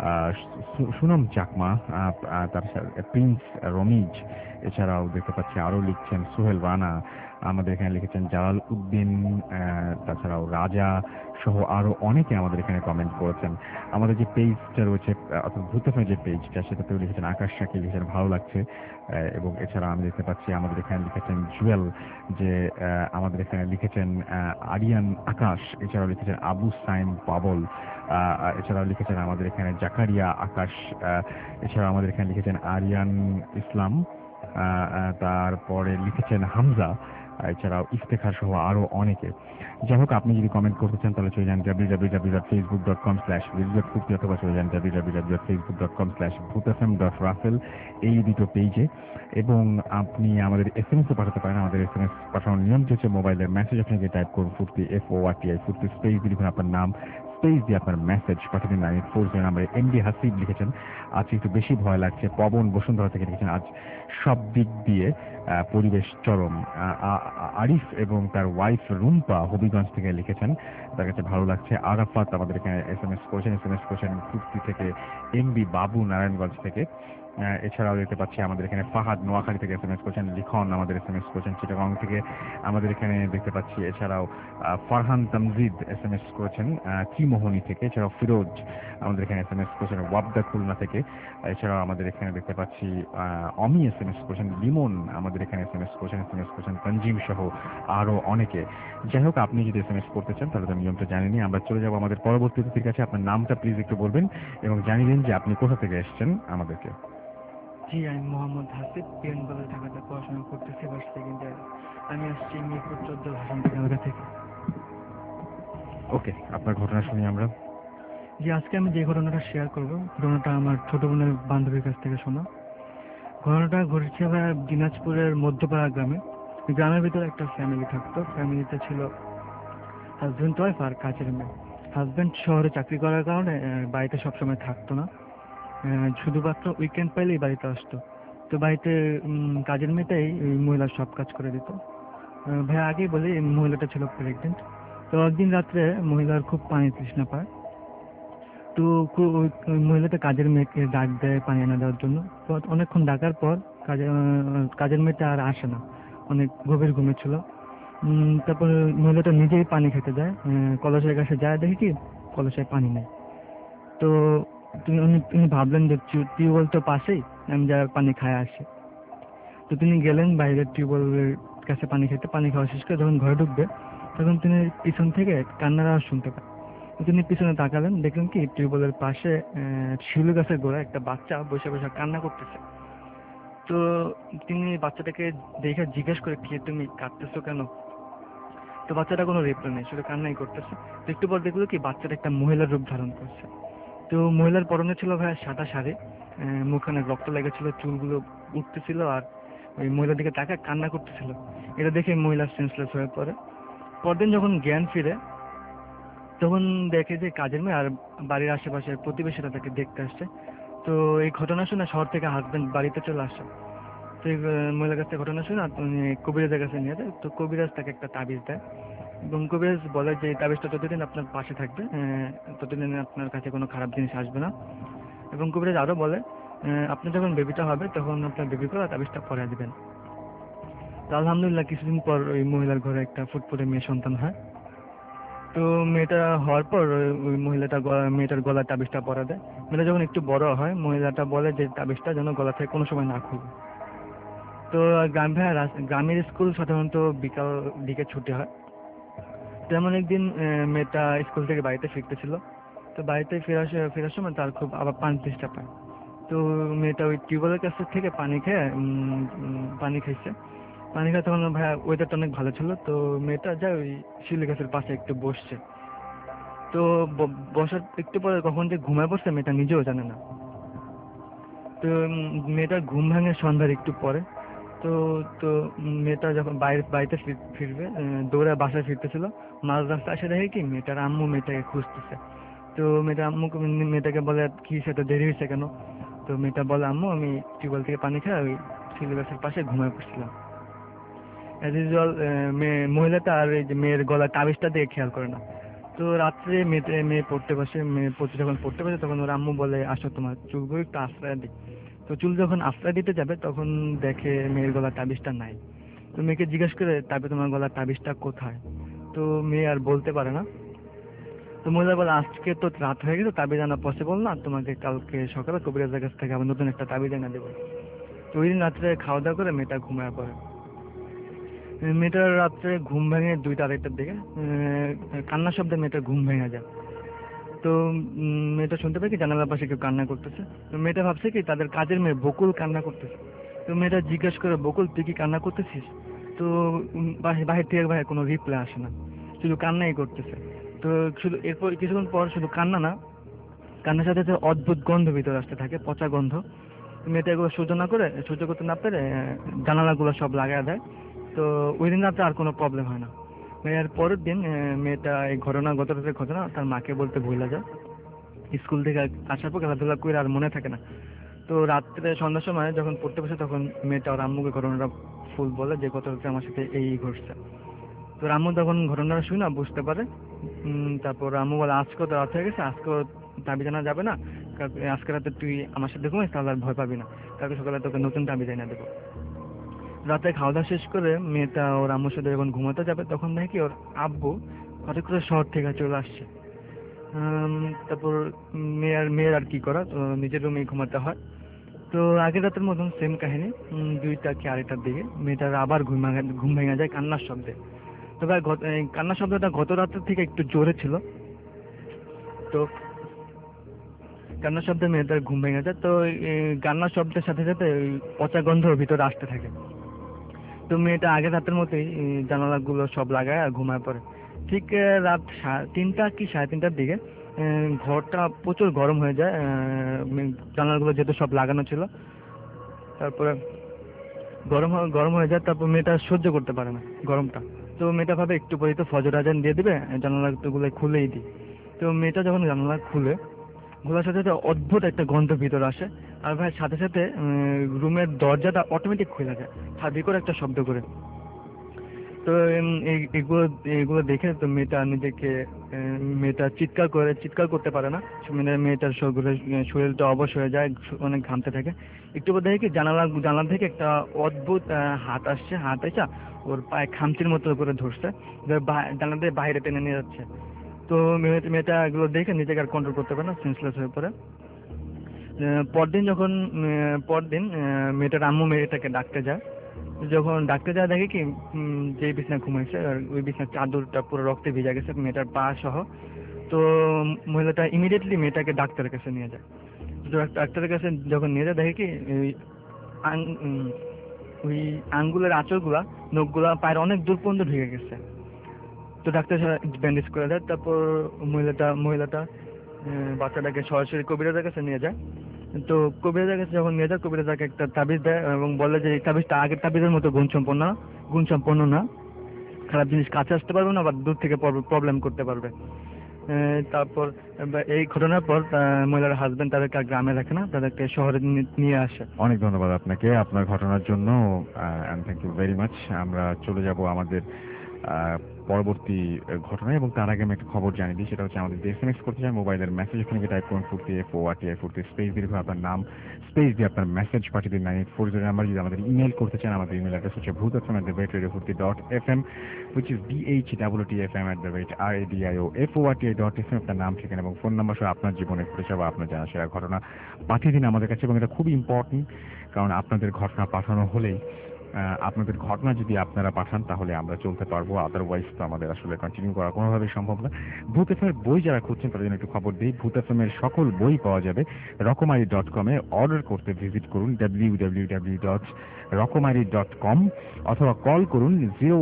সুনম চাকমা, তার সাথে প্রিন্স রমিজ। এছাড়াও দেখতে পাচ্ছি আরো লিখছেন সোহেল রানা। আমাদের এখানে লিখেছেন জালাল উদ্দিন, তাছাড়াও রাজা সহ আরো অনেকে আমাদের এখানে কমেন্ট করেছেন। আমাদের যে পেজটা রয়েছে অর্থাৎ ভূতফের যে পেজটা সেটাতেও লিখেছেন আকাশ শাকি, লিখেছেন ভালো লাগছে। এবং এছাড়া আমি দেখতে পাচ্ছি আমাদের এখানে লিখেছেন জুয়েল, যে আমাদের এখানে লিখেছেন আরিয়ান আকাশ। এছাড়াও লিখেছেন আবু সাইম পাবল। এছাড়াও লিখেছেন আমাদের এখানে জাকারিয়া আকাশ। এছাড়াও আমাদের এখানে লিখেছেন আরিয়ান ইসলাম। তারপরে লিখেছেন হামজা। এছাড়াও ইফতেখার সহ আরো অনেকে। যাই হোক, আপনি যদি কমেন্ট করতে চান তাহলে চলে যান www.facebook.com/vizfurti অথবা চলে যান www.facebook.com/bhutfm.raffel এই দুটো পেজে। এবং আপনি আমাদের এসএমএসও পাঠাতে পারেন। আমাদের এসএমএস পাঠানোর নিয়ম হচ্ছে মোবাইলের মেসেজ আপনাকে টাইপ করুন ফুর্তি FORTI ফুর্তি স্পেস দিয়ে লিখুন আপনার নাম, স্পেস দিয়ে আপনার মেসেজ পাঠিয়ে দিন 9840 নাম্বারে। এমডি হাসিব লিখেছেন আজ একটু বেশি ভয় লাগছে। পবন বসুন্ধরা থেকে লিখেছেন আজ সব দিক দিয়ে পরিবেশ চরম। আরিফ এবং তার ওয়াইফ রুম্পা হবিগঞ্জ থেকে লিখেছেন তার কাছে ভালো লাগছে। আরাফাত আমাদের এখানে এসএমএস করেছেন ফুর্তি থেকে। এমবি বাবু নারায়ণগঞ্জ থেকে। এছাড়াও দেখতে পাচ্ছি আমাদের এখানে ফাহাদ নোয়াখালী থেকে SMS করছেন, লিখন আমাদের SMS করছেন চিটাগং থেকে আমাদের এখানে দেখতে পাচ্ছি। এছাড়াও ফারহান তামজিদ SMS করেছেন ত্রিমোহনী থেকে। এছাড়াও ফিরোজ আমাদের এখানে SMS করছেন ওয়াবদা খুলনা থেকে। এছাড়াও আমাদের এখানে দেখতে পাচ্ছি অমি SMS করছেন, লিমন আমাদের এখানে SMS করছেন তঞ্জিম সহ আরো অনেকে। যাই হোক, আপনি যদি SMS করতে চান তাহলে তো নিয়মটা জানেনি। আমরা চলে যাব আমাদের পরবর্তী অতিথির কাছে। আপনার নামটা প্লিজ একটু বলবেন এবং জানিয়ে দিন যে আপনি কোথা থেকে এসেছেন আমাদেরকে। জি, আমি মোহাম্মদ হাসিব, পিএন কলেজ ঢাকাতে পড়াশোনা করতেছি, এবার সেকেন্ড ইয়ার। আমি আসছি মিরপুর 14 ভাষান্তর থেকে। ওকে, আপনার ঘটনা শুনি আমরা। জি, আজকে আমি যে ঘটনাটা শেয়ার করব, ঘটনাটা আমার ছোট বোনের বান্ধবীর কাছ থেকে শোনা। ঘটনাটা ঘটেছে দিনাজপুরের মধ্যপাড়া গ্রামে। গ্রামের ভিতরে একটা ফ্যামিলি থাকতো। ফ্যামিলিতে ছিল হাজবেন্ড ওয়াইফ আর কাজের মেয়ে। হাজবেন্ড শহরে চাকরি করার কারণে বাড়িতে সবসময় থাকতো না, শুধুমাত্র উইকেন্ড পাইলেই বাড়িতে আসতো। তো বাড়িতে কাজের মেয়েটাই মহিলার সব কাজ করে দিত। ভাই আগেই বলি, মহিলাটা ছিল প্রেগনেন্ট। তো একদিন রাত্রে মহিলার খুব পানি তৃষ্ণা পায়। তো ওই মহিলাটা কাজের মেয়েকে ডাক দেয় পানি এনে দেওয়ার জন্য। তো অনেকক্ষণ ডাকার পর কাজের মেয়েটা আর আসে না, অনেক গভীর ঘুমেছিল। তারপরে মহিলাটা নিজেই পানি খেতে যায়। কলসের কাছে যায়, দেখি কি কলসে পানি নেই। তো তিনি ভাবলেন যে টিউবওয়েল তো পাশেই, আমি যা পানি খায় আসি। তো তিনি গেলেন বাইরের টিউবওয়েলের কাছে পানি খেতে। পানি খাওয়া শেষ করে যখন ঘরে ঢুকবে তখন তিনি পিছন থেকে কান্নার আওয়াজ শুনতে পান। তিনি পিছনে তাকালেন, দেখলেন কি টিউবওয়েলের পাশে শিউলি গাছের গোড়ায় একটা বাচ্চা বসে বসে কান্না করতেছে। তো তিনি বাচ্চাটাকে দেখে জিজ্ঞেস করে, কি তুমি কাঁদতেছো কেন? তো বাচ্চাটা কোনো রিপ্লাই নেই, শুধু কান্নাই করতেছে। তো একটু পর দেখলো কি বাচ্চাটা একটা মহিলার রূপ ধারণ করছে। তো মহিলার পরনে ছিল সাদা শাড়ি, মুখখানে রক্ত লেগেছিল, চুলগুলো উঠতেছিল আর ওই মহিলার দিকে তাকায় কান্না করতেছিল। এটা দেখে মহিলা সেন্সলেস হয়ে পড়ে। পরদিন যখন জ্ঞান ফিরে তখন দেখে যে কাজের মেয়ে আর বাড়ির আশেপাশের প্রতিবেশীরা তাকে দেখতে আসছে। তো এই ঘটনা শুনে শহর থেকে হাজবেন্ড বাড়িতে চলে আসে। তো এই মহিলার কাছ থেকে ঘটনা শুনে কবিরাজের কাছে নিয়ে যায়। তো কবিরাজ তাকে একটা তাবিজ দেয় এবং কবিরাজ বলে যে এই তাবিজটা যতদিন আপনার পাশে থাকবে ততদিন আপনার কাছে কোনো খারাপ জিনিস আসবে না। এবং কবিরাজ আরও বলে আপনার যখন বেবিটা হবে তখন আপনার বেবি করে তাবিজটা পরে দিবেন। তো আলহামদুলিল্লাহ কিছুদিন পর ওই মহিলার ঘরে একটা ফুটফুটে মেয়ে সন্তান হয়। তো মেয়েটা হওয়ার পর ওই মেয়েটার গলায় তাবিজটা পরা দেয়। মেয়েটা যখন একটু বড় হয় মহিলাটা বলে যে তাবিজটা যেন গলা থেকে কোনো সময় না খুলবে। তো গ্রামের স্কুল সাধারণত বিকাল দিকে ছুটি হয়। তেমন একদিন মেয়েটা স্কুল থেকে বাড়িতে ফিরতেছিল। তো বাড়িতে ফেরার সময় তার খুব আবার পানি তেষ্টা পায়। তো মেয়েটা ওই টিউবওয়েলের কাছ থেকে পানি খাইছে। পানি খায় তখন ভাইয়া ওয়েদারটা অনেক ভালো ছিল। তো মেয়েটা যায় ওই শিউলি গাছের পাশে একটু বসছে। তো বসার একটু পরে কখন যে ঘুমায় পড়ছে মেয়েটা নিজেও জানে না। তো মেয়েটার ঘুম ভাঙে সন্ধ্যার একটু পরে। তো তো মেয়েটা যখন বাড়িতে ফিরবে দৌড়ে বাসায় ফিরতেছিল, মাঝ রাস্তা এসে দেখে কি মেয়েটার আম্মু মেয়েটাকে খুঁজতেছে। তো মেয়েটাকে বলে কি সেটা দেরি হয়েছে কেন? তো মেয়েটা বলে আম্মু আমি টিউবওয়েল থেকে পানি খাই ওই শিউলি গাছের পাশে ঘুমায় পড়ছিলাম। অ্যাজ ইউজুয়াল মহিলাটা আর এই যে মেয়ের গলার তাবিজটা দিয়ে খেয়াল করে না। তো রাত্রে মেয়ে যখন পড়তে বসে তখন ওর আম্মু বলে আসো তোমার চুলগুলো একটু আশ্রয় দিই। তো চুল যখন আশ্রয় দিতে যাবে তখন দেখে মেয়ের গলার তাবিজটা নাই। তো মেয়েকে জিজ্ঞেস করে তোমার গলার তাবিজটা কোথায়? তো মেয়ে আর বলতে পারে না। তো মহিলা বলে আজকে তো রাত হয়ে গেছে, তাবিজ আনা পসিবল না, তোমাকে কালকে সকালে কবিরাজের কাছ থেকে আবার নতুন একটা তাবিজ এনে দেবো। তো ওই দিন রাত্রে খাওয়া দাওয়া করে মেয়েটা ঘুমায় পড়ে। মেয়েটার রাত্রে ঘুম ভেঙে 2টা-2:30টার দিকে কান্নার শব্দে মেয়েটার ঘুম ভেঙে যায়। তো মেয়েটা শুনতে পায় কি জানালার পাশে কেউ কান্না করতেছে। তো মেয়েটা ভাবছে কি তাদের কাজের মেয়ে বকুল কান্না করতেছে। তো মেয়েটা জিজ্ঞেস করে বকুল তুই কি কান্না করতেছিস? তো বাহির থেকে ভাই কোনো রিপ্লাই আসে না, শুধু কান্নাই করতেছে। তো শুধু এরপর কিছুক্ষণ পর শুধু কান্না না, কান্নার সাথে সাথে অদ্ভুত গন্ধ ভিতরে আসতে থাকে, পচা গন্ধ। মেয়েটা এগুলো সহ্য করতে না পেরে জানালাগুলো সব লাগায় দেয়। তো ওই দিন রাতে আর কোনো প্রবলেম হয় না। এর পরের দিন মেয়েটা এই গত রাতের ঘটনা তার মাকে বলতে ভুলে যায়। স্কুল থেকে আসার পর খেলাধুলা করে আর মনে থাকে না। তো রাত্রে সন্ধ্যার সময় যখন পড়তে বসে তখন মেয়েটা ওর আম্মুকে ঘটনাটা ফুল বলে যে গত রাতে আমার সাথে এই ঘটছে। তো আম্মু তখন ঘটনাটা শুনে বুঝতে পারে। তারপর আম্মু বলে আজকে তো রাত হয়ে গেছে, আজকে দাবি জানা যাবে না, আজকে রাতে তুই আমার সাথে ঘুমাইস তাহলে আর ভয় পাবি না, কালকে সকালে তোকে নতুন টাবি যাই না দেবো। রাতে খাওয়া দাওয়া শেষ করে মেয়েটা ওর আম্মুর সাথে যখন ঘুমাতে যাবে তখন দেখি ওর আব্বু হঠাৎ করে শহর থেকে চলে আসছে। তারপর মেয়ের আর কি করা, তো নিজের রুমেই ঘুমাতে হয়। তো আগের রাতের মতন সেম কাহিনী, 2টা কি 2:30টার দিকে মেয়েটার আবার ঘুম ভেঙে যায় কান্নার শব্দে। তবে কান্নার শব্দটা গত রাতের থেকে একটু জোরে ছিল। তো কান্নার শব্দে মেয়েটার ঘুম ভেঙে যায়। তো কান্নার শব্দের সাথে সাথে ওই পচা গন্ধ ভিতরে আসতে থাকে। তো মেয়েটা আগের রাতের মতোই জানালাগুলো সব লাগায় আর ঘুমায় পড়ে। ঠিক রাত 3টা কি 3:30টার দিকে ঘরটা প্রচুর গরম হয়ে যায়, জানালাগুলো যেহেতু সব লাগানো ছিল। তারপরে গরম হয়ে যায়, তারপর মেয়েটা সহ্য করতে পারে না গরমটা। তো মেয়েটা ভাবে একটু পরেই তো ফজর আজান দিয়ে দিবে, জানালাগুলো খুলেই দিই। তো মেয়েটা যখন জানালা খোলার সাথে সাথে অদ্ভুত একটা গন্ধ ভিতরে আসে, আর ভাই সাথে সাথে রুমের দরজাটা অটোমেটিক খুলে যায় হাবি করে একটা শব্দ করে। তো এগুলো দেখে তো মেয়েটা চিৎকার করতে পারে না, মেয়েটার শরীরটা অবশ হয়ে যায়, অনেক ঘামতে থাকে। একটু পর দেখে কি জানালা থেকে একটা অদ্ভুত হাত আসা ওর পায়ে খামচির মতো করে ধরছে, জানালা দিয়ে বাইরে টেনে নিয়ে যাচ্ছে। তো মেয়েটা এগুলো দেখে নিজেকে আর কন্ট্রোল করতে পারে না, সেন্সলেস হয়ে পড়ে। পরদিন মেয়েটার আম্মু মেয়েটাকে ডাকতে যায়। যখন ডাকতে যায় দেখে কি যে বিছানা ঘুমাইছে আর ওই বিছানার চাদরটা পুরো রক্তে ভিজে গেছে, মেয়েটার পা সহ। তো মহিলাটা ইমিডিয়েটলি মেয়েটাকে ডাক্তারের কাছে নিয়ে যায়। তো ডাক্তারের কাছে যখন নিয়ে যায় দেখে কি ওই আঙ্গুলের আঁচড়গুলা, নখগুলা পায়ের অনেক দূর পর্যন্ত ঢুকে গেছে। তো ডাক্তার ব্যান্ডেজ করে দেয়। তারপর মহিলাটা বাচ্চাটাকে সরাসরি কবিরাজের কাছে নিয়ে যায়। তো কবিরাজের কাছে যখন নিয়ে যায়, কবিরাজ তাকে একটা তাবিজ দেয় এবং বলে যে এই তাবিজটা আগের তাবিজের মতো গুণসম্পন্ন না, খারাপ জিনিস কাছে আসতে পারবে না বা দূর থেকে প্রবলেম করতে পারবে। তারপর এই ঘটনার পর মহিলার হাজবেন্ড তাদেরকে আর গ্রামে রাখে না, তাদেরকে শহরে নিয়ে আসে। অনেক ধন্যবাদ আপনাকে আপনার ঘটনার জন্য, and thank you very much. আমরা চলে যাব আমাদের পরবর্তী ঘটনায়, এবং তার আগে আমি একটা খবর জানিয়ে দিই। সেটা হচ্ছে আমাদের যে SMS করতে চান মোবাইলের মেসেজ, এখানে টাইপ করুন ফুর্তি FORTI ফুর্তি স্পেস দিয়ে আপনার নাম স্পেস দিয়ে আপনার মেসেজ পাঠিয়ে দিন 9840 নাম্বার। যদি আমাদের ইমেল করতে চান, আমাদের ইমেল অ্যাড্রেস হচ্ছে bhutfm@radiofurti.fm, which is bhtfm@radiofurti.fm। আপনার নাম, ঠিকানা এবং ফোন নাম্বার সহ আপনার জীবনে ঘটে যাওয়া আপনার জানা সেরা ঘটনা পাঠিয়ে দিন আমাদের কাছে। এবং এটা খুবই ইম্পর্টেন্ট, কারণ আপনাদের ঘটনা পাঠানো হলেই আপনাদের ঘটনা যদি আপনারা পাঠান তাহলে আমরা চলতে পারবো, আদারওয়াইজ তো আমাদের আসলে কন্টিনিউ করা কোনোভাবেই সম্ভব না। ভূত এফএম বই যারা খুঁজছেন তাদের জন্য একটু খবর দিই। ভূত এফএম এর সকল বই পাওয়া যাবে রকমারি.com এ। অর্ডার করতে ভিজিট করুন www.রকমারি.com অথবা কল করুন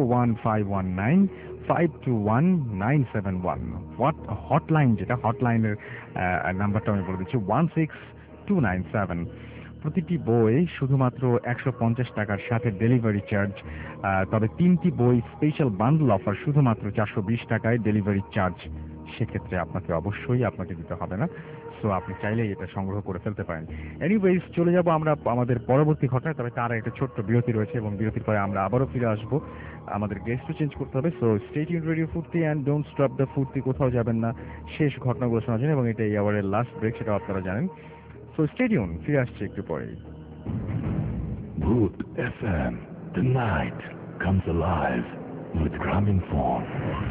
01519521971। হটলাইন যেটা, হটলাইনের নাম্বারটা আমি বলে দিচ্ছি 16297। প্রতিটি বই শুধুমাত্র 150 টাকার সাথে ডেলিভারি চার্জ, তবে 3টি বই স্পেশাল বান্ডল অফার শুধুমাত্র 420 টাকায় ডেলিভারি চার্জ। সেক্ষেত্রে আপনাকে দিতে হবে না, সো আপনি চাইলেই এটা সংগ্রহ করে ফেলতে পারেন। এনিওয়েজ চলে যাব আমরা আমাদের পরবর্তী ঘটনায়, তবে তার একটা ছোট্ট বিরতি রয়েছে এবং বিরতির পরে আমরা আবারও ফিরে আসবো। আমাদের গেস্টও চেঞ্জ করতে হবে, so stay tuned radio Foorti and don't stop the Foorti. কোথাও যাবেন না শেষ ঘটনাগুলো শোনার জন্য, এবং এটা এই আওয়ারের লাস্ট ব্রেক, সেটাও আপনারা জানেন। So stay tuned, ফিরে আসছে একটু পরে। Bhoot FM, the night comes alive with Graminphone.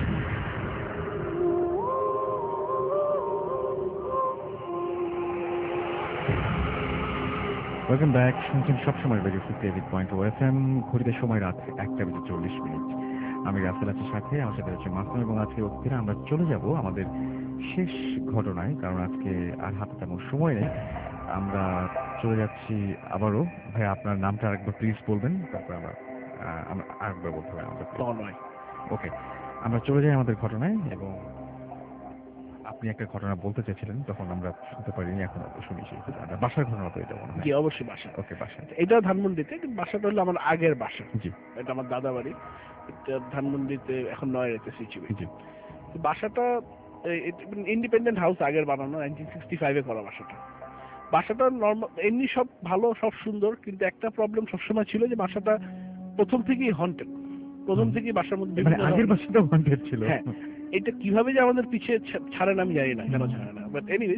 Welcome back, শুনছেন সবসময় রেডিও 58.0 FM। ঘড়িতে সময় রাত 1:40। আমি রাসেল আছি সাথে, আমার সাথে হচ্ছে মাসুম এবং আজকে অতিথিরা। আমরা চলে যাব আমাদের শেষ ঘটনায়, কারণ আজকে আর হাতে তেমন সময় নেই। আমরা চলে যাচ্ছি আবারও। ভাই আপনার নামটা আরেকবার প্লিজ বলবেন, তারপর আমরা আরেকবার বলতে হবে আমাদের। ওকে, আমরা চলে যাই আমাদের ঘটনায়। এবং আপনি একটা ঘটনা বলতে চেয়েছিলেন, তখন আমরা শুনতে পারিনি, এখন শুনেছি। বাসার ঘটনা তো এটা মনে হয়? জি অবশ্যই বাসা। ওকে, বাসা। এটা ধানমন্ডিতে, কিন্তু বাসাটা হলো আমার আগের বাসা। জি, এটা আমার দাদা বাড়ি, এটা ধানমন্ডিতে, এখন নয়রেতে সিচুয়েট। জি। বাসাটা ইন্ডিপেন্ডেন্ট হাউস, আগের বানানো, 1965-এ করা বাসাটা নরমাল, এমনি সব ভালো, সব সুন্দর, কিন্তু একটা প্রবলেম সবসময় ছিল যে বাসাটা প্রথম থেকেই হন্টেড। বাসার মধ্যে আগের বাসাটা হন্টেড ছিল। হ্যাঁ, এটা কিভাবে যে আমাদের পিছিয়ে ছাড়েন আমি জানি না, কেন ছাড়ে না, বাট এনিওয়েজ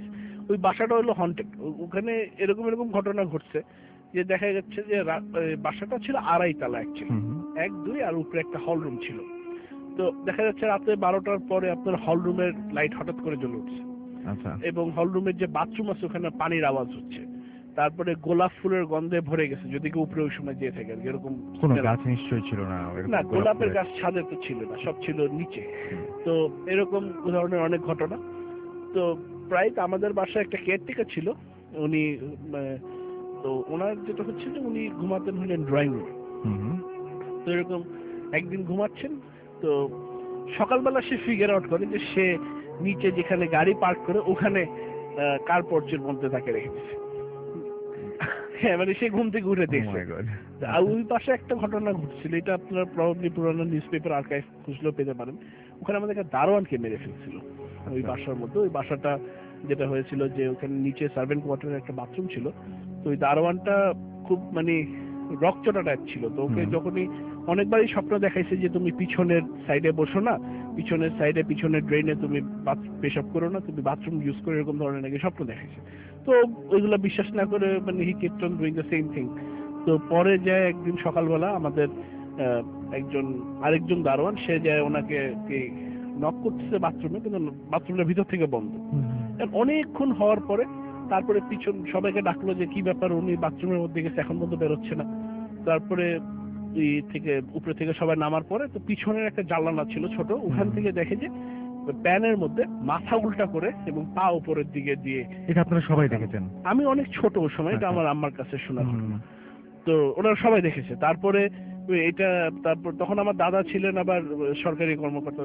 ওই বাসাটা হলো হন্টেড। ওখানে এরকম এরকম ঘটনা ঘটছে যে দেখা যাচ্ছে যে বাসাটা ছিল 2.5 তলা অ্যাকচুয়ালি, 1, 2 আর উপরে একটা হল রুম ছিল। তো দেখা যাচ্ছে রাতে 12টার পরে আপনার হল রুমের লাইট হঠাৎ করে জ্বলে উঠছে, এবং হল রুমের যে বাথরুম আছে ওখানে পানির আওয়াজ হচ্ছে। তারপরে গোলাপ ফুলের গন্ধে ভরে গেছে, যদি কেউ উপরে ওই সময় যেয়ে থাকে এরকম কোনো গাছ নিশ্চয়ই ছিল না, না গোলাপের গাছ ছাদে তো ছিল না, সব ছিল নিচে। তো এরকম ধরনের অনেক ঘটনা। তো প্রায় আমাদের বাসায় একটা কেয়ারটেকার ছিল, উনি তো ওনার যেটা হচ্ছে যে উনি ঘুমাতেন হলেন ড্রয়িং রুমে। তো এরকম একদিন ঘুমাচ্ছেন, তো সকালবেলা সে ফিগার আউট করে যে সে নিচে যেখানে গাড়ি পার্ক করে ওখানে কার পোর্চের মধ্যে তাকে রেখেছে। হ্যাঁ, মানে সে ঘুম থেকে উঠে দেখছে। আর ওই পাশে একটা ঘটনা ঘটছিল, এটা আপনারা প্রবাবলি পুরানো নিউজ পেপার আর্কাইভ খুঁজলেও পেতে পারেন। ওখানে আমাদের একটা দারোয়ানকে মেরে ফেলছিল ওই বাসার মধ্যে। ওই বাসাটা যেটা হয়েছিল যে ওখানে নিচে সার্ভেন্ট কোয়ার্টারের একটা বাথরুম ছিল। তো ওই দারোয়ানটা খুব মানে রকচটা টাইপ ছিল। তো ওকে যখনই অনেকবারই স্বপ্ন দেখাইছে যে তুমি পিছনের সাইডে বসো না, পিছনের সাইডে পিছনের ড্রেনে তুমি পেশাব করো না, তুমি বাথরুম ইউজ করে, এরকম ধরনের নাকি স্বপ্ন দেখাইছে। তো ওইগুলো বিশ্বাস না করে মানে he kept on doing the same thing. তো পরে যায় একদিন সকালবেলা আমাদের আরেকজন দারোয়ান, সে যায় ওনাকে নক করতেছে বাথরুমে, কিন্তু বাথরুমের ভিতর থেকে বন্ধ। অনেকক্ষণ হওয়ার পরে তারপরে পিছন সবাইকে ডাকলো যে কি ব্যাপার, উনি বাথরুমের মধ্যে গেছে, এখন পর্যন্ত বেরোচ্ছে না। তারপরে উপরে থেকে সবাই নামার পরে তো পিছনের একটা জানালা ছিল ছোট, ওখান থেকে দেখে যে প্যানের মধ্যে মাথা উল্টা করে এবং পা উপরের দিকে দিয়ে। এটা আপনারা সবাই দেখেছেন? আমি অনেক ছোট ওই সময়, এটা আমার আম্মার কাছে শোনা ঘটনা। তো ওনারা সবাই দেখেছে। তারপরে তারপর তখন আমার দাদা ছিলেন আবার সরকারি কর্মকর্তা,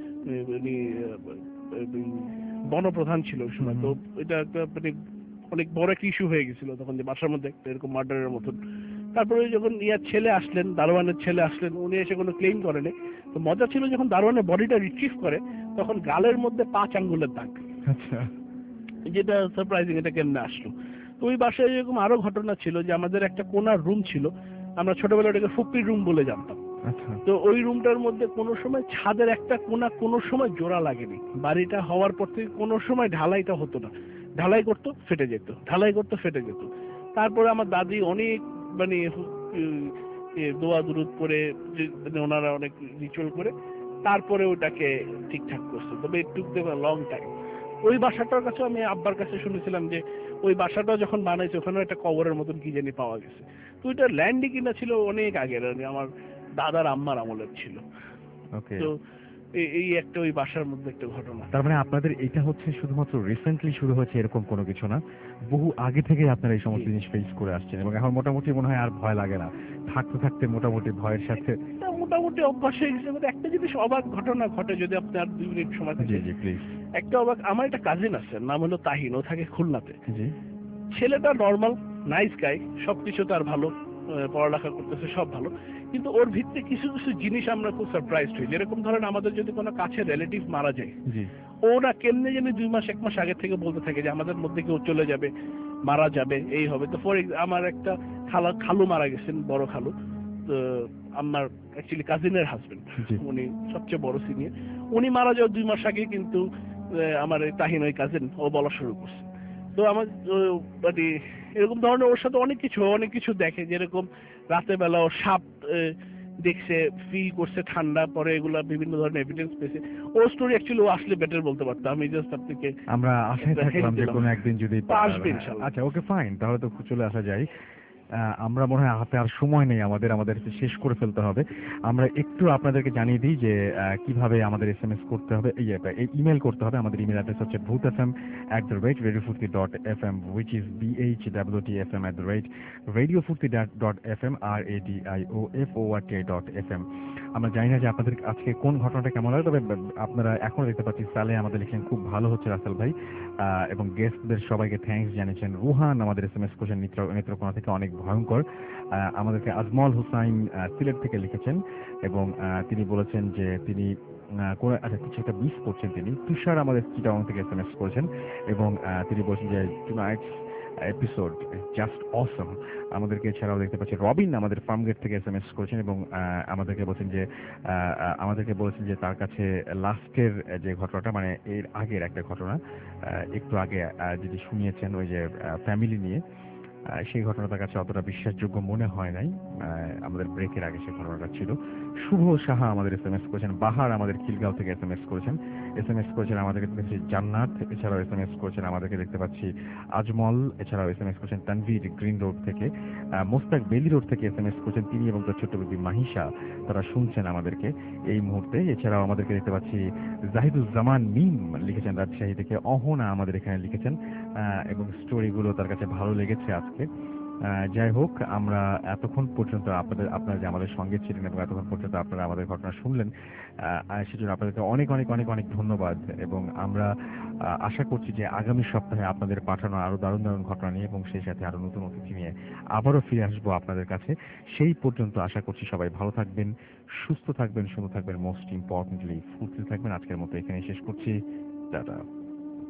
বনপ্রধান ছিল ওই সময়। তো এটা একটা মানে অনেক বড় একটা ইস্যু হয়ে গেছিল তখন, যে বাসার মধ্যে এরকম মার্ডারের মতন। তারপরে যখন ছেলে আসলেন, দারোয়ানের ছেলে আসলেন, উনি এসে কোনো ক্লেম করেনি। তো মজা ছিল যখন দারোয়ানের বডিটা রিট্রিভ করে তখন গালের মধ্যে 5 আঙ্গুলের দাগ, যেটা সারপ্রাইজিং, এটা কেমনে আসলো। তো ওই বাসায় এরকম আরো ঘটনা ছিল যে আমাদের একটা কোনার রুম ছিল, আমরা ছোটবেলা ওটাকে ফুপির রুম বলে জানতাম। তো ওই রুমটার মধ্যে কোনো সময় ছাদের একটা কোনা কোনো সময় জোড়া লাগেনি। বাড়িটা হওয়ার পর থেকে কোনো সময় ঢালাইটা হতো না, ঢালাই করতো ফেটে যেত, ঢালাই করতো ফেটে যেত। তারপরে আমার দাদি অনেক মানে দোয়া দুরুদ করে, ওনারা অনেক রিচুয়াল করে তারপরে ওটাকে ঠিকঠাক করছে। তবে it took them a long time. ওই বাসাটার কাছে আমি আব্বার কাছে শুনেছিলাম যে ওই বাসাটা যখন বানাইছে ওখানে একটা কবরের মতন কি জানি পাওয়া গেছে। তো ওইটা ল্যান্ডই কিনা ছিল অনেক আগের, আমার দাদার আম্মার আমলের ছিল। তো এই একটা ওই বাসার মধ্যে একটা ঘটনা। তার মানে আপনাদের এটা হচ্ছে শুধুমাত্র রিসেন্টলি শুরু হয়েছে এরকম কোনো কিছু না, বহু আগে থেকে আপনারা এই সমস্ত জিনিস ফেস করে আসছেন, এবং এখন মোটামুটি মনে হয় আর ভয় লাগে না, থাকতে থাকতে মোটামুটি ভয়ের সাথে মোটামুটি অভ্যাস হয়ে গেছে। একটা জিনিস অবাক ঘটনা ঘটে, যদি আপনি আর 2 মিনিট সময় থাকে। জি প্লিজ। একটা অবাক, আমার একটা কাজিন আছে, নাম হলো তাহিন, ও থাকে খুলনাতে। ছেলেটা নর্মাল নাইস গাই, সবকিছু তার ভালো, পড়ালেখা করতেছে সব ভালো, কিন্তু ওর ভিত্তিতে কিছু কিছু জিনিস আমরা খুব সারপ্রাইজড হই। যেরকম ধরেন আমাদের যদি কোনো কাছের রিলেটিভ মারা যায়, ও না কেমনে জানি 2 মাস 1 মাস আগে থেকে বলতে থাকে যে আমাদের মধ্যে কেউ চলে যাবে, মারা যাবে, এই হবে। তো আমার একটা খালু মারা গেছেন, বড় খালু, তো আমার অ্যাকচুয়ালি কাজিনের হাজবেন্ড, উনি সবচেয়ে বড় সিনিয়র। উনি মারা যাওয়ার 2 মাস আগে কিন্তু আমার তাহিন ওই কাজিন ও বলা শুরু করছে। তো আমার মানে এরকম ধরনের ওর সাথে অনেক কিছু দেখে, যেরকম রাতের বেলা ও সাপ দেখছে, ফিল করছে ঠান্ডা, পরে এগুলা বিভিন্ন ধরনের এভিডেন্স পেয়েছে। ওর স্টোরি অ্যাকচুয়ালি ও আসলে বেটার বলতে পারতাম, আমি জাস্ট আপনাকে আমরা আশায় থাকলাম যে কোনো একদিন যদি আসবে ইনশাআল্লাহ। আচ্ছা ওকে ফাইন, তাহলে তো চলে আসা যায়। আমরা মনে হয় হাতে আর সময় নেই, আমাদের শেষ করে ফেলতে হবে। আমরা একটু আপনাদেরকে জানিয়ে দিই যে কিভাবে আমাদের SMS করতে হবে, এই ইমেল করতে হবে। আমাদের ইমেল অ্যাড্রেস হচ্ছে bhutfm@radiofurti.fm, which is bhwtfm@radiofurti.fm, RADIOFORTI.fm। আমরা জানি না যে আপনাদের আজকে কোন ঘটনাটা কেমন লাগে, তবে আপনারা এখনো দেখতে পাচ্ছি সালে আমাদের লিখেছেন খুব ভালো হচ্ছে রাসেল ভাই, এবং গেস্টদের সবাইকে থ্যাঙ্কস জানিয়েছেন। রুহান আমাদের SMS করেছেন নেত্রকোনা থেকে, অনেক ভয়ঙ্কর। আমাদেরকে আজমল হুসাইন সিলেট থেকে লিখেছেন, এবং তিনি বলেছেন যে তিনি কিছু একটা মিস করছেন। তিনি তুষার আমাদের চিটাগং থেকে SMS করেছেন, এবং তিনি বলছেন যে টুনাইট এপিসোড, জাস্ট অসম। আমাদেরকে এছাড়াও দেখতে পাচ্ছি রবিন আমাদের ফার্মগেট থেকে SMS করেছেন এবং আমাদেরকে বলেছেন যে তার কাছে লাস্টের যে ঘটনাটা, মানে এর আগের একটা ঘটনা একটু আগে যেটি শুনিয়েছেন ওই যে ফ্যামিলি নিয়ে, সেই ঘটনা তার কাছে অতটা বিশ্বাসযোগ্য মনে হয় নাই। আমাদের ব্রেকের আগে সেই ঘটনাটা ছিল। শুভ সাহা আমাদের SMS করেছেন, বাহার আমাদের খিলগাঁও থেকে SMS করেছেন আমাদেরকে দেখতে পাচ্ছি জান্নাত, এছাড়াও SMS করেছেন আমাদেরকে দেখতে পাচ্ছি আজমল, এছাড়াও SMS করেছেন তানভীর গ্রিন রোড থেকে, মোস্তাক বেলি রোড থেকে SMS করেছেন তিনি এবং তার ছোট্ট বেবি মাহিশা, তারা শুনছেন আমাদেরকে এই মুহূর্তে। এছাড়াও আমাদেরকে দেখতে পাচ্ছি জাহিদুজ্জামান মিম লিখেছেন রাজশাহী থেকে, অহনা আমাদের এখানে লিখেছেন এবং স্টোরিগুলো তার কাছে ভালো লেগেছে আজকে। যাই হোক, আমরা এতক্ষণ পর্যন্ত আপনারা যে আমাদের সঙ্গে ছিলেন এবং এতক্ষণ পর্যন্ত আপনারা আমাদের ঘটনা শুনলেন, সেজন্য আপনাদেরকে অনেক অনেক অনেক অনেক ধন্যবাদ। এবং আমরা আশা করছি যে আগামী সপ্তাহে আপনাদের পাঠানো আরো দারুণ দারুণ ঘটনা নিয়ে এবং সেই সাথে আরো নতুন অতিথি নিয়ে আবারও ফিরে আসবো আপনাদের কাছে। সেই পর্যন্ত আশা করছি সবাই ভালো থাকবেন, সুস্থ থাকবেন, সুন্দর থাকবেন, মোস্ট ইম্পর্টেন্টলি ফুর্তি থাকবেন। আজকের মতো এখানে শেষ করছি, টাটা।